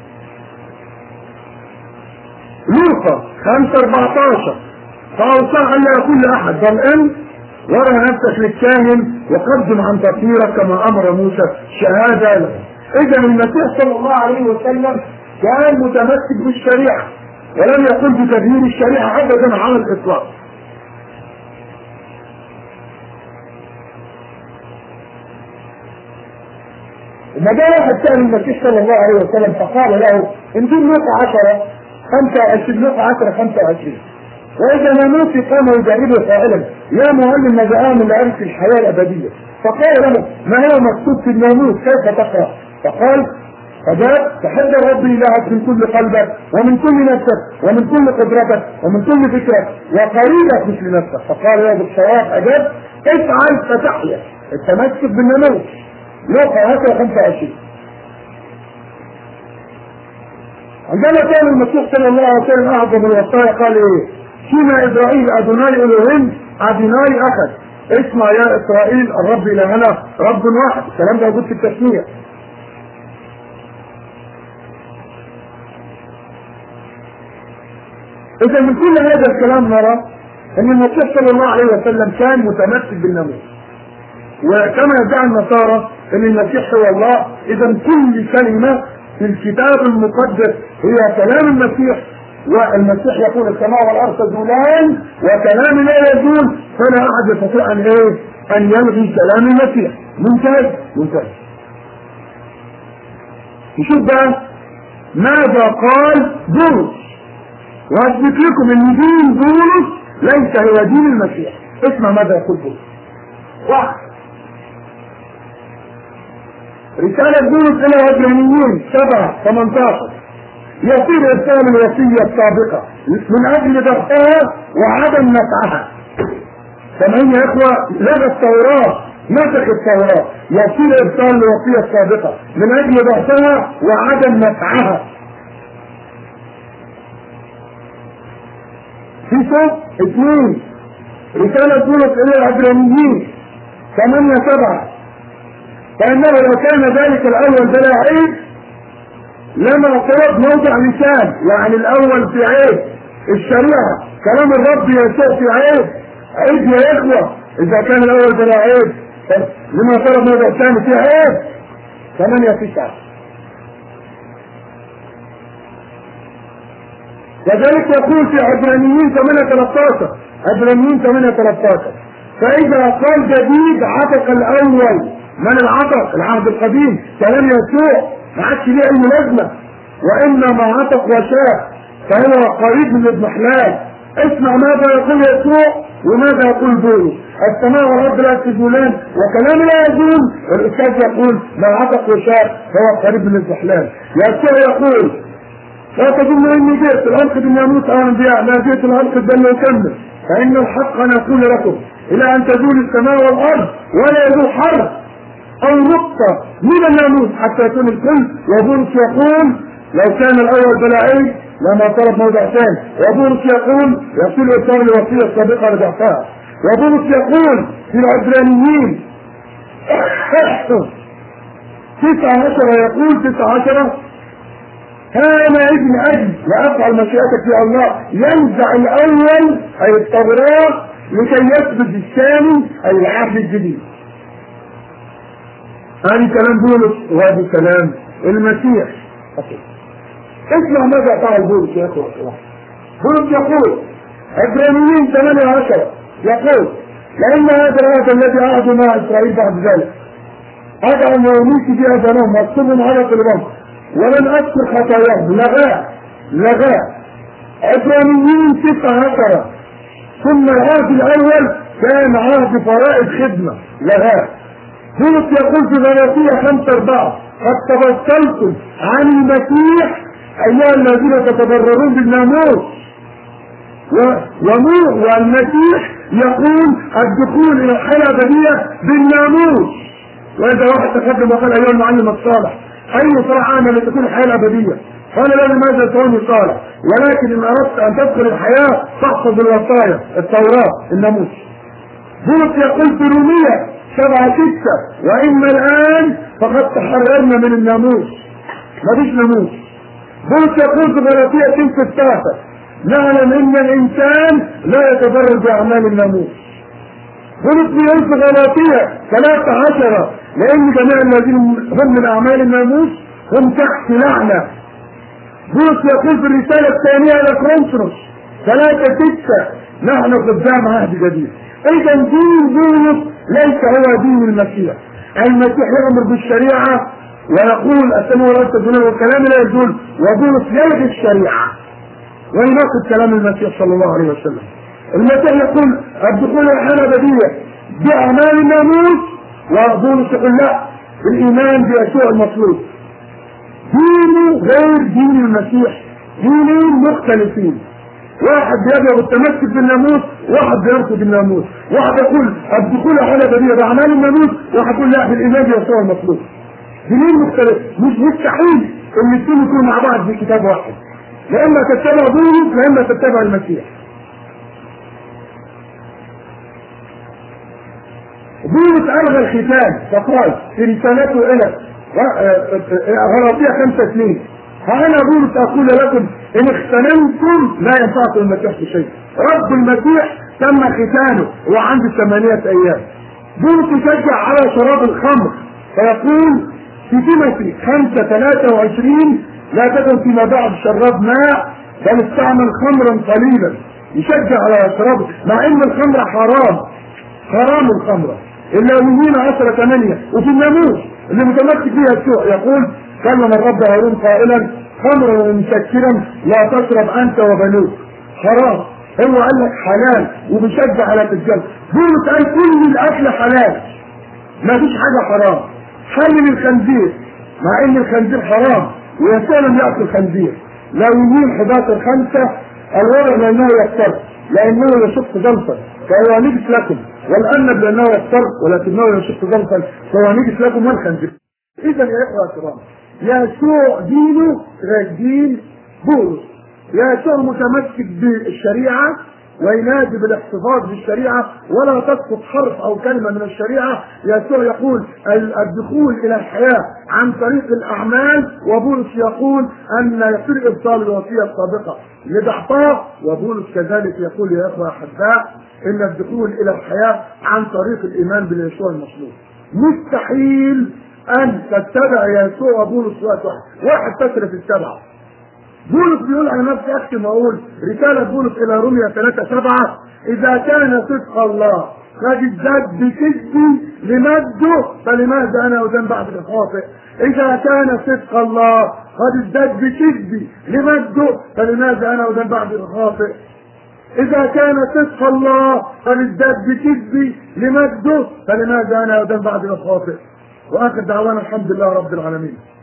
لوقا خمسة أربعة عشر فأوصاه أن لا يقول لأحد بل أنت وارى نفسك للكاهن وقدم عن تطهيرك كما أمر موسى شهادة له. إذا المسيح صلى الله عليه وسلم كان متمسك بالشريعة ولم يقل بتغيير الشريعة أبدا على الإطلاق. لما جاء واحد سأل المسيح صلى الله عليه وسلم فقال له انجيل لوقا عشرة خمسة وعشرين لوقا عشرة خمسة وعشرين وإذا ناموسي قام يجربه قائلا يا معلم ماذا أعمل لأرث الحياة الأبدية؟ فقال له ما هو مكتوب في الناموس كيف تقرأ؟ فقال فجاء تحب ربي إلهك من كل قلبك ومن كل نفسك ومن كل قدرتك ومن كل فكرك وقريبك مثل نفسك. فقال له بالصواب أجاب افعل فتحيا. التمسك بالناموس لوقا عشرة خمسة وعشرين. عندما كان المسيح صلى الله عليه وسلم اعظم الوصايا قال ايه؟ فيما اسرائيل ادوناي الوهين ادوناي اخذ. اسمع يا اسرائيل الرب الهنا رب واحد. الكلام ده موجود في التسميه. اذا من كل هذا الكلام نرى ان المسيح صلى الله عليه وسلم كان متمسك بالناموس، وكما يدعي النصارى ان المسيح هو الله. اذا كل كلمه في الكتاب المقدس هي كلام المسيح، والمسيح يقول السماء والارض تزولان وكلامي لا يزول، فلا احد يستطيع ان ايه؟ ان يلغي كلام المسيح. ممتاز ممتاز. نشوف بقى ماذا قال بولس، واثبت لكم ان دين بولس ليس هو دين المسيح. اسمع ماذا يقول بولس. واحد، رسالة بولس الى العبرانيين سبعة ثمانية عشر يصير ارسال الوصية السابقة من اجل ضبطها وعدم نفعها. سامعين يا اخوة؟ لغى التوراة، نسخ التوراة. يصير ارسال الوصية السابقة من اجل ضبطها وعدم نفعها. في صوت اثنين، رسالة بولس الى العبرانيين ثمانية سبعة فانه لو كان ذلك الاول بلا عيب لما طلب موضع لسان، يعني الاول في عيب الشريعة كلام الرب يسوع في عيب. عيب يا اخوة، اذا كان الاول بلا عيب لما طلب موضع ثاني في عيب. ثمانية تسعة وذلك يقول في عبرانيين ثمانية ثلاثة عشر عبرانيين ثمانية ثلاثة عشر فإذا قال جديد عتق الأول. من العتق؟ العهد القديم، كلام يسوع ما عادش ليه أي لازمة. وإنما عتق وشاء فهو قريب من الاضمحلال. اسمع ماذا يقول يسوع وماذا يقول بولس. السماء والأرض لا تزولان وكلام لا يزول. والأستاذ يقول ما عتق وشاء فهو قريب من الاضمحلال. يسوع يقول لا تظن اني جئت الالقي بالناموس او الانبياء، لا جئت الالقي بل يكمل. فان الحق انا اقول لكم الى ان تزول السماء والارض ولا يزول حرف او نقطه من الناموس حتى يكون الكل. وبولس يقول لو كان الاول بلا عيب لما طلب موضع ثاني. وبولس يقول يصير ارسال الوصيه السابقه لضعفها. وبولس يقول في العبرانيين تسعة عشر يقول تسعة عشر كان ابن اجل لافعل مشيئتك يا الله ينزع الاول اي التوراة لكي يثبت الثاني اي العهد الجديد. هذا كلام بولس وهذا كلام المسيح. اسمع ماذا فعل بولس يا اخوة. بولس يقول عبرانيين ثمانية عشر يقول لان هذا العهد الذي عهد مع اسرائيل بعد ذلك ادعو ويميت في اذانهم مكتوب على قلوبهم ولن اذكر خطاياهم. لغاه لغاه. عبرانيين تسعة عشر ثم العهد الاول كان عهد فرائض خدمه. لغاه. بولس يقول في غلاطية خمسة أربعة قد تبطلتم عن المسيح ايها الذين تتبررون بالناموس ونور. والمسيح يقول الدخول الى الحياه الابديه بالناموس. واذا واحد تقدم وقال ايها المعلم الصالح اي صراحه انا لتكون الحياه الابديه؟ قال لا لماذا تكون صالح؟ ولكن ان اردت ان تدخل الحياه فاحفظ الوصايا التوراه الناموس. بولس يقول في رومية سبعة ستة واما الان فقد تحررنا من الناموس. مفيش ناموس. بولس يقول في غلاطية ستة ستاشر نعلم ان الانسان لا يتضرر باعمال الناموس. بولس يقول في غلاطية ثلاثة عشر لان جميع الذين هم من اعمال الناموس هم تحت لعنة. بولس يقول في الرسالة الثانية الى كورنثوس ثلاثة ستة نحن قدام عهد جديد. اذا دين بولس ليس هو دين المسيح. المسيح يأمر بالشريعة ويقول السماء والارض تزولان والكلام لا يزول، وبولس يلغي الشريعة ويناقض كلام المسيح صلى الله عليه وسلم. المسيح يقول الدخول الحياة الأبدية بأعمال الناموس، وبولس يقول لا الإيمان بيسوع المطلوب. دينه غير دين المسيح، دينين مختلفين. واحد بيبلغ التمسك بالناموس، واحد بيرفض الناموس. واحد يقول الدخول الحياة الأبدية بأعمال الناموس، واحد يقول لا بالإيمان بيسوع المطلوب. دينين مختلف. مش مستحيل ان الاثنين يكونوا مع بعض في كتاب واحد، لا اما تتبع بولس لا اما تتبع المسيح. بولس الغى الختان فقال في رسالته الى غلاطية خمسة اثنين: ها انا بولس اقول لكم ان اختننتم لا ينفعكم المسيح بشيء. رب المسيح تم ختانه وعنده ثمانية ايام. بولس يشجع على شراب الخمر فيقول في تيموثي خمسة ثلاثة وعشرين: لا تكن فيما بعد شراب ماء بل استعمل خمرا قليلا. يشجع على شراب، مع ان الخمر حرام، حرام الخمرة. اللاويين عشرة ثمانية وفي الناموس اللي متمسك فيها السوء يقول: كلم الرب هارون قائلا خمرا ومسكرا لا تشرب انت وبنوك. حرام. هو قال لك حلال وبيشجع على التجارة. بولس قال كل الاكل حلال، ما فيش حاجه حرام. حلل الخنزير مع ان الخنزير حرام ويسوع لم ياكل خنزير. لاويين حداشر خمسة: الولد لانه يفتر لانه يشق ظلفا فهو نجس لكم، والارنب لانه يفتر ولكنه يشق ظلفا فهو نجس لكم والخنزير. اذا يا اخوه الكرام، يسوع دينه غير دين بولس. يسوع متمسك بالشريعه وينادي بالاحتفاظ بالشريعه ولا تسقط حرف او كلمه من الشريعه. يسوع يقول الدخول الى الحياه عن طريق الاعمال، وبولس يقول ان يصير ابطال الوصيه السابقه لضعفها. وبولس كذلك يقول يا اخوه احباء ان الدخول الى الحياه عن طريق الايمان باليسوع المصلوب. مستحيل ان تتبع يسوع وبولس وقت واحد، واحد تسرف السبعه. بولس بيقول على نفسي اختم واقول رسالة بولس الى روميا ثلاثة سبعة: اذا كان صدق الله قد ازداد بكذبي لمجده فلماذا انا اذنب بعد الخاطئ؟ اذا كان صدق الله قد ازداد بكذبي لمجده فلماذا انا اذنب بعد الخاطئ؟ اذا كان صدق الله قد ازداد بكذبي لمجده فلماذا انا اذنب بعد الخاطئ؟ واخر دعوانا الحمد لله رب العالمين.